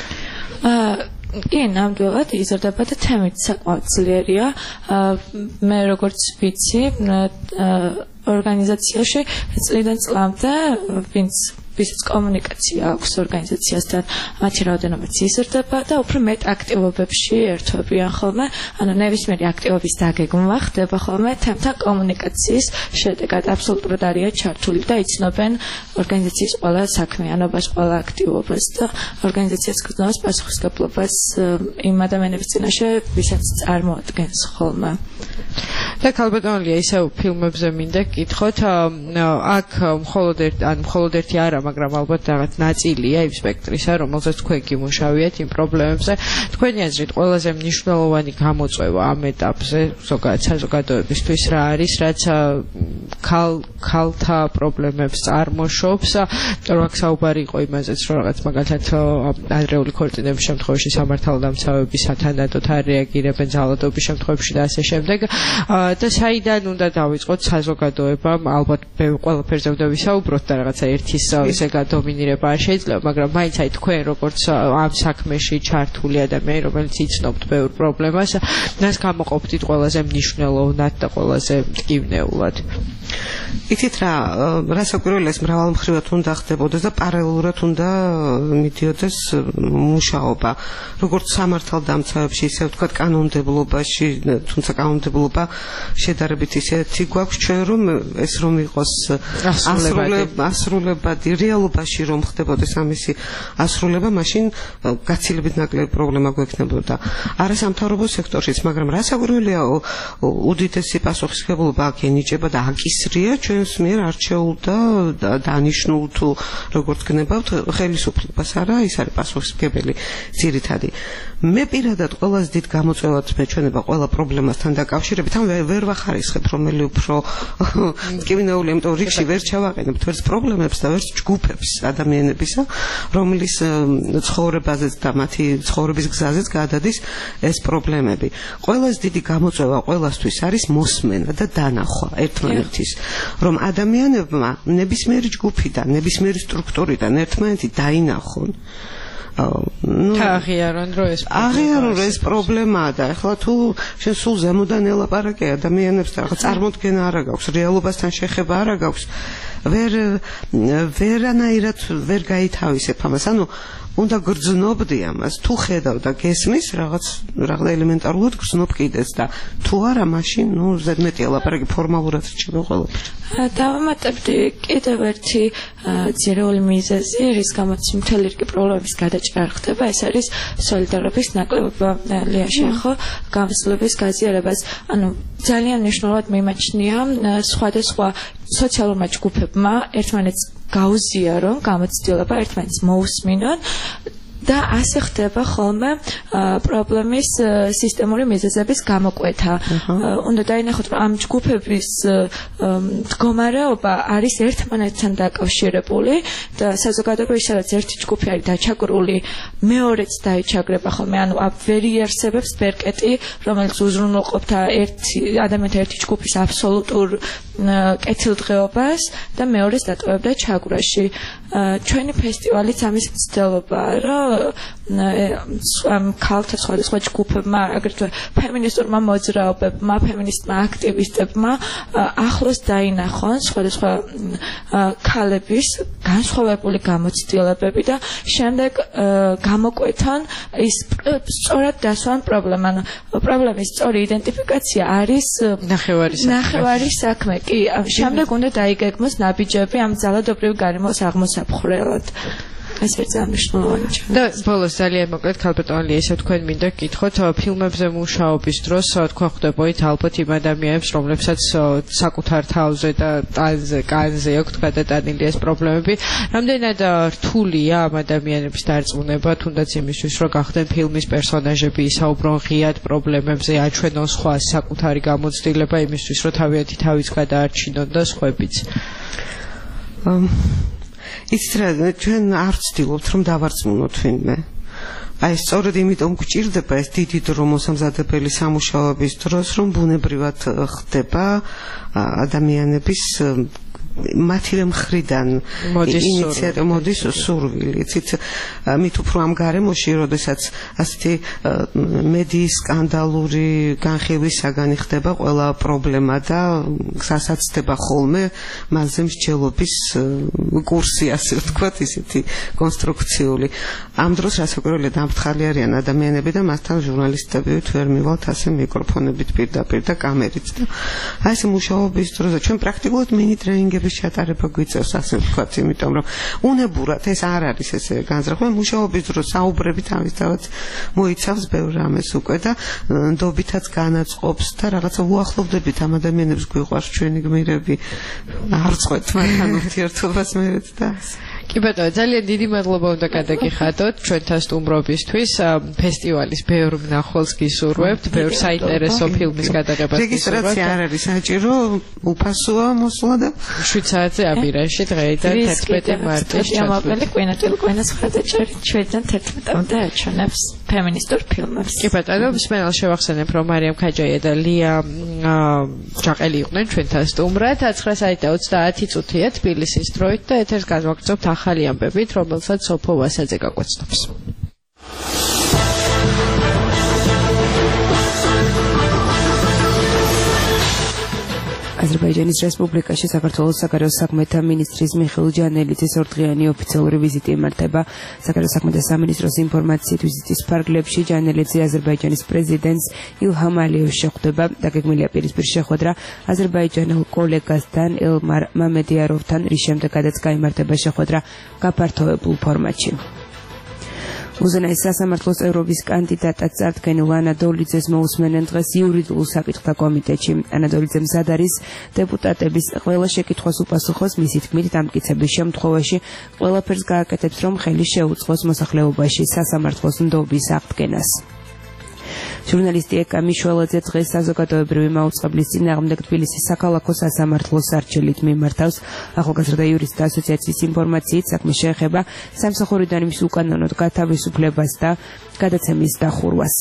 კი, ნამდვილად იზრდება და თემით საკმაოდ ძლიერია. მე როგორც ვიცი, ორგანიზაციაში წლიდან წლამდე ვინც ვისაც კომუნიკაცია აქვს ორგანიზაციასთან, მათი რაოდენობაც იზრდება და უფრო მეტ აქტივობებში ერთვებიან ხოლმე, ანუ ნებისმიერი აქტივობის დაგეგმვა ხდება ხოლმე თემთან კომუნიკაციის შედეგად აბსოლუტურად არიან ჩართული და იცნობენ ორგანიზაციის ყველა საქმიანობას, ყველა აქტივობას და ორგანიზაციას გრძნობს პასუხისმგებლობას იმ ადამიანების წინაშე, ვისაც წარმოადგენს ხოლმე. და ქალბატონია ისევ ფილმებზე მინდა გკითხოთ, აქ მხოლოდ ერთ ან მხოლოდ ერთი არა, მაგრამ ალბათ რაღაც ნაწილია იმ სპექტრისა, რომელზეც თქვენ გიმუშავიათ იმ პრობლემებზე. თქვენი აზრით ყველაზე მნიშვნელოვანი გამოწვევა ამ ეტაპზე ზოგადად საზოგადოებისთვის რა არის, რაც ქალ ქალთა პრობლემებს წარმოშობს? რომ აქ საუბარი იყო იმაზეც, რომ რაღაც მაგალითად ადრეული ქორწინების შემთხვევაში სამართალდამცავები სათანადოდ არ რეაგირებენ ძალადობის შემთხვევებში და ასე შემდეგ. და საიდან უნდა დავიწყოთ საზოგადოებამ, ალბათ ყველაფერზე უნდა ვისაუბროთ და რაღაცა ერთის ესე გადომინირება არ შეიძლება, მაგრამ მაინც აი თქვენ როგორც ამ საქმეში ჩართული ადამიანი, რომელიც იცნობთ ბევრ პრობლემას, მას გამოყოფდით ყველაზე მნიშვნელოვნად და ყველაზე მტკივნეულად. იცით რა, რასაკვირველია, მრავალმხრივად უნდა ხდებოდეს და პარალელურად უნდა მიდიოდეს მუშაობა. როგორც სამართალდამცავებში, ისე ვთქვათ კანონმდებლობაში, თუმცა კანონმდებლობა შედარებით ისეთი გვაქვს ჩვენ, რომ ეს რომ იყოს ასრულებადი, რეალობაში რომ ხდებოდეს ამისი ასრულება, მაშინ გაცილებით ნაკლები პრობლემა გვექნებოდა. არა სამთავრობო სექტორშიც, მაგრამ რასაკვირველია, უდიდესი პასუხისმგებლობა აქ ენიჭება და აკისრია ჩვენს მიერ არჩეულ და დანიშნულ თუ როგორც გნებავთ ხელისუფლებას, არა, ის არის პასუხისმგებელი ძირითადი. მე პირადად ყველაზე დიდ გამოწვევად მეჩვენება ყველა პრობლემასთან დაკავშირებით, ამ ვერ ვახარისხებ რომელი უფრო მტკივნეული, იმიტომ რიგში ვერ ჩავაყენებთ ვერც პრობლემებს და ვერც ჯგუფებს ადამიანებისა, რომლის ცხოვრებაზეც და მათი ცხოვრების გზაზეც გადადის ეს პრობლემები. ყველაზე დიდი გამოწვევა ყველასთვის არის მოსმენა და დანახვა ერთმანეთის, რომ ადამიანებმა ნებისმიერი ჯგუფიდან, ნებისმიერი სტრუქტურიდან ერთმანეთი დაინახონ. აღიარონ რომ ეს აღიარონ ეს პრობლემაა და ახლა თუ შენ სულ ზემოდან ელაპარაკე ადამიანებს და ახლა წარმოდგენა არა გაქვს, რეალობასთან შეხება არა გაქვს, ვერ ვერანაირად ვერ გაითავისებ ამას. ანუ უნდა გრძნობდი ამას, თუ ხედავ და გესმის რაღაც რაღაც ელემენტარულად გრძნობ კიდეც და თუ არა, მაშინ ნუ ზედმეტია ლაპარაკი ფორმალურად რჩება ყველაფერი. დავამატებდი კიდევ ერთი ძირეული მიზეზი, რის გამოც მთელი რიგი პრობლემების გადაჭრა ხდება, ეს არის სოლიდარობის ნაკლებობა. ლია შეეხო გამოსვლების გაზიარებას, ანუ ძალიან მნიშვნელოვნად მიმაჩნია სხვადასხვა სოციალურმა ჯგუფებმა ერთმანეთს გაუზიარონ, გამოცდილება ერთმანეთს მოусმინონ და ასე ხდება ხოლმე პრობლემის სისტემური მიზეზების გამოკვეთა. უნდა დაინახოთ, რომ ამ ჯგუფების მდგომარეობა არის ერთმანეთთან დაკავშირებული და საზოგადოება სადაც ერთი ჯგუფი არის დაჩაგრული, მეორეც დაიჩაგრება ხოლმე, ანუ ვერ იარსებებს ბერკეტი, რომელიც უზრუნველყოფდა ერთი ადამიანთა ერთი ჯგუფის აბსოლუტურ კეთილდღეობას და მეორეს დატოვებდა ჩაგვრაში. ჩვენი ფესტივალიც ამის მცდელობაა, რომ ამ ქალთა სხვადასხვა ჯგუფებმა, აგრეთვე ფემინისტურმა მოძრაობებმა, ფემინისტმა აქტივისტებმა ახლოს დაინახონ სხვადასხვა ქალების განსხვავებული გამოცდილებები და შემდეგ გამოკვეთონ ის სწორად დასვან პრობლემა. პრობლემის სწორი იდენტიფიკაცია არის ნახევარი საქმე. კი, შემდეგ უნდა დაიგეგმოს ნაბიჯები ამ ძალადობრივი გარემოს აღმოსაფხვრელად. ეს ერთ ამნიშნულოვანი და ბოლოს ძალიან მოკლედ ქალბატონია, ესე თქვენ მინდა გკითხოთ, ფილმებზე მუშაობის დროს თქვენ ხვდებოდით ალბათ იმ ადამიანებს, რომლებსაც საკუთარ თავზე და ტანზე, კანზე აქვთ გადატანილი ეს პრობლემები, რამდენად რთულია ამ ადამიანების დარწმუნება, თუნდაც იმისთვის, რომ გახდნენ ფილმის პერსონაჟები, ისაუბრონ ღიად პრობლემებზე, აჩვენონ სხვა საკუთარი გამოცდილება იმისთვის, რომ თავიანთი თავის გადაარჩინონ და სხვაებიც. იცით რა, ჩვენ არ ვცდილობთ რომ დავარწმუნოთ ვინმე. აი სწორედ იმიტომ გვჭირდება ეს დიდი დრო მოსამზადებელი სამუშაოების დროს, რომ ბუნებრივად ხდება ადამიანების მათივე მხრიდან ინიციატივა მოდის სურვილი. იცით, მით უფრო ამ გარემოში, როდესაც ასეთი მედიის სკანდალური განხილვის საგანი ხდება ყველა პრობლემა და გასაცდება ხოლმე მასზე მსჯელობის კურსი, ასე ვთქვათ, ისეთი კონსტრუქციული. ამ დროს რასაკვირველია დამფრთხალი არიან ადამიანები და მასთან ჟურნალისტები ვერ მივალთ ასე მიკროფონებით პირდაპირ და კამერით და აი ეს მუშაობის დროზე ჩვენ პრაქტიკულად მინი ტრენინგების ჩატარება გვიწევს, ასე ვთქვათ, იმიტომ რომ უნებურად ეს არ არის ესე განზრახვა, მუშაობის დროს საუბრებით ამისთავად მოიცავს ბევრ რამეს უკვე და ნდობითაც განაწყობს და რაღაცა უახლოვდებით ამ ადამიანებს, გვიყვარს ჩვენი გმირები, არ წყვეთ მათთან ურთიერთობას მერეც და კი ბატონო, ძალიან დიდი მადლობა უნდა გადაგიხადოთ ჩვენთან სტუმრობისთვის. ფესტივალის ბევრ მნახველს გისურვებთ, ბევრ საინტერესო ფილმის გადაღებას გისურვებთ. რეგისტრაცია არ არის საჭირო, უფასოა მოსვლა და შვიდ საათზე აბირაში დღეიდან თერთმეტი მარტის ჩამოყალიბდა კვინატელი კვინას ხრადაჭერი ჩვენთან თერთმეტამდე აჩვენებს ფემინისტურ ფილმებს. კი ბატონო, მსმენელს შევახსენებ, რომ მარიამ ქაჯაია და ლია ჯაყელი იყვნენ ჩვენთან სტუმრად. ცხრა საათი და ოცდაათი წუთია თბილისის დროით და ეთერს განვაგრძობთ ახალი ამბებით, რომელსაც სოფო ვასაძე გაგვაცნობს. აზერბაიჯანის რესპუბლიკაში საქართველოს საგარეო საქმეთა მინისტრის მიხეილ ჯანელიძის ორდღიანი ოფიციალური ვიზიტი იმართება. საგარეო საქმეთა სამინისტროს ინფორმაციით ვიზიტის ფარგლებში ჯანელიძე აზერბაიჯანის პრეზიდენტს ილჰამ ალიევს შეხვდება. დაგეგმილია პირისპირ შეხვედრა აზერბაიჯანელ კოლეგასთან ელმარ მამედიაროვთან, რის შემდეგაც გაიმართება შეხვედრა გაფართოებულ ფორმატში. უზენაეს სასამართლოს ევროპის კანდიდატად წარდგენილ ანა დოლიძეს მოусმენენ დღეს იურიდიულ საკითხთა კომიტეტში. ანა დოლიძე მზად არის დეპუტატების ყველა შეკითხვას უპასუხოს, მისი თქმით დამტკიცების შემთხვევაში ყველაფერს გააკეთებს, რომ ხელი შეუწყოს მოსახლეობაში სასამართლოს ნდობის აღდგენას. ჟურნალისტი ეკა მიშველაძე დღეს საზოგადოებრივი მაუწყებლის წინააღმდეგ თბილისის საქალაქო სასამართლოს არჩილით მიმართავს. ახალგაზრდა იურისტთა ასოციაციის ინფორმაციით საქმე შეეხება სამსახურიდან მის უკანონოდ გათავისუფლებას და გადაცემის დახურვას.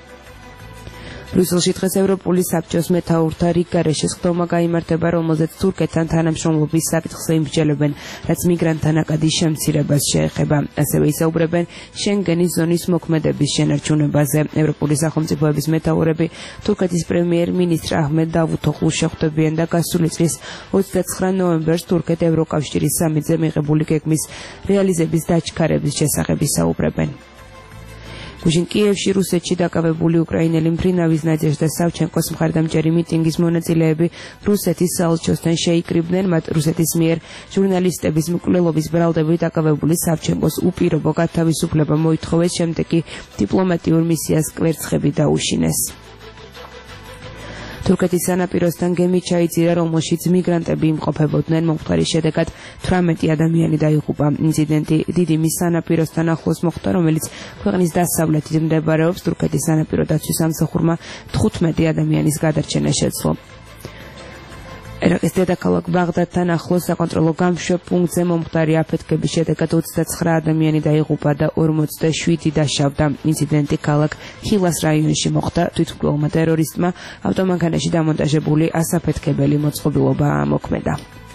ბრიუსელში დღეს ევროპული საბჭოს მეთაურთა რიგგარეშე სხდომა გაიმართება, რომელზეც თურქეთთან თანამშრომლობის საკითხზე იმსჯელებენ, რაც მიგრანტთა ნაკადის შემცირებას შეეხება. ასევე ისაუბრებენ შენგენის ზონის მოქმედების შენარჩუნებაზე. ევროპული სახელმწიფოების მეთაურები თურქეთის პრემიერ-მინისტრ აჰმედ დავუთოღლუს შეხვდებიან და გასული წლის ოცდაცხრა ნოემბერს თურქეთ ევროკავშირის სამიტზე მიღებული გეგმის რეალიზების დაჩქარების შესახებ ისაუბრებენ. გუშინ კიევში რუსეთში დაკავებული უკრაინელი მფრინავის ნადეჟდა სავჩენკოს მხარდამჭერი მიტინგის მონაწილეები რუსეთის საელჩოსთან შეიკრიბნენ. მათ რუსეთის მიერ ჟურნალისტების მკვლელობის ბრალდებით დაკავებული სავჩენკოს უპირობო გათავისუფლება მოითხოვეს, შემდეგ კი დიპლომატიურ მისიას კვერცხები დაუშინეს. თურქეთის სანაპიროსთან გემი ჩაიძირა, რომელშიც მიგრანტები იმყოფებოდნენ. მომხდარის შედეგად თვრამეტი ადამიანი დაიღუპა. ინციდენტი დიდი მის სანაპიროსთან ახლოს მოხდა, რომელიც ქვეყნის დასავლეთით მდებარეობს. თურქეთის სანაპირო დაცვის სამსახურმა თხუთმეტი ადამიანის გადარჩენა შეძლო. ერაყის დედაქალაქ ბაღდადთან ახლოს საკონტროლო გამშვებ პუნქტზე მომხდარი აფეთქების შედეგად ოცდაცხრა ადამიანი დაიღუპა და ორმოცდაშვიდი დაშავდა. ინციდენტი ქალაქ ჰილას რაიონში მოხდა. თვითმკვლელმა ტერორისტმა ავტომანქანაში დამონტაჟებული ასაფეთქებელი მოწყობილობა ამოქმედა.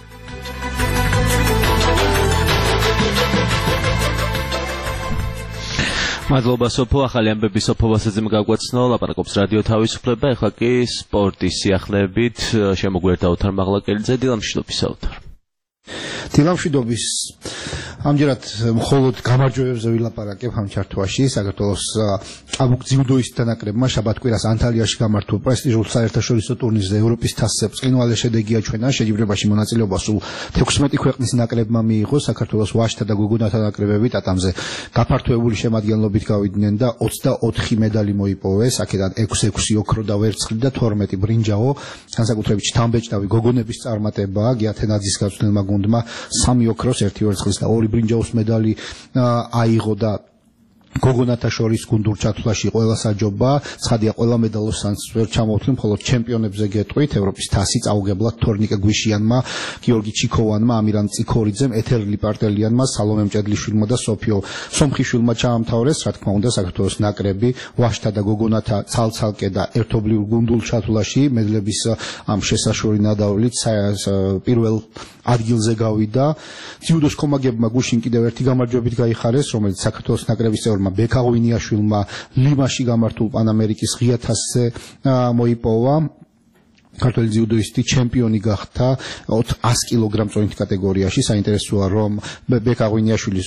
მადლობა სოფო, ახალი ამბები სოფო ვასაძემ გაგვაცნო, ლაპარაკობს რადიო თავისუფლება. ეხლა კი სპორტის სიახლეებით შემოგვერდა ოთარ მაღლაკელიძე, დილამშვიდობის საუთარ. დილამშვიდობის. ამჯერად მხოლოდ გამარჯვებებზე ვილაპარაკებ ამ ჩართვაში. საქართველოს ჭაბუკ ძიუდოისტთა ნაკრებმა შაბათ-კვირას ანტალიაში გამართულ პრესტიჟულ საერთაშორისო ტურნირზე ევროპის თასზე ბრწყინვალე შედეგი აჩვენა. შეჯიბრებაში მონაწილეობა სულ თექვსმეტი ქვეყნის ნაკრებმა მიიღო. საქართველოს ვაჟთა და გოგონათა ნაკრებები ტატამზე გაფართოებული შემადგენლობით გავიდნენ და ოცდაოთხი медаლი მოიპოვეს. აქედან ექვსი ექვსი ოქრო და ვერცხლი და თორმეტი ბრინჯაო. განსაკუთრებით შთამბეჭდავი გოგონების წარმატებაა. გიათენაძის გაწვრთნილმა გუნდმა სამი ოქროს, ერთი ვერცხლის და ორი ბრინჯაოს медаლი აიღო და გოგონათა შორის გუნდურ ჩათვლაში ყველა საჯობა, ცხადია ყველა მედალოსანს ვერ ჩამოვთვლი, მხოლოდ ჩემპიონებზე გეტყვით, ევროპის თასი წაუგებლად თორნიკე გვიშიანმა, გიორგი ჩიქოვანმა, ამირან წიქორიძემ, ეთერ ლიპარტელიანმა, სალომე მჭედლიშვილმა და სოფიო სომხიშვილმა ჩაამთავრეს, რა თქმა უნდა, საქართველოს ნაკრები ვაშთა და გოგონათა ცალ-ცალკე და ერთობლივ გუნდურ ჩათვლაში მედლების ამ შესაშორი ნადავლით პირველ ადგილზე გავიდა. ძიუდოს კომაგებმა გუშინ კიდევ ერთი გამარჯვებით გაიხარეს, რომელიც საქართველოს ნაკრების წევრმა ბექა ღვინიაშვილმა ლიმაში გამართულ პანამერიკის ღია თასზე მოიპოვა. ქართველი ძიუდოისტი ჩემპიონი გახდა ათს კილოგრამ წონით კატეგორიაში. საინტერესოა, რომ ბექა ღვინიაშვილი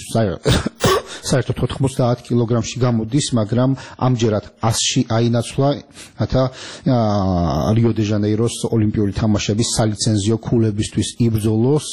საერთოდ ოთხმოცდაათ კილოგრამში გამოდის, მაგრამ ამჯერად ასში აინაცვლა, რათა რიო დე ჟანეიროს ოლიმპიური თამაშების სალიცენზიო ქულებისთვის იბრძოლოს.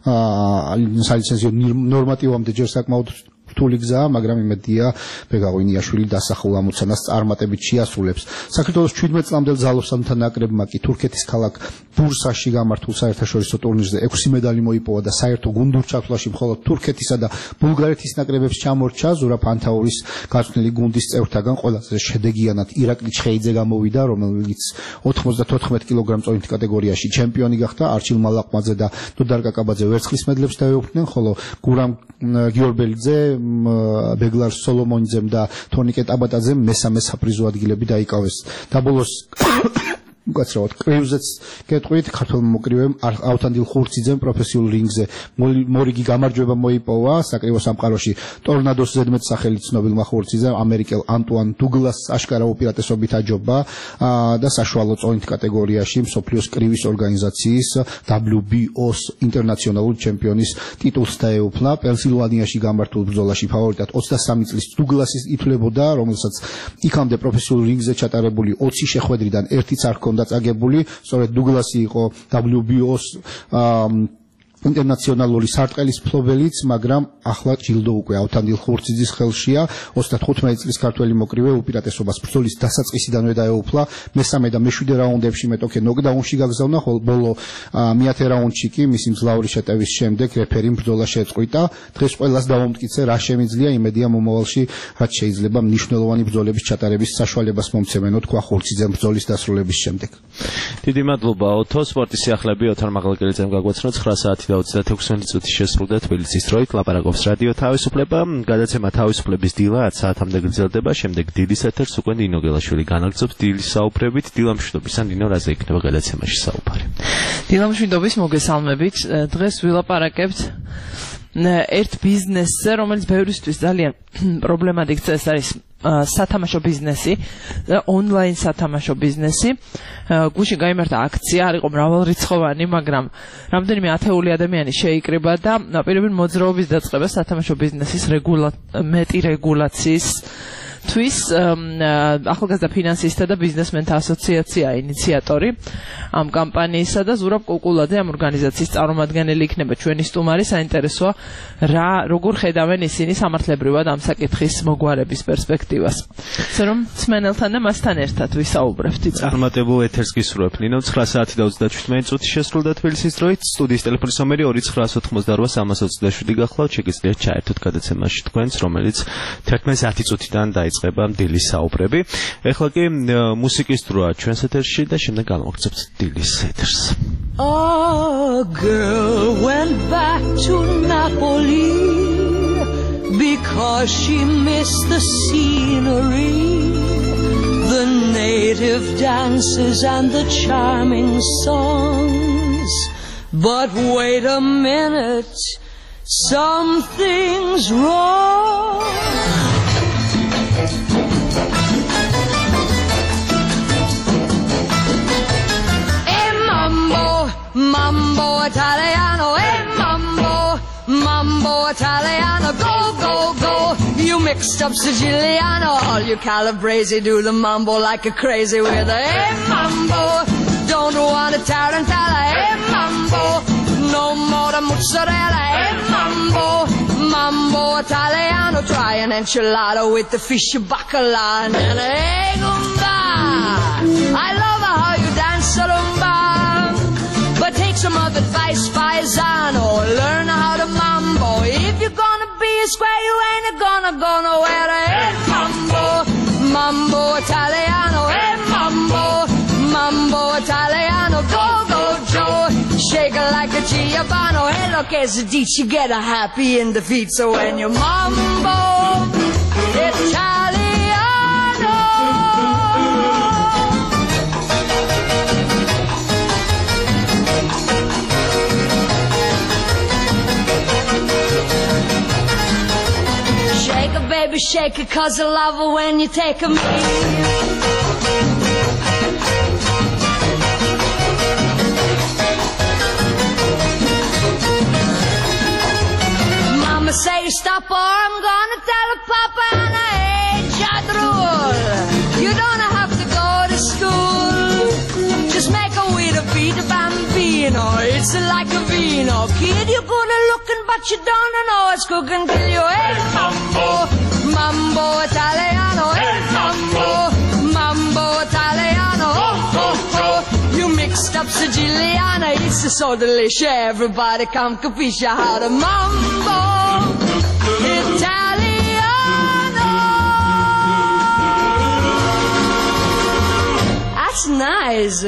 სალიცენზიო ნორმატივამდე ჯერ საკმაოდ რთული გზაა, მაგრამ იმედია ბექა ღვინიაშვილი დასახულ ამოცანას წარმატებით შეასრულებს. საქართველოს ჩვიდმეტ წლამდელ ძალოსანთა ნაკრებმა კი თურქეთის ქალაქ ბურსაში გამართულ საერთაშორისო ტურნირზე ექვსი medali მოიპოვა და საერთო გუნდურ ჩათვლაში მხოლოდ თურქეთისა და ბულგარეთის ნაკრებებს ჩამორჩა. ზურაბ ანთაურის გაწვრთნილი გუნდის წევრთაგან ყველაზე შედეგიანად ირაკლი ჩხეიძე გამოვიდა, რომელიც ოთხმოცდათოთხმეტ კილოგრამ წონით კატეგორიაში ჩემპიონი გახდა. არჩილ მალაყმაძე და დოდარ კაკაბაძე ვერცხლის მედლებს დაეუფლნენ, ხოლო გურამ გიორბელიძე, ბეგლარ სოლომონიძემ და თონიკე ტაბატაძემ მესამე საპრიზო ადგილები დაიკავეს. და ბოლოს უკაცრავად კრივზეც გეტყვით, ქართველმა მოკრივემ ავთანდილ ხურციძემ პროფესიულ რინგზე მორიგი გამარჯვება მოიპოვა. საკრივო სამყაროში ტორნადოს ზედმეტ სახელით ცნობილმა ხურციძემ ამერიკელ ანტუან დუგლასს აშკარა უპირატესობით აჯობა და საშუალო წონით კატეგორიაში მსოფლიოს კრივის ორგანიზაციის დაბლიუ ბი ოს ინტერნაციონალური ჩემპიონის ტიტულს დაეუფლა. პენსილვანიაში გამართულ ბრძოლაში ფავორიტად ოცდასამი წლის დუგლასი ითვლებოდა, რომელსაც იქამდე პროფესიულ რინგზე ჩატარებული ოცი შეხვედრიდან ერთიც არ ჰქონდა დაწაგებული. სწორედ დუგლასი იყო დაბლიუ ბი ოს ინტერნაციონალური სარტყელის მფლობელიც, მაგრამ ახლა ჯილდო უკვე ავთანდილ ხურციძის ხელშია. ოცდათხუთმეტი წლის ქართველი მოკრივე უპირატესობას ბრძოლის დასაწყისიდანვე დაეუფლა. მესამე და მეშვიდე რაუნდებში მეტოქე ნოკდაუნში გაგზავნა, ხოლო ბოლო მეათე რაუნდში კი მისი მძლავრი შეტევის შემდეგ რეფერიმ ბრძოლა შეწყვიტა. დღეს ყველას დავამტკიცე, რა შემიძლია, იმედია მომავალში რაც შეიძლება მნიშვნელოვანი ბრძოლების ჩატარების საშუალებას მომცემენო, თქვა ხურციძემ ბრძოლის დასრულების შემდეგ. დიდი მადლობა ოთო. სპორტის სიახლეები ოთარ მაღალგელიძემ გაგვაცნო ცხრა საათი ოცდათექვსმეტი წუთი შესრულდა თბილისის დროით. ლაპარაკობს რადიო თავისუფლება. გადაცემა თავისუფლების დილა ათ საათამდე გრძელდება. შემდეგ დილის ეთერს უკვე ნინო გელაშვილი განაგრძობს დილის საუბრებით. დილამშვიდობის ან ნინო რაზე იქნება გადაცემაში საუბარი? დილამშვიდობის მოგესალმებით. დღეს ვილაპარაკებთ ერთ ბიზნესზე, რომელიც ბევრისთვის ძალიან პრობლემად იქცა, ეს არის სათამაშო ბიზნესი, ონლაინ სათამაშო ბიზნესი. გუშინ გაიმართა აქცია, არ იყო მრავალრიცხოვანი, მაგრამ რამდენიმე ათეული ადამიანი შეიკრიბა და პირობითი მოძრაობის დაწყება სათამაშო ბიზნესის მეტი რეგულაციის თვის ახალგაზრდა ფინანსისტთა და ბიზნესმენთა ასოციაცია ინიციატორი ამ კამპანიისა და ზურაბ კუკულაძე ამ ორგანიზაციის წარმომადგენელი იქნება ჩვენი სტუმარი. საინტერესოა რა როგორ ხედავენ ისინი სამართლებრივად ამ საკითხის მოგვარების პერსპექტივას. ასე რომ სმენელთან და მასთან ერთად ვისაუბრებთ. წარმატებულ ეთერს გისურვებ ნინო. ცხრა საათი და ოცდაშვიდმეტი წუთი შესრულდა თბილისის დროით. სტუდიის ტელეფონის ნომერი ორი ცხრა ოთხმოცდაოთხ სამას ოცდაშვიდი გახლავთ. შეგიძლიათ ჩაერთოთ გადაცემაში თქვენს, რომელიც თერთმეტი წუთიდან დაიწყება დილის საუბრები. ეხლა კი მუსიკის დროა ჩვენს ეთერში და შემდეგ გავაგრძელებთ დილის ეთერს. A girl went back to Napoli because she missed the scenery, the native dances and the charming songs. But wait a minute, something's wrong. Mambo Italiano, eh, mambo, mambo Italiano, go, go, go. You mixed up Siciliano, all you Calabrese do the mambo like a crazy with a, eh, mambo. Don't want a tarantella, eh, mambo. No more the mozzarella, eh, mambo. Mambo Italiano, try an enchilada with the fish bacala and an egg umba. I love how you dance rumba. But take some of advice, paisano. Learn how to mambo. If you're gonna be a square, you ain't gonna go nowhere. Eh? Italiano, hey mambo, mambo Italiano, go go Joe, shake it like a Giovanni. Hey look, as a ditch, you get a happy in the feet. So when you mambo Italiano. Shake it, baby, shake it, cause I love it when you take a me. Mama say stop or I'm gonna tell her Papa and I hate Chadrul. You don't have to go to school. Just make a with a beat of bambino. It's like a vino. Kid, you're good at looking, but you don't know it's cooking till you hey mambo, mambo Italiano, hey mambo, mambo Italiano. Oh, oh, oh. You mixed up Siciliana, it's so delicious. Everybody come capisce how to mambo Italiano. That's nice.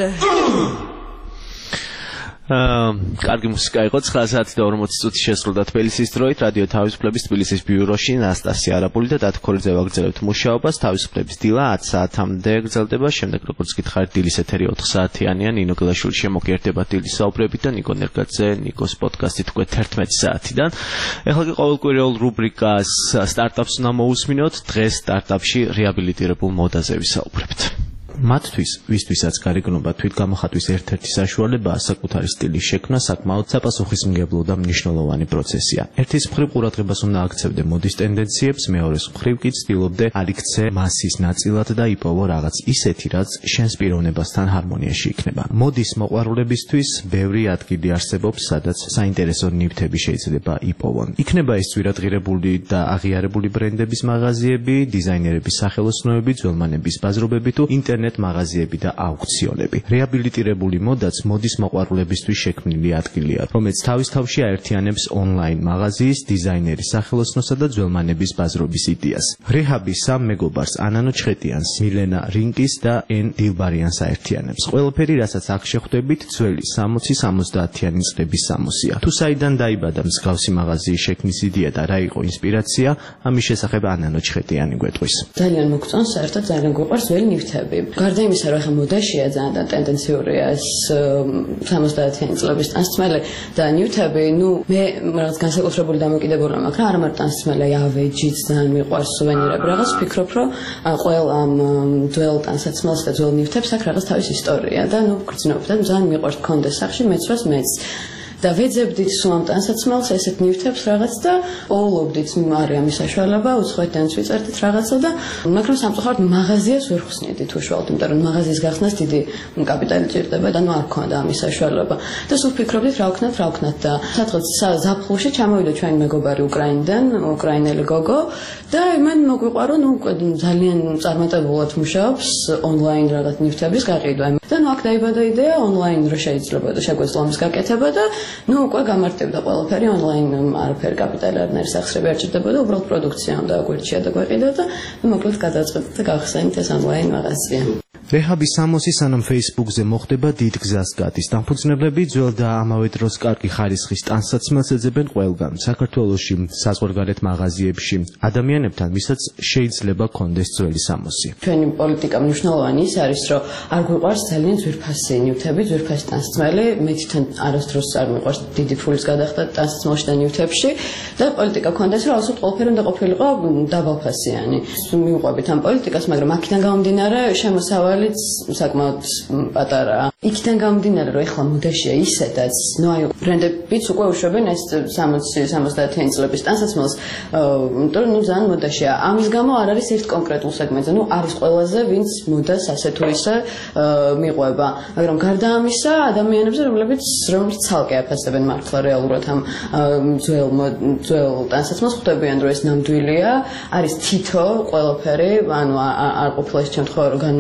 აა კარგი მუსიკა იყო ცხრა საათი და ორმოცი წუთი შესრულდა თბილისის დროით რადიო თავისუფლების თბილისის ბიუროში ნასტასია არაპული და დათქორიძე ვაგრძელებთ მუშაობას თავისუფლების დილა ათი საათამდე გრძელდება შემდეგ როგორც გითხარით დილის ეთერი ოთხ საათიანია ნინო გელაშვილ შემოგერდება დილის საუბრებით და ნიკო ნერგაძე ნიკოს პოდკასტით უკვე თერთმეტი საათიდან ეხლა კი ყოველკვირეულ რუბრიკას სტარტაპს უნდა მოусმინოთ დღეს სტარტაპში რეაბილიტირებულ მოდაზე ვისაუბრებთ მათთვის, ვისთვისაც გარეგნობა თვითგამოხატვის ერთ-ერთი საშუალებაა საკუთარი სტილის შექმნა საკმაოდ საპასუხისმგებლო და მნიშვნელოვანი პროცესია. ერთის მხრივ ყურადღებას უნდა აქცევდე მოდის ტენდენციებს, მეორეს მხრივ კი ცდილობდე არ იქცე მასის ნაწილად და იპოვო რაღაც ისეთი, რაც შენს პიროვნებასთან ჰარმონიაში იქნება. მოდის მოყვარულებისთვის ბევრი ადგილი არსებობს, სადაც საინტერესო ნივთები შეიძლება იპოვონ. იქნება ეს ძვირადღირებული და აღიარებული ბრენდების მაღაზიები, დიზაინერების სახელოსნოები, ძველმანების ბაზრობები თუ ინტერნეტ მაღაზიები და აუქციონები. რეაბილიტირებული მოდაც მოდის მოყვარულებისთვის შექმნილი ადგილია, რომელიც თავის თავში აერთიანებს ონლაინ მაღაზიის, დიზაინერის სახელოსნოსა და ძველმანების ბაზრობის იდეას. რეჰაბი სამ მეგობარს ანანო ჩხეტიანს, მილენა რინკის და ენ დილბარიანს აერთიანებს. ყველაფერი, რასაც აქ შეხვდებით, ძველი სამოცი სამოცდაათიანი წლების სამოსია. თუ საიდან დაიბადა მსგავსი მაღაზიის შექმნის იდეა და რა იყო ინსპირაცია, ამის შესახებ ანანო ჩხეტიანი გვეტყვის. ძალიან მოგწონს, საერთოდ ძალიან გვიყვარს ძველი ნივთები. გარდა იმისა, რომ ახლა მოდაშია ძალიან ტენდენციურია ეს სამოცდაათიანი წლების ტანსაცმელი და ნივთები, ну, მე რაღაც განსაკუთრებული დამოკიდებულება მაქვს, არა მარტო ტანსაცმელი, ავეჯიც ძალიან მიყვარს სუვენირები. რაღაც ვფიქრობ, რომ ყველა ამ ძველ ტანსაცმელს და ძველ ნივთებს აქვს რაღაც თავის ისტორია და ну, გრძნობ და ძალიან მიყვარს გქონდეს სახში, მეცვას მეც. და ვეძებდით სულ ამ ტანსაცმელს ესეთ ნივთებს რაღაც და პოულობდით არის ამის საშუალება უცხოეთიდან ვიწერდით რაღაცა და მაგრამ სამწუხაროდ მაღაზიას ვერ ხსნიდით უშუალოდ იმიტომ რომ მაღაზიის გახსნას დიდი კაპიტალი ჭირდება და ნუ არ ქონდა ამის საშუალება და სულ ვფიქრობდით რა ვქნათ რა ვქნათ და სადღაც ზაფხულში ჩამოვიდა ჩვენი მეგობარი უკრაინიდან უკრაინელი გოგო და მან მოგვიყვარო ნუ ძალიან წარმატებულად მუშაობს ონლაინ რაღაც ნივთების გაყიდვა და ნუ აქ დაიბადა იდეა ონლაინ რა შეიძლება და შეგვეძლო ამის გაკეთება და ну, უკვე გამარტივდა ყველაფერი ონლაინ არაფერი კაპიტალი არ ნერსახსრები არ ჭირდებოდა, უბრალოდ პროდუქცია უნდა აგვერჩია და გვეყიდა და მოკლედ გადაწყდა და გავხსენით ეს ონლაინ მაღაზია. რეჰაბი სამოსი სანამ Facebook-ზე მოხდება დიდ გზას გადის. დამფუძნებლები ძველ და ამავე დროს კარგი ხარისხის ტანსაცმელს ეძებენ ყველგან. საქართველოში, საზღვარგარეთ მაღაზიებში, ადამიანებთან, ვისაც შეიძლება კონდეს ძველი სამოსი. ჩვენი პოლიტიკა მნიშვნელოვანი ის არის, რომ არ გვიყვარს ძალიან ძვირფასი ნივთები, ძვირფასი ტანსაცმელი, მე თვითონ არასდროს არ მიყვარს დიდი ფულის გადახდა ტანსაცმელში და ნივთებში და პოლიტიკა კონდეს, რომ ასეთ ყველაფერი უნდა ყოფილიყო დაბალფასიანი. მივყვებით ამ პოლიტიკას, მაგრამ აქედან გამომდინარე შემოსავალი საკმაოდ პატარაა. იქიდან გამომდინარე, რომ ეხლა მოდაშია ისედაც, ნუ აი ბრენდებიც უკვე უშვებენ ეს სამოცი სამოცდაათიანი წლების ტანსაცმელს, იმიტომ რომ ნუ ძალიან მოდაშია. ამის გამო არ არის ერთ კონკრეტულ სეგმენტზე, ნუ არის ყველაზე, ვინც მოდას ასე თუ ისე მიყვება. მაგრამ გარდა ამისა, ადამიანებზე, რომლებიც რომლებიც ცალკე აფასებენ მართლა რეალურად ამ ძველ ძველ ტანსაცმელს ხვდებიან, რომ ეს ნამდვილია, არის თითო ყველაფერი, ანუ არ ყოფილა ის შემთხვევა, რომ განმეორებული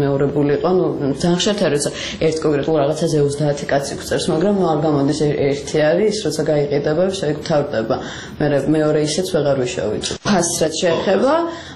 იყო, ну, ძალიან ხშირად როცა ერთ კონკრეტულ რაღაცაზე ოცდაათი კაცი გვწერს, მაგრამ ну არ გამოდის ერთი არის, როცა გაიყიდებებს, ეგ თავდება. მე მეორე ისეც ვეღარ ვიშოვით. ფასს რაც შეეხება,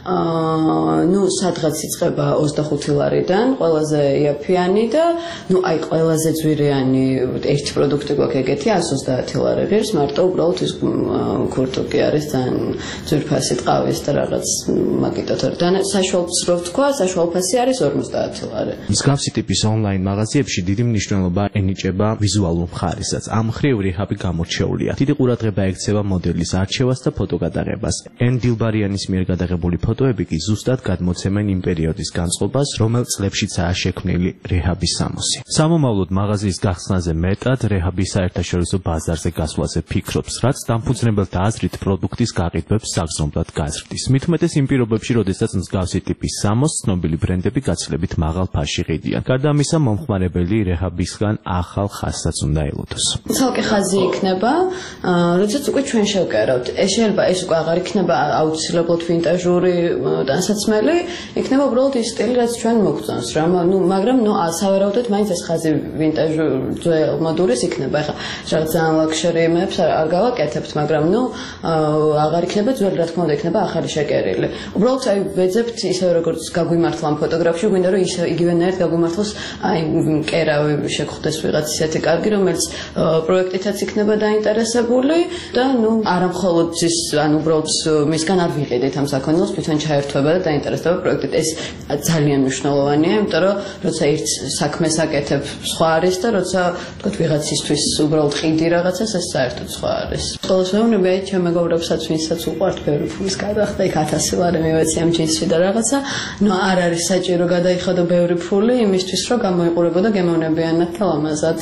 აა ну სადღაც იწყება ოცდახუთი ლარიდან, ყველაზე იაფიანი და ну აი ყველაზე ძვირიანი ერთი პროდუქტი გვაქვს ეგეთი εκατს ოცდაათი ლარი ღირს, მარტო უბრალოდ ის ქურთუკი არის ძალიან ძვირფასი ტყავის და რაღაც მაგიტოთორ და საშუალო რო ვთქვა, საშუალო ფასი არის ორმოცდაათი ლარი. მსგავსი ტიპის ონლაინ მაღაზიებში დიდი მნიშვნელობა ენიჭება ვიზუალურ მხარესაც. ამ მხრივ რეჰაბი გამორჩეულია. დიდი ყურადღება ექცევა მოდელის არჩევას და ფოტოგადაღებას. ენ დილბარიანის მიერ გადაღებული ფოტოები კი ზუსტად გადმოცემენ იმ პერიოდის განწყობას, რომელ წლებშიცაა შექმნილი რეჰაბის სამოსი. სამომავლოდ მაღაზიის გახსნაზე მეტად რეჰაბის საერთაშორისო ბაზარზე გასვლაზე ფიქრობს, რაც დამფუძნებელთა აზრით პროდუქტის გაყიდვებს საგრძნობლად გაზრდის. მით უმეტეს იმ პირობებში, როდესაც მსგავსი ტიპის სამოსს ცნობილი ბრენდები გაცილებით მაღალ ფასში ყიდიან. გარდა ამისა, მომხმარებელი რეჰაბისგან ახალ ხაზსაც უნდა ელოდოს. ცალკე ხაზი იქნება, როდესაც უკვე ჩვენ შევკერავთ. ეს შეიძლება ეს უკვე აღარ იქნება აუცილებლად ვინტაჟური ტანსაცმელი, იქნება უბრალოდ ის სტილი, რაც ჩვენ მოგწონს რა. ნუ მაგრამ ნუ სავარაუდოდ მაინც ეს ხაზი ვინტაჟური მოდულის იქნება. ეხლა რაღაც ძალიან ლაქშერი იმებს არ გავაკეთებთ, მაგრამ ნუ აღარ იქნება ძველი, რა თქმა უნდა, იქნება ახალი შეკერილი. უბრალოდ აი ვეძებთ ისე როგორც გაგვიმართლა ამ ფოტოგრაფში, გვინდა რომ ისე იგივენაირად გაგვიმართლოს აი კერავი შეგხვდეს ვიღაც ისეთი კარგი, რომელიც პროექტითაც იქნება დაინტერესებული და ნუ არა მხოლოდ ის ანუ უბრალოდ მისგან არ ვიყიდეთ ამ საქონელს, თვითონ ჩაერთვება და დაინტერესდება პროექტით. ეს ძალიან მნიშვნელოვანია, იმიტომ რომ როცა ერთ საქმეს აკეთებ, სხვა არის და როცა თქვათ ვიღაცისთვის უბრალოდ ყიდი რაღაცას, ეს საერთოდ სხვა არის. ყოველს მეუბნები აი ჩემ მეგობრებსაც, ვინცაც უყვართ ბევრი ფულის გადახდა, იქ ათასი ლარი მივეცი ამ ჯინსში და რაღაცა, ნუ არ არის საჭირო გადაიხადო ბევრი ფული იმისთვის, რომ გამოიყურებოდა გემოვნებიანად და ლამაზად.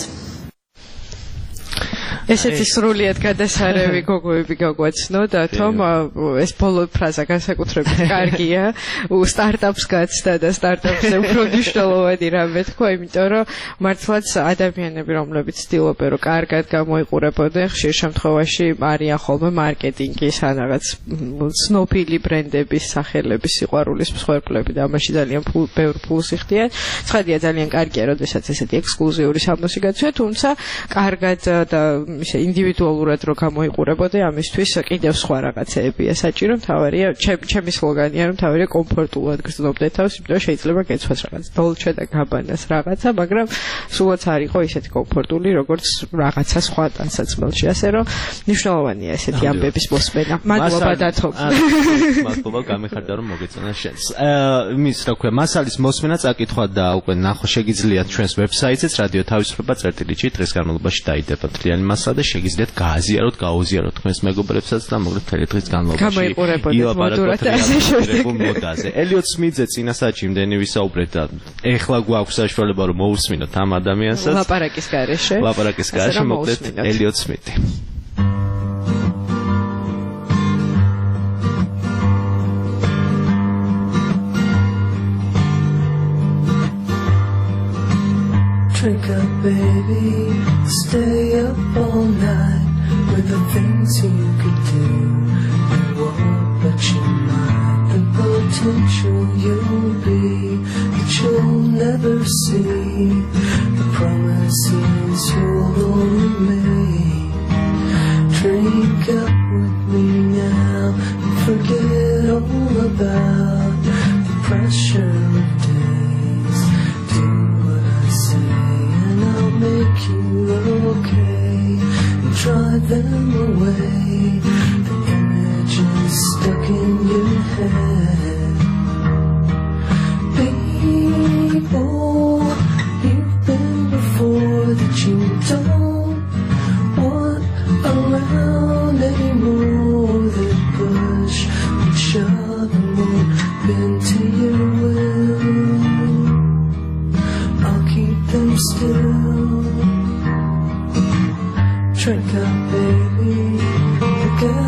ესეთი სრულიად გადასარევი გოგოები გაგვაცნო და თომ ეს ბოლო ფრაზა განსაკუთრებით კარგია. სტარტაპს გაცდა და სტარტაპზე უფრო მნიშვნელოვანი რამე თქვა, იმიტომ რომ მართლაც ადამიანები, რომლებიც ცდილობენ რომ კარგად გამოიყურებოდნენ, ხშირ შემთხვევაში არიან ხოლმე მარკეტინგის ან რაღაც ცნობილი ბრენდების სახელების სიყვარულის მსხვერპლები და ამაში ძალიან ბევრ ფულს იხდიან. ცხადია ძალიან კარგია, როდესაც ესეთი ექსკლუზიური სამოსი გაცვია, თუმცა კარგად და ისე ინდივიდუალურად რო გამოიყურებოდე, ამისთვის კიდევ სხვა რაღაცეებია საჭირო. მთავარია, ჩემი სლოგანია, რომ მთავარია კომფორტულად გრძნობდე თავს, იმიტომ რომ შეიძლება გეცვას რაღაც დოლჩე და გაბანას რაღაცა, მაგრამ სულაც არ იყო ისეთი კომფორტული, როგორც რაღაცა სხვა ტანსაცმელში. ასე რომ მნიშვნელოვანია ესეთი ამბების მოსმენა. მადლობა დათო. მადლობა, გამიხარდა რომ მოგეწონა შენს. იმის რა ქვია, მასალის მოსმენა წაკითხვა და უკვე ნახო შეგიძლიათ ჩვენს ვებსაიტზეც რადიო თავისუფლება წერტილი-ჯი დღეს განმავლობაში დაიდება მთლიანი მასალა და შეგიძლიათ გააზიაროთ, გაუზიაროთ თქვენს მეგობრებსაც და მოგეთ მთელი დღის განმავლობაში ილაპარაკოთ მოდაზე. ელიოტ სმიტზე წინა საათში იმდენი ვისაუბრეთ და ეხლა გვაქვს საშუალება რომ მოусმინოთ ამ ადამიანსაც. ლაპარაკის გარეშე. ლაპარაკის გარეშე მოგეთ ელიოტ სმიტი. Drink up, baby, stay up all night with the things you could do. You won't, but you might. The potential you'll be, that you'll never see. The promises you'll only make. Drink up with me now and forget all about the pressure of days. Do what I say. I'll make you okay and drive them away. The image is stuck in your head. People you've been before that you don't want around anymore. That push and shove and won't bend to your will. I'll keep them still. Drink up, baby. Forget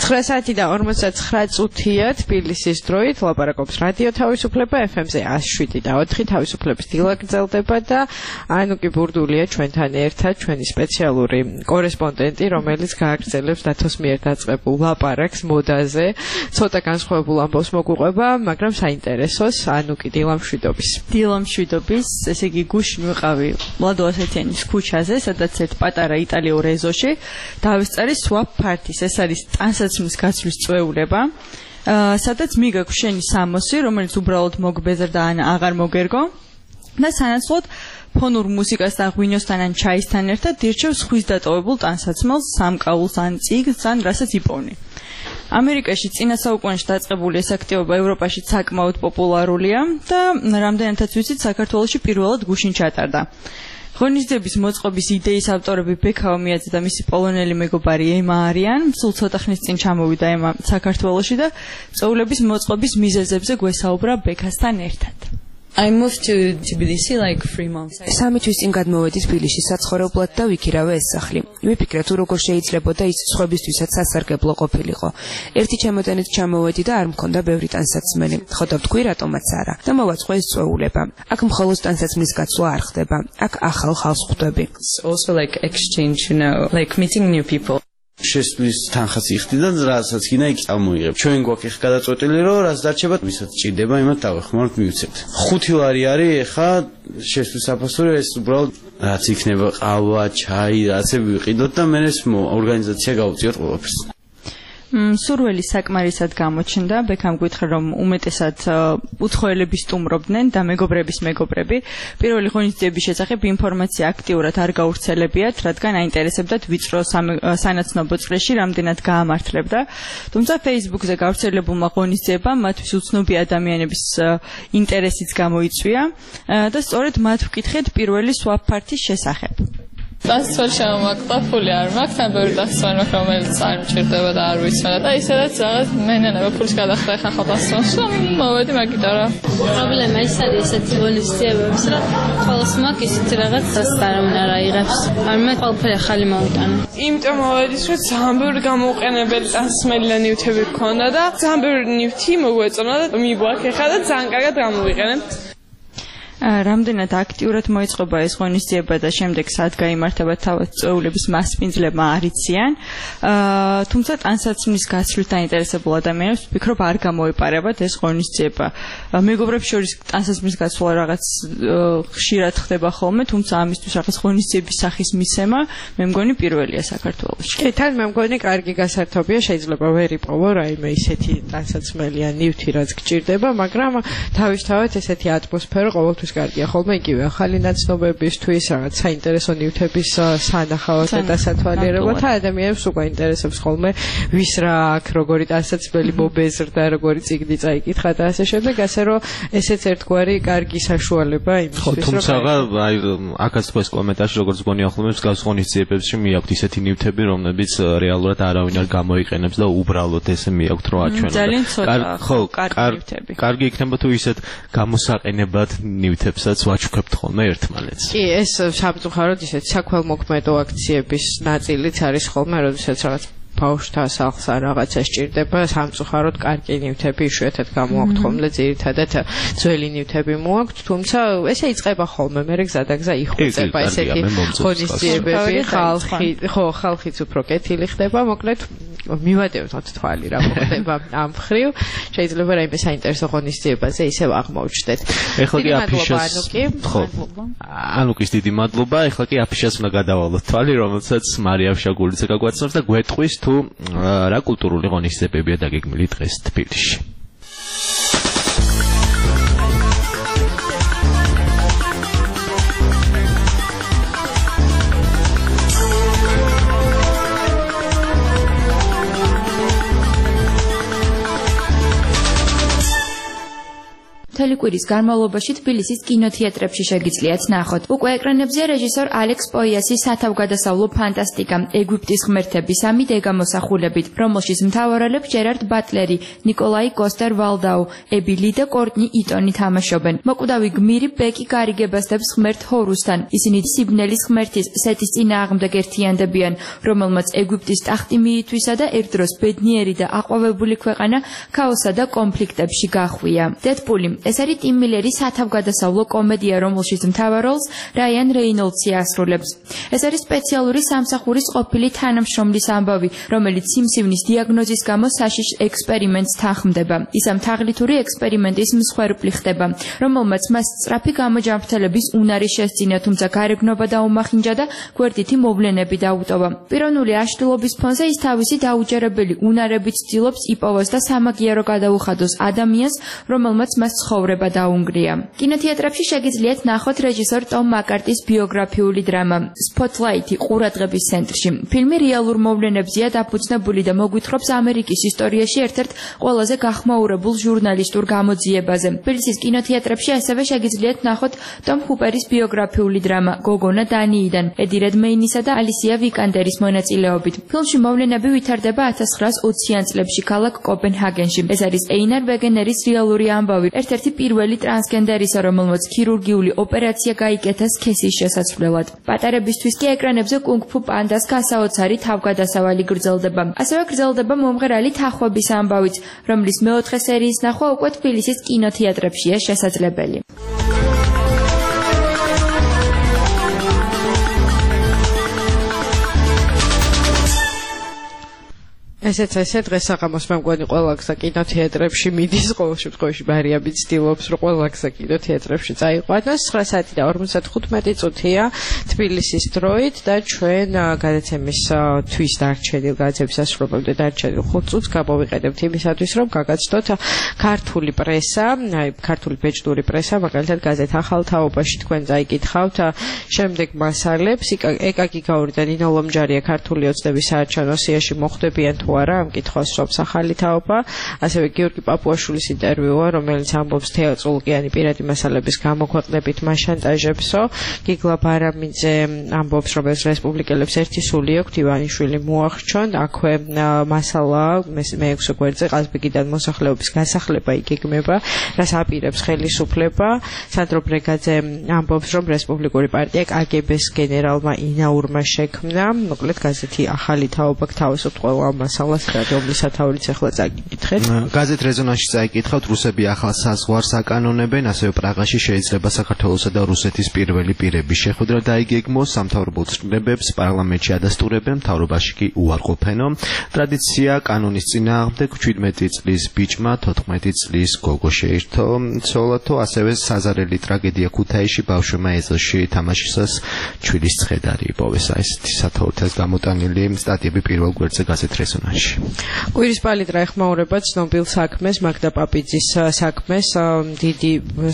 ცხრა საათი და ორმოცდაცხრა წუთია თბილისის დროით ლაპარაკობს რადიო თავისუფლება ეფ ემ-ზე ას შვიდი და ოთხი თავისუფლების დილა გრძელდება და ანუკი ბურდულია ჩვენთან ერთად ჩვენი სპეციალური კორესპონდენტი რომელიც გააგრძელებს დათოს მიერ დაწყებულ ლაპარაკს მოდაზე ცოტა განსხვავებულ ამბავს მოგვიყვება მაგრამ საინტერესოს ანუკი დილა მშვიდობის დილა მშვიდობის ესე იგი გუშინ ვიყავი ლადო ასეთიანის ქუჩაზე სადაც ერთ პატარა იტალიურ ეზოში დავისწარი swap party-ს ეს არის ტანსაცმლის გაცვლის წვეულება სადაც მიგაქვს შენი სამოსი რომელიც უბრალოდ მოგბეზრდა ან აღარ მოგერგო და სანაცვლოდ ფონურ მუსიკას და ღვინოსთან ან ჩაისთან ერთად დირჩევ სხვის დატოვებულ ტანსაცმელს სამკაულს ან წიგნს ან რასაც იპოვნი ამერიკაში წინა საუკუნეში დაწყებული ეს აქტივობა ევროპაში საკმაოდ პოპულარულია და რამდენადაც ვიცით საქართველოში პირველად გუშინ ჩატარდა ღონისძიების მოწყობის იდეის ავტორები ბექაო მიაძე და მისი პოლონელი მეგობარი ემა არიან. სულ ცოტა ხნის წინ ჩამოვიდა ემა საქართველოში და წვეულების მოწყობის მიზეზებზე გვესაუბრა ბექასთან ერთად. I moved to Tbilisi like three months. სამი თვის წინ გადმოვედი თბილისში საცხოვრებლად და ვიქირავე ეს სახლი. ვიფიქრე თუ როგორ შეიძლებოდა ის სხვებისთვისაც სასარგებლო ყოფილიყო. ერთი ჩემოდანით ჩამოვედი და არ მქონდა ბევრი ტანსაცმელი. ხო და ვთქვი რატომაც არა. და მოვაწყო ეს წვეულება. აქ მხოლოდ ტანსაცმლის გაცვლა არ ხდება. აქ ახალ ხალხს ხვდები. Also like exchange, you know, like meeting new people. შესვლის თანხას იხდი და რასაც გინდა იქ წამოიღებ. ჩვენ გვაქვს ეხ გადაწყვეტილი რომ რაც დარჩება, ვისაც ჭირდება, იმათ დავეხმაროთ მივცეთ. ხუთი ლარი არის ეხა შესვლის საფასური ეს უბრალოდ რაც იქნება ყავა, ჩაი, რაცები ვიყიდოთ და მე ეს ორგანიზაცია გავუწიოთ ყველაფერს. სურველი საკმარისად გამოჩნდა, ბექამ გითხრა რომ უმეტესად უცხოელები სტუმრობდნენ და მეგობრების მეგობრები. პირველი ღონისძიების შესახებ ინფორმაცია აქტიურად არ გავრცელებიათ, რადგან აინტერესებდათ ვიწრო სანაცნობო წრეში რამდენად გაამართლებდა. თუმცა Facebook-ზე გავრცელებულმა ღონისძიებამ მათთვის უცნობი ადამიანების ინტერესიც გამოიწვია და სწორედ მათ ვკითხეთ პირველი swap party-ის შესახებ. დასწორ შემოაკდა ფული არ მაქვს ან ბევრი დასწორ მაქვს რომელიც არ მჭირდება და არ ვიცონა და ისედაც რაღაც მენენება ფულის გადახდა ხა ხალხს მოვედი მაგიტო რა პრობლემა ის არის ესეთი ღონისძიებების რომ ყოველს მაქვს ისეთი რაღაც სასტარავენ არ აიღებს არ მე ყველაფერი ახალი მოვიტანე იმიტომ მოვედი რომ ძალიან ბევრი გამოუყენებელი ტანსმელი და ნივთები გქონდა და ძალიან ბევრი ნივთი მოგვეწონა და მიგვაქვს ხა და ძალიან კარგად გამოვიყენებ რამდენად აქტიურად მოიწყობა ეს ღონისძიება და შემდეგ სად გაიმართება თავად წვეულების მასპინძლებმა არ იციან. თუმცა ტანსაცმლის გაცვლით დაინტერესებულ ადამიანებს ვფიქრობ არ გამოეპარებათ ეს ღონისძიება. მეგობრებს შორის ტანსაცმლის გაცვლა რაღაც ხშირად ხდება ხოლმე, თუმცა ამისთვის რაღაც ღონისძიების სახის მისცემა მე მგონი პირველია საქართველოში. კი, თან მე მგონი კარგი გასართობია, შეიძლება ვერ იპოვო რაიმე ისეთი ტანსაცმელი ან ნივთი რაც გჭირდება, მაგრამ თავისთავად ესეთი ატმოსფერო ყოველთვის კარგია ხოლმე იგივე ახალი ნაცნობებისთვის, რაღაც საინტერესო ნივთების სანახავად და დასათვალიერებლად ადამიანებს უკვე ინტერესებს ხოლმე ვის რა აქ როგორი ტანსაცმელი მობეზრდა, როგორი წიგნი წაიკითხა და ასე შემდეგ, ასე რომ ესეც ერთგვარი კარგი საშუალება იმისთვის, რომ თუმცა აი აქაც თქვენს კომენტარში როგორც გონია ხოლმე მსგავს ღონისძიებებში მიაქვთ ისეთი ნივთები, რომლებიც რეალურად არავინ არ გამოიყენებს და უბრალოდ ესე მიაქვთ რომ აჩვენოთ. ძალიან ცოტა ხო, კარგი ნივთები. კარგი იქნება თუ ისეთ გამოსაყენებლად ნივთებსაც ვაჩუქებთ ხოლმე ერთმანეთს. კი, ეს სამწუხაროდ ისეთ საქველმოქმედო აქციების ნაწილიც არის ხოლმე, როდესაც რაღაც ბავშვთა სახლს ან რაღაცა სჭირდება, სამწუხაროდ კარგი ნივთები იშვიათად გამოაქვთ ხოლმე, ძირითადად ძველი ნივთები მოაქვთ, თუმცა ესე იწყება ხოლმე, მე გზადაგზა იხვეწება ესეთი ღონისძიებები, ხალხი, ხო, ხალხიც უფრო კეთილი ხდება, მოკლედ მივადევნოთ თვალი რა მოხდება ამ მხრივ, შეიძლება რაიმე საინტერესო ღონისძიებაზე ისევ აღმოჩნდეთ. ეხლა კი აფიშას, ხო, ანუკის დიდი მადლობა, ეხლა კი აფიშას უნდა გადავალოთ თვალი, რომელსაც მარია ფშაგულიძე გაგვაცნობს და გვეტყვის თუ რა კულტურული ღონისძიებებია დაგეგმილი დღეს თბილისში. მთელი კვირის განმავლობაში თბილისის კინოთეატრებში შეგიძლიათ ნახოთ. უკვე ეკრანებზე რეჟისორ ალექს პოიასის სათავგადასავლო ფანტასტიკა ეგვიპტის ღმერთები სამი დეგამოსახულებით, რომელშიც მთავარ როლებს ჯერარდ ბატლერი, ნიკოლაი კოსტერ-ვალდაუ, ები ლი და კორტნი იტონი თამაშობენ. მოკვდავი გმირი ბეკი გარიგებასდებს ღმერთ ჰორუსთან. ისინი სიბნელის ღმერთის სეთის წინააღმდეგ ერთიანდებიან, რომელმაც ეგვიპტის ტახტი მიითვისა და ერთდროს ბედნიერი და აყვავებული ქვეყანა ქაოსსა და კონფლიქტებში გახვია. დედპული ეს არის ტიმ მილერის სათავგადასავლო კომედია, რომელშიც მთავარ როლს რაიან რეინოლდსი ასრულებს. ეს არის სპეციალური სამსახურის ყოფილი თანამშრომლის ამბავი, რომელიც სიმსივნის დიაგნოზის გამო საშიშ ექსპერიმენტს თანხმდება. ის ამ თაღლითური ექსპერიმენტის მსხვერპლი ხდება, რომელმაც მას სწრაფი გამოჯანმრთელების უნარი შესძინა, თუმცა გარეგნობა დაუმახინჯა და გვერდითი მოვლენები დაუტოვა. პიროვნული აშლილობის ფონზე ის თავისი დაუჯერებელი უნარებით ცდილობს იპოვოს და სამაგიერო გადაუხადოს ადამიანს, რომელმაც მას ცხოვრება დაუნგრია. კინოთეატრებში შეგიძლიათ ნახოთ რეჟისორ ტომ მაკარტის ბიოგრაფიული დრამა სპოტლაითი ყურადღების ცენტრში. ფილმი რეალურ მოვლენებზეა დაფუძნებული და მოგვითხრობს ამერიკის ისტორიაში ერთ-ერთ ყველაზე გახმაურებულ ჟურნალისტურ გამოძიებაზე. თბილისის კინოთეატრებში ასევე შეგიძლიათ ნახოთ ტომ ჰუპერის ბიოგრაფიული დრამა გოგონა დანიიდან, ედი რედმეინისა და ალისია ვიკანდერის მონაწილეობით. ფილმში მოვლენები ვითარდება ათას ცხრაას ოციან წლებში ქალაქ კოპენჰაგენში. ეს არის ეინარ ვეგენერის რეალური ამბავი, ერთ-ერთი პირველი ტრანსგენდერისა, რომელმაც ქირურგიული ოპერაცია გაიკეთა სქესის შესაცვლელად. პატარებისთვის კი ეკრანებზე კუნგ-ფუ პანდას გასაოცარი თავგადასავალი გრძელდება. ასევე გრძელდება მომღერალი თახვების ამბავიც, რომლის მეოთხე სერიის ნახვა უკვე თბილისის კინოთეატრებშია შესაძლებელი. ესეც ესე დღეს საღამოს მე მგონი ყველა გზა კინოთეატრებში მიდის, ყოველ შემთხვევაში მარიამი ცდილობს რომ ყველა გზა კინოთეატრებში წაიყვანოს. ცხრა საათი და ორმოცდახუთმეტი წუთია თბილისის დროით და ჩვენ გადაცემის თვის დარჩენილ გადაცემის ასრულებამდე დარჩენილ ხუთ წუთს გამოვიყენებთ იმისათვის რომ გაგაცნოთ ქართული პრესა, აი ქართული ბეჭდური პრესა, მაგალითად გაზეთ ახალ თაობაში თქვენ წაიკითხავთ შემდეგ მასალებს. ეკა გიგაური და ნინო ლომჯარია ქართული ოცნების საარჩევნო სიაში მოხვდებიან თუ არა ამ კითხვას სვობს ახალი თაობა. ასევე გიორგი პაპუაშვილის ინტერვიუა, რომელიც ამბობს თეატროლოგიანი პირადი მასალების გამოქვეყნებით მას შანტაჟებსო. გიგლა ბარამიძე ამბობს, რომ ეს რესპუბლიკელებს ერთი სული აქვთ, ივანიშვილი მოახჩონ. აქვე მასალა მეექვსე გვერდზე ყაზბეგიდან მოსახლეობის გასახლება იგეგმება, რაც აპირებს ხელისუფლება. სანდრო ბრეგაძე ამბობს, რომ რესპუბლიკური პარტია კაგებეს გენერალმა ინაურმა შექმნა. მოკლედ გაზეთი ახალი თაობა გთავაზობთ ყველა მასალას, რომლის სათაურიც ახლა წაგიკითხეთ. გაზეთ რეზონანსში წაიკითხავთ, რუსები ახალ საზღვარს აკანონებენ, ასევე პრაღაში შეიძლება საქართველოსა და რუსეთის პირველი პირების შეხვედრა დაიგეგმოს, სამთავრობო ცნებებს პარლამენტში ადასტურებენ, მთავრობაში კი უარყოფენო. ტრადიცია კანონის წინააღმდეგ შვიდმეტი წლის ბიჭმა თოთხმეტი წლის გოგო შეირთო ცოლათო, ასევე საზარელი ტრაგედია ქუთაისში ბავშვმა ეზოში თამაშისას ჩვილის ცხედარი იპოვეს. ესეთი სათაურითაც გამოტანილი სტატიები პირველ გვერდზე გაზეთ რეზონანსში. კვირის პალიტრა ეხმაურება ცნობილ საქმეს, მაგდა პაპიძის საქმეს. დიდი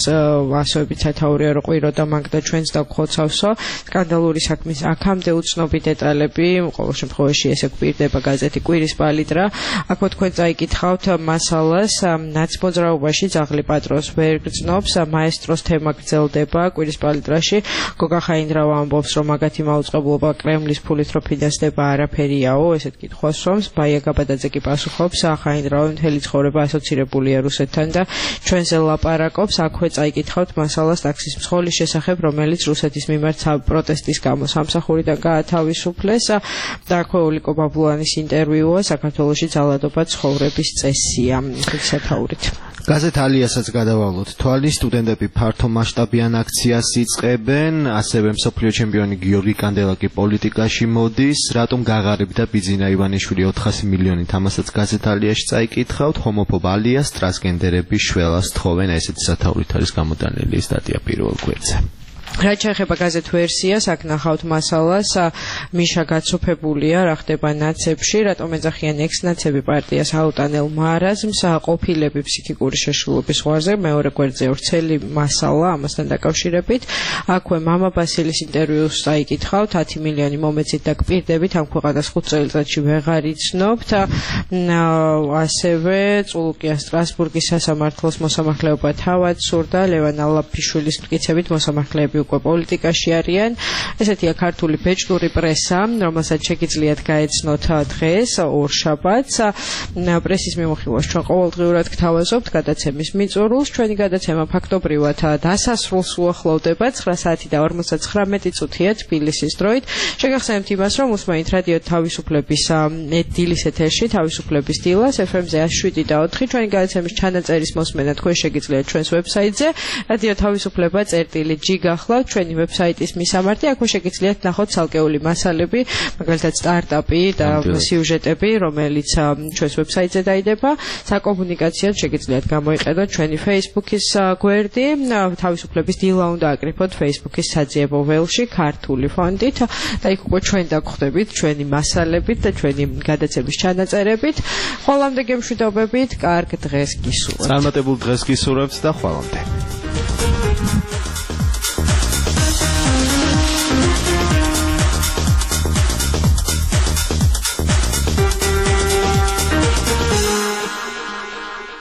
ასოებით სათაურია რომ ყვირო და მაგდა ჩვენს დაგხოცავსო. სკანდალური საქმის აქამდე უცნობი დეტალები, ყოველ შემთხვევაში ესე გვირდება გაზეთი კვირის პალიტრა. აქვე თქვენ წაიკითხავთ მასალას, ნაცმოძრაობაში ძაღლი პატრონს ვერ გრძნობს, მაესტროს თემა გრძელდება კვირის პალიტრაში. გოგა ხაინდრავა ამბობს, რომ მაგათი მაუწყებლობა კრემლის ფულით რო ფინანსდება არაფერიაო, ესეთ კითხვას სვამს. ბაია გაბადაძე კი პასუხობს, ხაინდრავა მთელი ცხოვრება ასოცირებულია რუსეთთან და ჩვენზე ლაპარაკობს. აქვე წაიკითხავთ მასალას ტაქსის მსხლის შესახებ, რომელიც რუსეთის მიმართ პროტესტის გამო სამსახურიდან გაათავისუფლეს. და აქვე ოლიკო ბაბულანის ინტერვიუა, საქართველოში ძალადობა ცხოვრების წესია. ესეთი სათაურით. გაზეთ ალიასაც გადავალოთ თვალი, სტუდენტები ფართო მასშტაბიან აქციას იწყებენ, ასევე მსოფლიო ჩემპიონი გიორგი კანდელაკი პოლიტიკაში მოდის, რატომ გაღარები და ბიძინა ივანიშვილი ოთხასი მილიონი თამასაც გაზეთ ალიაში წაიკითხავთ, ჰომოფობ ალიას ტრანსგენდერები შველას თხოვენ, ესეთი სათაურით არის გამოტანილი სტატია პირველ გვერდზე. რაც შეეხება გაზეთ ვერსიას, აქ ნახავთ მასალას, მიშა გაცოფებულია რა ხდება ნაცებში, რატომ ეძახიან ექს-ნაცები პარტიას აუტანელ მარაზმს, ყოფილები ფსიქიკური შეშლილობის ზღვარზე, მეორე გვერდზე ვრცელი მასალა ამასთან დაკავშირებით. აქვე მამა ბასილის ინტერვიუს წაიკითხავთ, ათი მილიონი მომეცით და გპირდებით, ამ ქვეყანას ხუთ წელიწადში ვეღარ იცნობთ. ასევე წულუკია სტრასბურგის სასამართლოს მოსამართლეობა თავად სურდა, ლევან ალაფიშვილის მტკიცებით მოსამართლეები უკვე პოლიტიკაში არიან. ესეთია ქართული ბეჭდური პრესა, რომელსაც შეგიძლიათ გაეცნოთ დღეს ორშაბათს. პრესის მიმოხილვას ჩვენ ყოველდღიურად გთავაზობთ გადაცემის მიწურულს. ჩვენი გადაცემა ფაქტობრივად დასასრულს უახლოვდება ცხრა საათი და ორმოცდათხრამეტი წუთია თბილისის დროით. შეგახსენებთ იმას, რომ უსმენთ რადიო თავისუფლების დილის ეთერში, თავისუფლების დილას ეფ ემ-ზე εκατს შვიდი და ოთხი. ჩვენი გადაცემის ჩანაწერის მოსმენა თქვენ შეგიძლიათ ჩვენს ვებსაიტზე რადიო თავისუფლება წერტილი ჯი გახლავთ ჩვენი ვებსაიტის მისამართი. აქვე შეგიძლიათ ნახოთ ცალკეული მასალები, მაგალითად სტარტაპი და სიუჟეტები, რომელიც ჩვენს ვებსაიტზე დაიდება. საკომუნიკაციოდ შეგიძლიათ გამოიყენოთ ჩვენი Facebook-ის გვერდი, თავისუფლების დილა უნდა აკრიფოთ Facebook-ის საძიებო ველში ქართული ფონდით და იქ უკვე ჩვენ დაგხვდებით ჩვენი მასალებით და ჩვენი გადაცემის ჩანაწერებით. ხოლამდე გემშვიდობებით, კარგ დღეს გისურვებთ. წარმატებულ დღეს გისურვებთ და ხვალამდე.